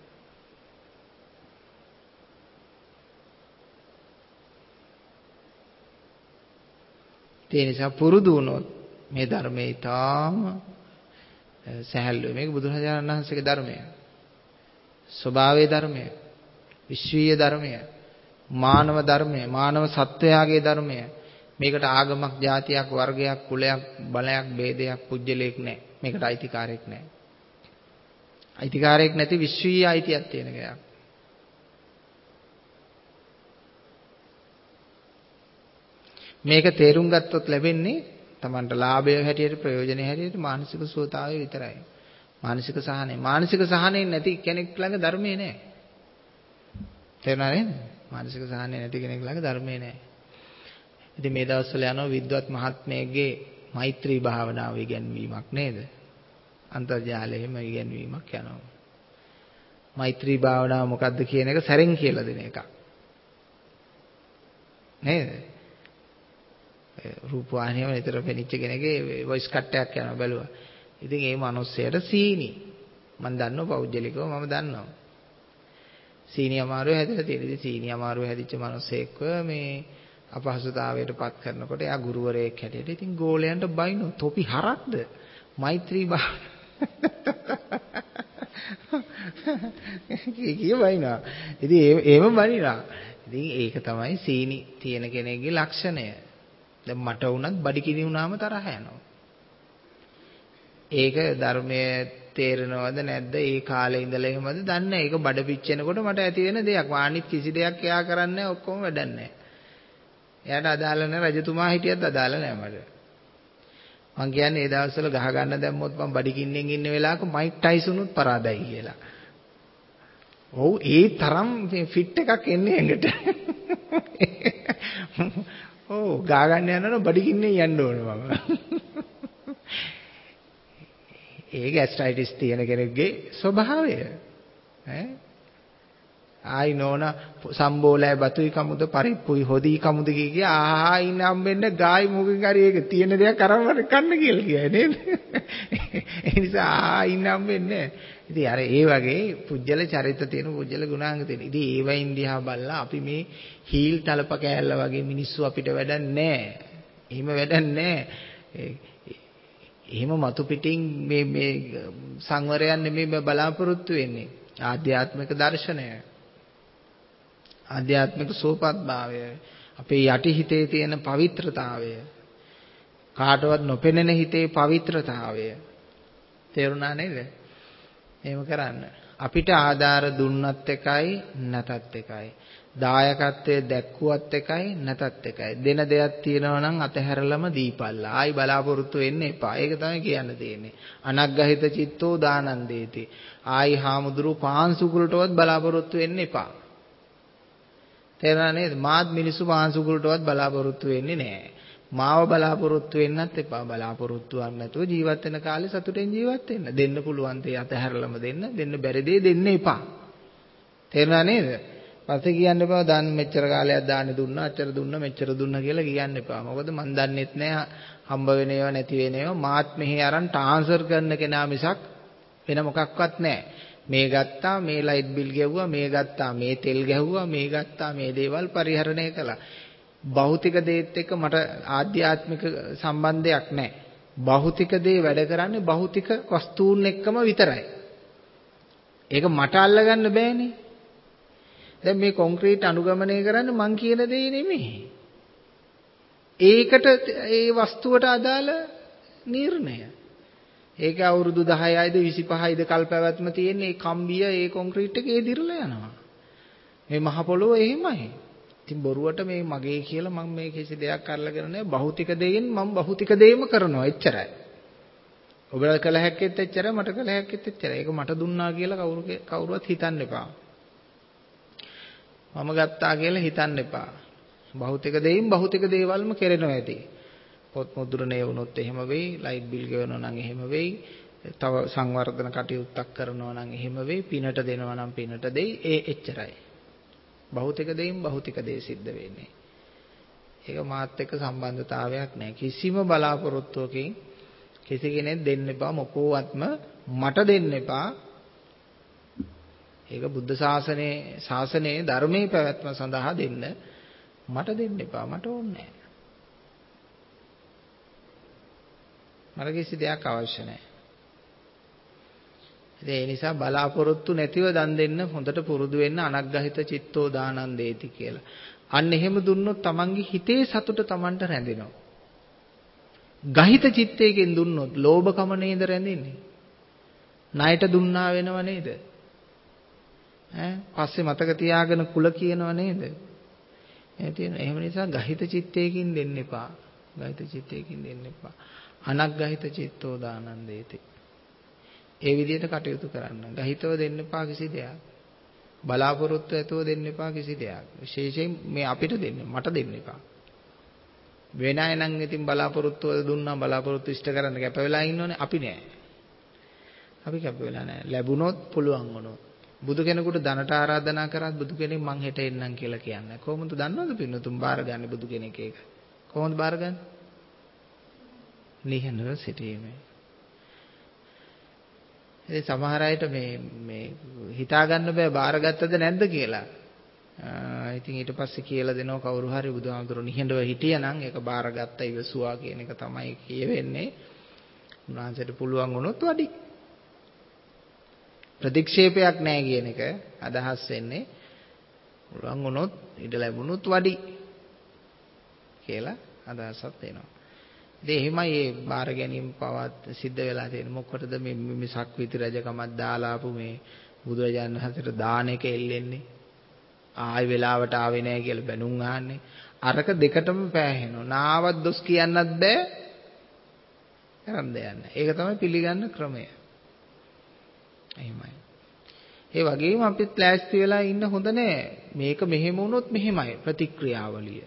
ඒ නිසා පුරුදු වුණොත් මේ ධර්මයේ ඊටාම සහැල්ලුයි. මේක බුදුරජාණන් වහන්සේගේ ධර්මය. ස්වභාවයේ ධර්මය. විශ්වීය ධර්මය. මානව ධර්මය. මානව සත්වයාගේ ධර්මය. මේකට ආගමක්, ජාතියක්, වර්ගයක්, කුලයක්, බලයක්, ભેදයක්, පුජ්‍යලයක් නැහැ. මේකට අයිතිකාරයක් නැහැ. අයිතිකාරයක් නැති විශ්වීය අයිතියක් තියෙන එකක්. මේක තේරුම් ගත්තොත් ලැබෙන්නේ Tamanට ලාභය හැටියට, ප්‍රයෝජනෙ හැටියට මානසික සුවතාවය විතරයි. මානසික සහනය. මානසික සහනය නැති කෙනෙක් ළඟ ධර්මයේ නැහැ. තේරුණා නේද? මානසික සහනය නැති කෙනෙක් ළඟ ධර්මයේ නැහැ. ඉතින් මේ දවස්වල යනවා විද්වත් මහත්මයෙක්ගේ මෛත්‍රී භාවනාව ඉගෙනවීමක් නේද? අන්තර්ජාලයේම ඉගෙනවීමක් යනවා. මෛත්‍රී භාවනාව මොකක්ද කියන එක සැරෙන් කියලා දෙන එකක්. නේද? රූපවාහිනියම විතර පෙනිච්ච කෙනෙක්ගේ වොයිස් කට් එකක් යනවා බැලුවා. ඉතින් ඒ මිනිස්සයාට සීනි. මම දන්නවා පෞද්ගලිකව මම දන්නවා. සීනි අමාරුව හැදලා තියෙන. ඉතින් සීනි අමාරුව හැදිච්ච මිනිස්සෙක්ව මේ අපහසුතාවයට පත් කරනකොට එයා ගුරුවරයෙක් හැටියට ඉතින් ගෝලයන්ට බයිනෝ තොපි හරක්ද මෛත්‍රී බා කී කී බයිනවා. ඉතින් ඒව බනිනවා. ඉතින් ඒක තමයි සීනි තියෙන කෙනෙක්ගේ ලක්ෂණය. දැන් මට වුණත් බඩි කිනි වුණාම තරහ යනවා. ඒක ධර්මයේ තේරෙනවද නැද්ද? ඒ කාලේ ඉඳලා එහෙමද? දන්නේ නැහැ. ඒක බඩ පිච්චෙනකොට මට ඇති වෙන දෙයක්. වානිත් කිසි දෙයක් එයා කරන්නේ නැහැ. ඔක්කොම වැඩක් නැහැ. එයාට අදාළ නැහැ. රජතුමා හිටියත් අදාළ නැහැ මට. මං කියන්නේ ඒ දවස්වල ගහ ගන්න දැම්මොත් මං බඩි කින්නෙන් ඉන්න වෙලාවක මයික් ටයිසුනුත් පරාදයි කියලා. ඔව් ඒ තරම් ෆිට් එකක් එන්නේ ඇඟට. ඔව් ගා ගන්න යනකොට බඩි කින්නෙන් යන්න ඕනේ මම. ඒ ગેස්ට්‍රයිටිස් තියෙන කෙනෙක්ගේ ස්වභාවය. ඈ ආයි නෝන සම්බෝලයි බතුයි කමුද පරිප්පුයි හොදි කමුද කිය ආහා ඉන්න හම්බෙන්න ගායි මොකකින් හරි ඒක තියෙන දෙයක් අරන් වර කන්න කියලා කියයි නේද? ඒ නිසා ආහා ඉන්න හම්බෙන්නේ. ඉතින් අර ඒ වගේ පුජ්‍යල චරිත තියෙන පුජ්‍යල ගුණාංග තියෙන. ඉතින් ඒවයින් දිහා බලලා අපි මේ හීල් තලප කෑල්ල වගේ මිනිස්සු අපිට වැඩක් නැහැ. එහෙම වැඩක් නැහැ. එහෙම මතු පිටින් මේ මේ සංවරයන් නෙමෙයි බලාපොරොත්තු වෙන්නේ. ආධ්‍යාත්මික දර්ශනය. ආධ්‍යාත්මික සෝපත්භාවය. අපේ යටි හිතේ තියෙන පවිත්‍රතාවය. කාටවත් නොපෙනෙන හිතේ පවිත්‍රතාවය. තේරුණා නේද? එහෙම කරන්න. අපිට ආධාර දුන්නත් එකයි නැතත් එකයි. දායකත්වයේ දැක්කුවත් එකයි නැතත් එකයි. දෙන දෙයක් තියෙනවා නම් අතහැරලම දීපල්ලා. ආයි බලාපොරොත්තු වෙන්න එපා. ඒක තමයි කියන්න තියෙන්නේ. අනග්ගහිත චිත්තෝ දානන්දේති. ආයි හාමුදුරු පාන්සුකුලටවත් බලාපොරොත්තු වෙන්න එපා. තේරුණා නේද? මාත් මිනිස්සු පාන්සුකුලටවත් බලාපොරොත්තු වෙන්නේ නැහැ. මාව බලාපොරොත්තු වෙන්නත් එපා. බලාපොරොත්තු වෙන්නේ නැතුව ජීවත් වෙන කාලේ සතුටෙන් ජීවත් වෙන්න. දෙන්න පුළුවන් දේ අතහැරලම දෙන්න. දෙන්න බැරි දේ දෙන්න එපා. තේරුණා නේද? පස්සේ කියන්න එපා දාන මෙච්චර කාලයක් දාන්න දුන්නා අච්චර දුන්නා මෙච්චර දුන්නා කියලා කියන්න එපා. මොකද මන් දන්නෙත් නෑ හම්බ වෙන ඒවා නැති වෙන ඒවා මාත් මෙහි අරන් ට්‍රාන්ස්ෆර් කරන කෙනා මිසක් වෙන මොකක්වත් නෑ. මේ ගත්තා මේ ලයිට් බිල් ගෙවුවා මේ ගත්තා මේ තෙල් ගැහුවා මේ ගත්තා මේ දේවල් පරිහරණය කළා. භෞතික දේත් එක්ක මට ආධ්‍යාත්මික සම්බන්ධයක් නෑ. භෞතික දේ වැඩ කරන්නේ භෞතික වස්තුන් එක්කම විතරයි. ඒක මට අල්ලගන්න බෑනේ. දැන් මේ කොන්ක්‍රීට් අනුගමනය කරන්න මං කියන දේ නෙමෙයි. ඒකට ඒ වස්තුවට අදාළ නිර්ණය. ඒක අවුරුදු දහයයිද විසිපහයිද කල්පැවැත්ම තියෙන මේ කම්බිය ඒ කොන්ක්‍රීට් එකේ දිරලා යනවා. මේ මහ පොළොව එහෙමයි. ඉතින් බොරුවට මේ මගේ කියලා මම මේ කිසි දෙයක් අරලගෙන නැහැ. භෞතික දෙයෙන් මම භෞතික දෙයම කරනවා එච්චරයි. ඔබලා කළ හැක්කෙත් එච්චරයි මට කළ හැක්කෙත් එච්චරයි. ඒක මට දුන්නා කියලා කවුරු කවුරුවත් හිතන්න එපා. මම ගත්තා කියලා හිතන්න එපා. භෞතික දෙයින් භෞතික දේවල්ම කෙරෙනවා ඇති. පොත් මුද්‍රණය වුණොත් එහෙම වෙයි, ලයිට් බිල් ගෙවනවා නම් එහෙම වෙයි, තව සංවර්ධන කටයුත්තක් කරනවා නම් එහෙම වෙයි, පිනට දෙනවා නම් පිනට දෙයි, ඒ එච්චරයි. භෞතික දෙයින් භෞතික දේ සිද්ධ වෙන්නේ. ඒක මාත් එක්ක සම්බන්ධතාවයක් නැහැ. කිසිම බලාපොරොත්තුවකින් කිසි කෙනෙක් දෙන්න එපා මොකෝවත්ම මට දෙන්න එපා. ඒක බුද්ධ ශාසනයේ ශාසනයේ ධර්මයේ පැවැත්ම සඳහා දෙන්න මට දෙන්න එපා. මට ඕනේ නැහැ. මට කිසි දෙයක් අවශ්‍ය නැහැ. ඒ නිසා බලාපොරොත්තු නැතිව දන් දෙන්න හොඳට පුරුදු වෙන්න අනග්ගහිත චිත්තෝ දානන්දේති කියලා. අන්න එහෙම දුන්නොත් Tamange හිතේ සතුට Tamanට රැඳෙනවා. ගහිත චිත්තයෙන් දුන්නොත් ලෝභකම නේද රැඳෙන්නේ? ණයට දුන්නා වෙනව නේද? ඈ පස්සේ මතක තියාගෙන කුල කියනව නේද? ඒ තියෙන එහෙම නිසා ගහිත චිත්තයෙන් දෙන්න එපා. ගහිත චිත්තයෙන් දෙන්න එපා. අනග්ගහිත චිත්තෝ දානන්දේති. ඒ විදිහට කටයුතු කරන්න. ගහිතව දෙන්න එපා කිසි දෙයක්. බලාපොරොත්තු ඇතුව දෙන්න එපා කිසි දෙයක්. විශේෂයෙන් මේ අපිට දෙන්න මට දෙන්න එපා. වෙන අය නම් ඉතින් බලාපොරොත්තු දුන්නා බලාපොරොත්තු ඉෂ්ට කරන්න කැප වෙලා ඉන්නෝනේ. අපි නෑ. අපි කැප වෙලා නෑ. ලැබුණොත් පුළුවන් වුණොත්. බුදු කෙනෙකුට ධනට ආරාධනා කරත් බුදු කෙනෙක් මං හෙට එන්නම් කියලා කියන්නේ. කොහොමද දන්නවද පින්නතුන් බාරගන්නේ බුදු කෙනෙක් ඒක? කොහොමද බාරගන්නේ? නිහඬව සිටීමේ. ඉතින් සමහර අයට මේ මේ හිතා ගන්න බෑ බාරගත්තද නැද්ද කියලා. ඉතින් ඊට පස්සේ කියලා දෙනවා කවුරු හරි බුදුහාමුදුරුවෝ නිහඬව හිටියනම් ඒක බාරගත්ත ඉවසුවා කියන එක තමයි කියවෙන්නේ. උන්වහන්සේට පුළුවන් වුණොත් වැඩි. ප්‍රතික්ෂේපයක් නැහැ කියන එක අදහස් වෙන්නේ. පුළුවන් වුණොත් ඉඩ ලැබුණොත් වැඩි කියලා අදහසක් දෙනවා. ඉතින් එහෙමයි මේ බාර ගැනීම පවත් සිද්ධ වෙලා තියෙන්නේ. මොකටද මේ මේ සක්විති රජකමක් දාලා ආපු මේ බුදුරජාණන් වහන්සේට දාන එක එල්ලෙන්නේ? ආයි වෙලාවට ආවේ නැහැ කියලා බැනුම් අහන්නේ. අරක දෙකටම පෑහෙනවා. නාවත් දොස් කියන්නත් බෑ. කරන්න දෙයක් නැහැ. ඒක තමයි පිළිගන්න ක්‍රමය. එහෙමයි. ඒ වගේම අපිත් ක්ලාස්ටි වෙලා ඉන්න හොඳ නැහැ. මේක මෙහෙම වුණොත් මෙහෙමයි ප්‍රතික්‍රියාවලිය.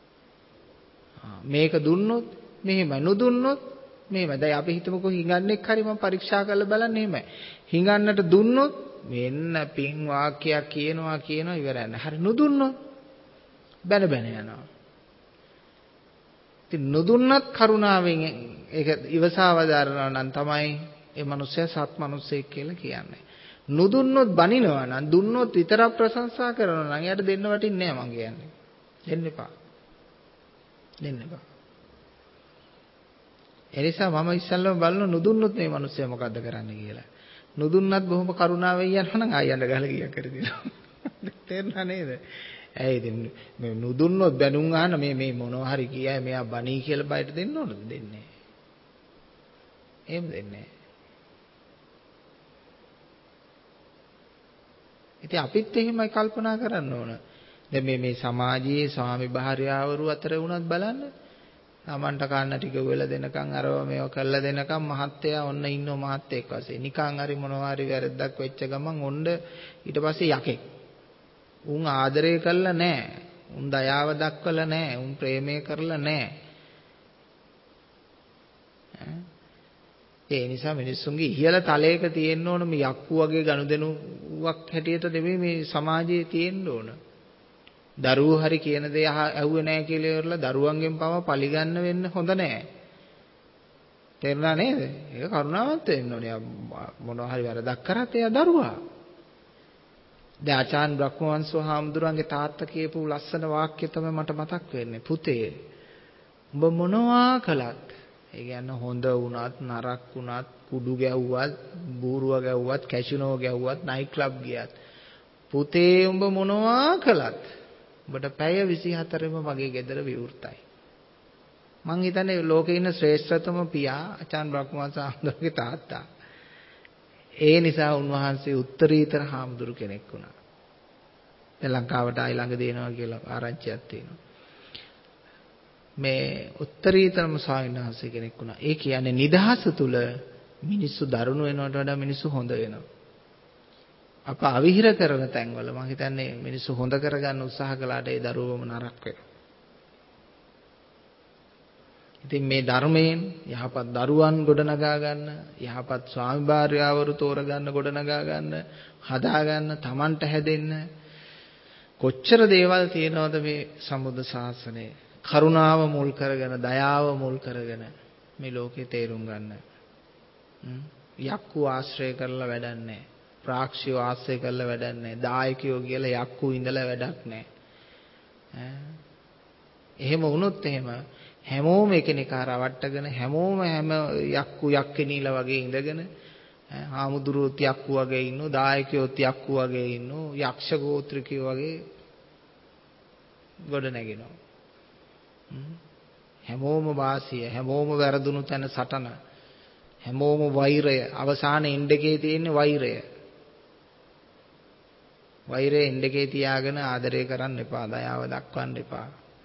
මේක දුන්නොත් මෙහෙමයි නොදුන්නොත් මෙහෙමයි. දැන් අපි හිතමුකෝ හිඟන්නෙක් හරි මම පරීක්ෂා කරලා බලන්න එහෙමයි. හිඟන්නට දුන්නොත් මෙන්න පින් වාක්‍යයක් කියනවා කියනවා ඉවරයි නෑ. හරි නොදුන්නොත් බැන බැන යනවා. ඉතින් නොදුන්නත් කරුණාවෙන් ඒක ඉවසාවදාරනවා නම් තමයි ඒ මනුස්සයා සත් මනුස්සයෙක් කියලා කියන්නේ. නොදුන්නොත් බනිනවා නම් දුන්නොත් විතරක් ප්‍රශංසා කරනවා නම් එයාට දෙන්න වටින්නේ නෑ මං කියන්නේ. දෙන්න එපා. දෙන්න එපා. එනිසා මම ඉස්සල්ලාම බලන නොදුන්නොත් මේ මනුස්සයා මොකද්ද කරන්න කියලා. නොදුන්නත් බොහොම කරුණාවෙන් යනවා නම් ආයෙ යන්න ගහලා ගියක් කර දෙනවා. තේරුණා නේද? ඇයි ඉතින් මේ නොදුන්නොත් බැනුම් අහන මේ මේ මොනවා හරි කියයි මෙයා බණී කියලා බයට දෙන්න ඕනද? දෙන්නේ නැහැ. එහෙම දෙන්නේ නැහැ. ඉතින් අපිත් එහෙමයි කල්පනා කරන්න ඕන. දැන් මේ මේ සමාජයේ ස්වාමි භාර්යාවරු අතර වුණත් බලන්න. තමන්ට කන්න ටික වෙලා දෙනකන් අරව මේව කරලා දෙනකන් මහත්තයා ඔන්න ඉන්නව මහත්තයෙක් වශයෙන්. නිකන් හරි මොනවා හරි වැරද්දක් වෙච්ච ගමන් ඔන්න ඊට පස්සේ යකෙක්. උන් ආදරය කළා නැහැ. උන් දයාව දක්වලා නැහැ. උන් ප්‍රේමය කරලා නැහැ. ඒ නිසා මිනිස්සුන්ගේ ඉහළ තලයක තියෙන්න ඕන මේ යක්කු වගේ ගනුදෙනුවක් හැටියට නෙමෙයි මේ සමාජයේ තියෙන්න ඕන. දරුවෝ හරි කියන දේ ඇහුවේ නැහැ කියලා ඉවරලා දරුවන්ගෙන් පවා පරිගන්න වෙන්න හොඳ නැහැ. තේරුණා නේද? ඒක කරුණාවන්ත වෙන්න ඕනේ. මොනවා හරි වැරදක් කරත් එයා දරුවා. දැන් ආචාන් බ්‍රහ්මවංශෝ හාමුදුරන්ගේ තාත්තා කියපු ලස්සන වාක්‍ය තමයි මට මතක් වෙන්නේ. පුතේ උඹ මොනවා කළත් ඒ කියන්නේ හොඳ වුණත් නරක වුණත් කුඩු ගැව්වත් බූරුව ගැව්වත් කැසිනෝ ගැව්වත් නයිට් ක්ලබ් ගියත් පුතේ උඹ මොනවා කළත් උඹට පැය විසිහතරෙම මගේ ගෙදර විවෘතයි. මං හිතන්නේ ලෝකේ ඉන්න ශ්‍රේෂ්ඨතම පියා ආචාන් බ්‍රහ්මවංශ හාමුදුරුවෝගේ තාත්තා. ඒ නිසා උන්වහන්සේ උත්තරීතර හාමුදුරු කෙනෙක් වුණා. දැන් ලංකාවට ආයි ළඟ දෙනවා කියලා ආරංචියක් තියෙනවා. මේ උත්තරීතරම ස්වාමීන් වහන්සේ කෙනෙක් වුණා. ඒ කියන්නේ නිදහස තුල මිනිස්සු දරුණු වෙනවට වඩා මිනිස්සු හොඳ වෙනවා. අප අවිහිර කරන තැන්වල මම හිතන්නේ මිනිස්සු හොඳ කරගන්න උත්සාහ කළාට ඒ දරුවෝම නරක වෙනවා. ඉතින් මේ ධර්මයෙන් යහපත් දරුවන් ගොඩනගා ගන්න, යහපත් ස්වාමි භාර්යාවරු තෝරගන්න, ගොඩනගා ගන්න, හදා ගන්න, Tamanට හැදෙන්න කොච්චර දේවල් තියෙනවද මේ සම්බුද්ධ ශාසනයේ. කරුණාව මුල් කරගෙන, දයාව මුල් කරගෙන මේ ලෝකේ තේරුම් ගන්න. යක්කු ආශ්‍රය කරලා වැඩක් නැහැ. ප්‍රාක්ෂිය ආශ්‍රය කරලා වැඩක් නැහැ. දායකයෝ කියලා යක්කු ඉඳලා වැඩක් නැහැ. එහෙම වුණොත් එහෙම හැමෝම එකිනෙකා රවට්ටගෙන හැමෝම හැම යක්කු යක්කෙනීලා වගේ ඉඳගෙන ආමුදුරුවොත් යක්කු වගේ ඉන්නෝ, දායකයෝත් යක්කු වගේ ඉන්නෝ, යක්ෂ ගෝත්‍රිකයෝ වගේ ගොඩ නැගෙනවා. හැමෝම වාසිය, හැමෝම වැරදුණු තැන සටන, හැමෝම වෛරය, අවසානයේ ඉන්දකේ තියෙන වෛරය. වෛරය ඉන්දකේ තියාගෙන ආදරය කරන්න එපා, දයාව දක්වන්න එපා.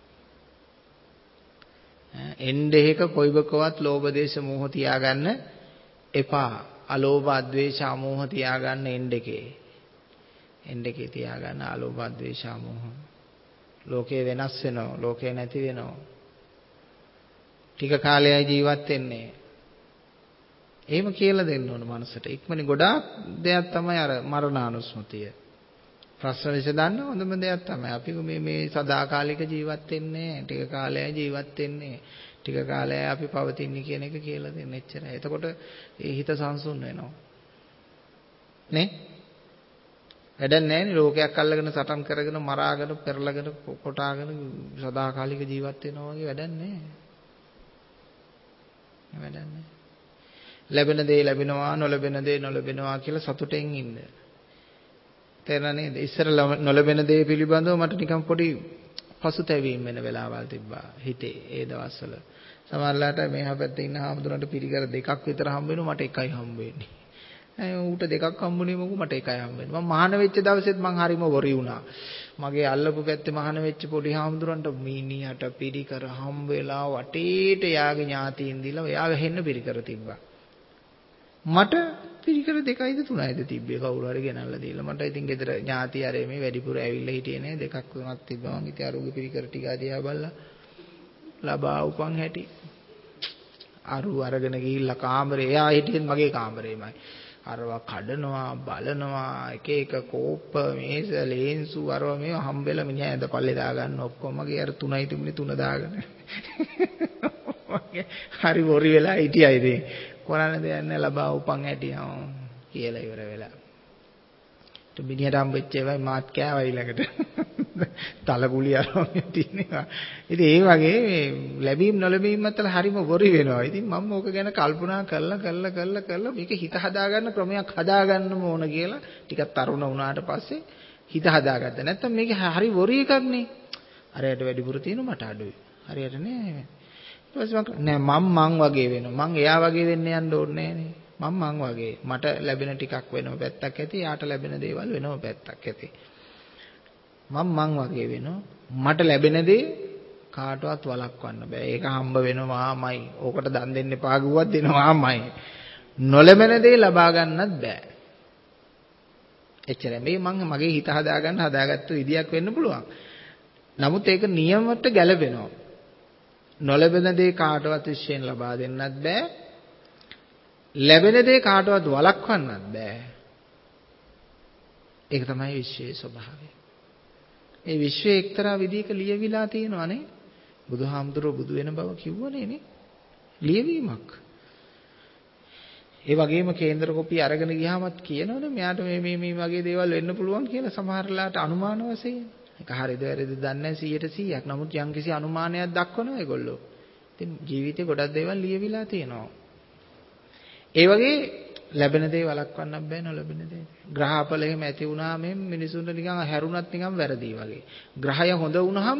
එන්දේක කොයිබකවත් ලෝභ දේශ මොහ තියාගන්න එපා. අලෝභ අද්වේෂ අමෝහ තියාගන්න එන්දකේ. එන්දකේ තියාගන්න අලෝභ අද්වේෂ අමෝහ. ලෝකේ වෙනස් වෙනවා, ලෝකේ නැති වෙනවා. ටික කාලයයි ජීවත් වෙන්නේ. එහෙම කියලා දෙන්න ඕන මනසට. ඉක්මනින් ගොඩාක් දෙයක් තමයි අර මරණානුස්මතිය. ප්‍රශ්න විසඳන්න හොඳම දෙයක් තමයි. අපි මේ මේ සදාකාලික ජීවත් වෙන්නේ, ටික කාලයයි ජීවත් වෙන්නේ. ටික කාලයයි අපි පවතින්නේ කියන එක කියලා දෙන්න එච්චරයි. එතකොට ඒ හිත සංසුන් වෙනවා. නේ? වැඩක් නැහැ නේ ලෝකයක් අල්ලගෙන සටන් කරගෙන මරාගෙන පෙරලගෙන කොටාගෙන සදාකාලික ජීවත් වෙනවා වගේ වැඩක් නැහැ. වැඩක් නැහැ. ලැබෙන දේ ලැබෙනවා නොලැබෙන දේ නොලැබෙනවා කියලා සතුටෙන් ඉන්න. තේරෙනා නේද? ඉස්සර නොලැබෙන දේ පිළිබඳව මට නිකන් පොඩි පසුතැවීම් වෙන වෙලාවල් තිබ්බා හිතේ ඒ දවස්වල. සමහරලාට මෙහා පැත්තේ ඉන්න හාමුදුරන්ට පිරිකර දෙකක් විතර හම්බ වෙනවා මට එකයි හම්බ වෙන්නේ. අය ඌට දෙකක් හම්බුනේ මොකෝ මට එකයි හම්බ වෙන්නේ. මම මහාන වෙච්ච දවසෙත් මං හරිම වොරි වුණා. මගේ අල්ලපු පැත්තේ මහාන වෙච්ච පොඩි හාමුදුරන්ට මීනියට පිරිකර හම්බ වෙලා වටේට යාගේ ඥාතීන් දීලා එයා ගහෙන්න පිරිකර තිබ්බා. මට පිරිකර දෙකයිද තුනයිද තිබ්බේ කවුරු හරි ගෙනල්ලා දීලා. මට ඉතින් ගෙදර ඥාති ආරේ මේ වැඩිපුර ඇවිල්ලා හිටියේ නෑ දෙකක් තුනක් තිබ්බා. මං ඉතින් අරුගේ පිරිකර ටික දිහා බලලා ලබා උපන් හැටි අරු අරගෙන ගිහිල්ලා කාමරේ එයා හිටියේ මගේ කාමරේමයි. අරවා කඩනවා බලනවා එක එක කෝප්ප මේස ලේන්සු අරවා මේව හම්බෙලා මිනිහා ඇඳ පල්ලේ දාගන්න ඔක්කොම මගේ අර තුනයි තිබුණේ තුන දාගෙන හරි වොරි වෙලා හිටියා ඉතින් කරන්න දෙයක් නැහැ ලබා උපන් හැටියා කියලා ඉවර වෙලා ඊට මිනිහට හම්බෙච්ච ඒවයි මාත් කෑවයි ළඟට තලගුලි අරන් තින්නවා ඉතින් ඒ වගේ මේ ලැබීම් නොලැබීම් අතර හරිම වොරි වෙනවා ඉතින් මම ඕක ගැන කල්පනා කරලා කරලා කරලා කරලා මේක හිත හදාගන්න ක්‍රමයක් හදාගන්න ඕන කියලා ටිකක් තරුණ වුණාට පස්සේ හිත හදාගත්තා නැත්තම් මේක හරි වොරි එකක් නේ අරයට වැඩිපුර තියෙනවා මට අඩුයි හරියට නෑ ඊට පස්සේ නෑ මම මං වගේ වෙනවා මං එයා වගේ වෙන්න යන්න ඕනේ නෑනේ මම මං වගේ මට ලැබෙන ටිකක් වෙනව පැත්තක් ඇති යාට ලැබෙන දේවල් වෙනව පැත්තක් ඇති මම මං වගේ වෙනවා මට ලැබෙන දේ කාටවත් වළක්වන්න බෑ ඒක හම්බ වෙනවාමයි ඕකට දන් දෙන්න එපා ගුවක් දෙනවාමයි නොලැබෙන දේ ලබා ගන්නත් බෑ එච්චරයි මේ මං මගේ හිත හදාගන්න හදාගත්තු විදියක් වෙන්න පුළුවන් නමුත් ඒක නියමයට ගැලපෙනවා නොලැබෙන දේ කාටවත් විශ්යෙන් ලබා දෙන්නත් බෑ ලැබෙන දේ කාටවත් වළක්වන්නත් බෑ. ඒක තමයි විශ්වයේ ස්වභාවය. මේ විශ්වයේ එක්තරා විදිහක ලියවිලා තියෙනවානේ. බුදුහාමුදුරුවෝ බුදු වෙන බව කිව්වනේ නේ. ලියවීමක්. ඒ වගේම කේන්දර කොපිය අරගෙන ගියාමත් කියනවනේ මෙයාට මේ මේ මේ වගේ දේවල් වෙන්න පුළුවන් කියලා සමහරලාට අනුමාන වශයෙන්. ඒක හරිද වැරදිද දන්නේ නැහැ සීයට සීයක්. නමුත් යම්කිසි අනුමානයක් දක්වනවා ඒගොල්ලෝ. ඉතින් ජීවිතේ ගොඩක් දේවල් ලියවිලා තියෙනවා. ඒ වගේ ලැබෙන දේ වළක්වන්නත් බෑ නොලැබෙන දේ. ග්‍රහඵල එහෙම ඇති වුණාම මිනිසුන්ට නිකන් හැරුණත් නිකන් වැරදි වගේ. ග්‍රහය හොඳ වුණාම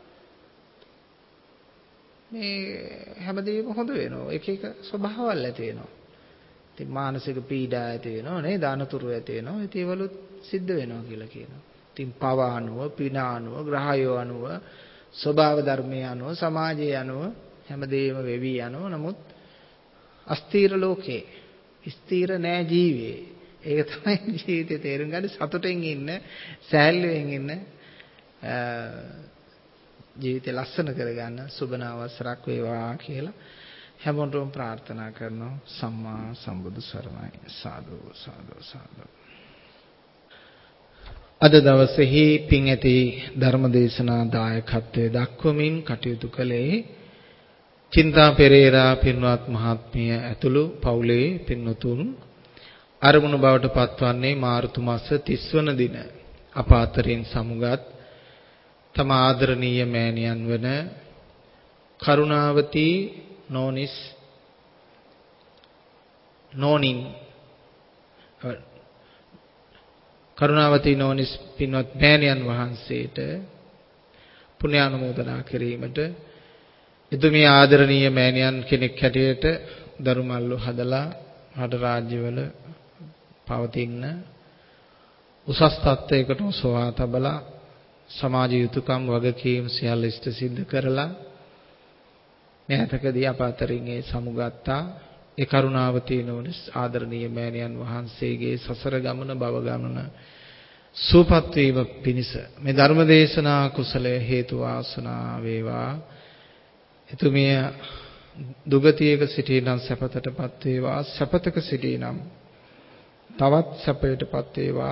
මේ හැමදේම හොඳ වෙනවා. එක එක ස්වභාවවල් ඇති වෙනවා. ඉතින් මානසික පීඩා ඇති වෙනවා නේද? අනතුරු ඇති වෙනවා. ඉතින් ඒවලුත් සිද්ධ වෙනවා කියලා කියනවා. ඉතින් පව අනුව, පින අනුව, ග්‍රහයෝ අනුව, ස්වභාව ධර්මයේ අනුව, සමාජයේ අනුව හැමදේම වෙවි යනවා. නමුත් අස්තීර ලෝකේ ස්ථීර නෑ ජීවේ. ඒක තමයි ජීවිතේ තේරුම් ගන්න සතුටෙන් ඉන්න, සෑහලුවෙන් ඉන්න ජීවිතය ලස්සන කරගන්න සුබ අවසරක් වේවා කියලා හැමෝටම ප්‍රාර්ථනා කරනවා. සම්මා සම්බුදු සරණයි. සාදු සාදු සාදු. අද දවසේහි පින් ඇති ධර්මදේශනා දායකත්වයේ දක්වමින් කටයුතු කළේ චින්තා පෙරේරා පින්වත් මහත්මිය ඇතුළු පවුලේ පින්වතුන් අරමුණු බවට පත්වන්නේ මාර්තු මාස තිස් වන දින අප අතරින් සමුගත් තම ආදරණීය මෑණියන් වන කරුණාවතී නෝනිස් නෝනින් කරුණාවතී නෝනිස් පින්වත් මෑණියන් වහන්සේට පුණ්‍යානුමෝදනා කිරීමට එතුමිය ආදරණීය මෑණියන් කෙනෙක් හැටියට දරුමල්ලු හදලා රට රාජ්‍යවල පවතින උසස් තත්ත්වයකට සෝවා තබලා සමාජ යුතුයකම් වගකීම් සියල්ල ඉෂ්ට සිද්ධ කරලා මෙතකදී අප අතරින් ඒ සමුගත්තා ඒ කරුණාවතී නෝනිස් ආදරණීය මෑණියන් වහන්සේගේ සසර ගමන භව ගමන සුවපත් වීම පිණිස මේ ධර්ම දේශනා කුසලය හේතු වාසනා වේවා. එතුමිය දුගතියක සිටිනම් සැපතටපත් වේවා, සැපතක සිටිනම් තවත් සැපයටපත් වේවා.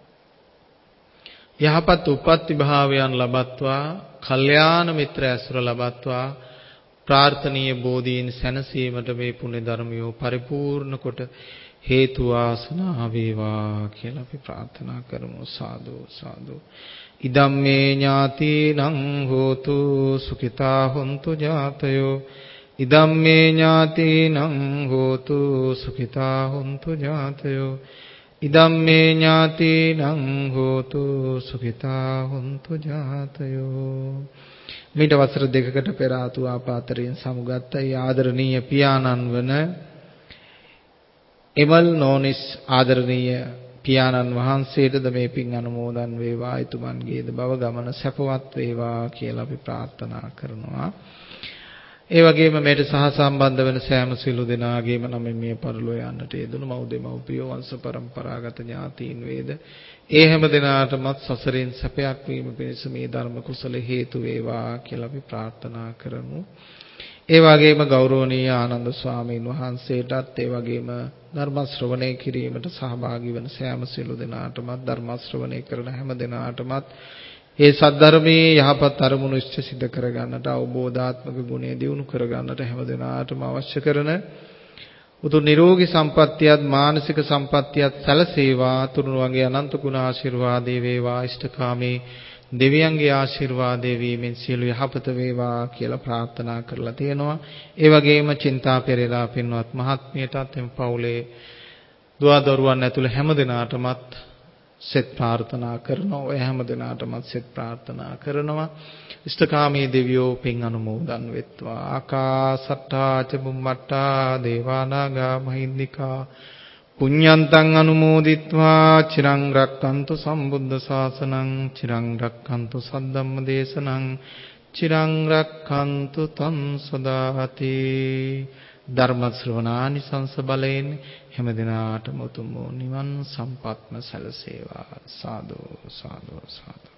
යහපත් උප්පත්ති භාවයන් ලබත්වා, කල්යාණ මිත්‍ර ඇසුර ලබත්වා, ප්‍රාර්ථනීය බෝධීන් සැනසීමට මේ පුණ්‍ය ධර්මියෝ පරිපූර්ණ කොට හේතු වාසනා වේවා කියලා අපි ප්‍රාර්ථනා කරමු. සාදු සාදු. ඉදම්මේ ඥාතිනං හෝතු සුඛිතා හොන්තු ජාතයෝ. ඉදම්මේ ඥාතිනං හෝතු සුඛිතා හොන්තු ජාතයෝ. ඉදම්මේ ඥාතිනං හෝතු සුඛිතා හොන්තු ජාතයෝ. මීට වසර දෙකකට පෙර ආතු ආපාතරයෙන් සමුගත් ඒ ආදරණීය පියාණන් වන එමල් නෝනිස් ආදරණීය පියාණන් වහන්සේටද මේ පින් අනුමෝදන් වේවා. ඊතුමන්ගේද බව ගමන සැපවත් වේවා කියලා අපි ප්‍රාර්ථනා කරනවා. ඒ වගේම මේට සහ සම්බන්ධ වෙන සෑම සිළු දෙනාගේම නම් මේ පරිලෝ යන්නට යෙදුණු මව් දෙමව්පියෝ වංශ පරම්පරාගත ඥාතීන් වේද ඒ හැම දිනාටමත් සසරින් සැපයක් වීම පිණිස මේ ධර්ම කුසල හේතු වේවා කියලා අපි ප්‍රාර්ථනා කරමු. ඒ වගේම ගෞරවනීය ආනන්ද ස්වාමීන් වහන්සේටත් ඒ වගේම ධර්ම ශ්‍රවණය කිරීමට සහභාගී වන සෑම සිළු දෙනාටමත් ධර්ම ශ්‍රවණය කරන හැම දෙනාටමත් ඒ සද්ධර්මයේ යහපත් අරමුණු ඉෂ්ට සිද්ධ කරගන්නට අවබෝධාත්මක ගුණය දියුණු කරගන්නට හැම දිනාටම අවශ්‍ය කරන උතු නිරෝගී සම්පත්තියත් මානසික සම්පත්තියත් සැලසේවා. තුනුරුවන්ගේ අනන්ත ගුණ ආශිර්වාදේ වේවා. ඉෂ්ඨකාමී දෙවියන්ගේ ආශිර්වාදේ වීමෙන් සියලු යහපත වේවා කියලා ප්‍රාර්ථනා කරලා තියෙනවා. ඒ වගේම චින්තා පෙරේරා පින්වත් මහත්මියටත් එම් පවුලේ දුව දරුවන් ඇතුළු හැම දිනාටමත් සෙත් ප්‍රාර්ථනා කරනවා. ඔය හැම දිනාටමත් සෙත් ප්‍රාර්ථනා කරනවා. ඉෂ්ඨකාමී දෙවියෝ පින් අනුමෝදන් වෙත්වා. ආකාසට්ටා ච බුම්මට්ටා දේවානාගා මහින්దికා පුඤ්ඤන්තං අනුමෝදිත්වා චිරං රක්칸තු සම්බුද්ධ ශාසනං චිරං රක්칸තු සද්ධම්ම දේශනං චිරං රක්칸තු තං සදාති. ධර්ම ශ්‍රවණානිසංස බලයෙන් හැම දිනාටම උතුම් නිවන් සම්පත්ම සැලසේවා. සාදු සාදු සාදු.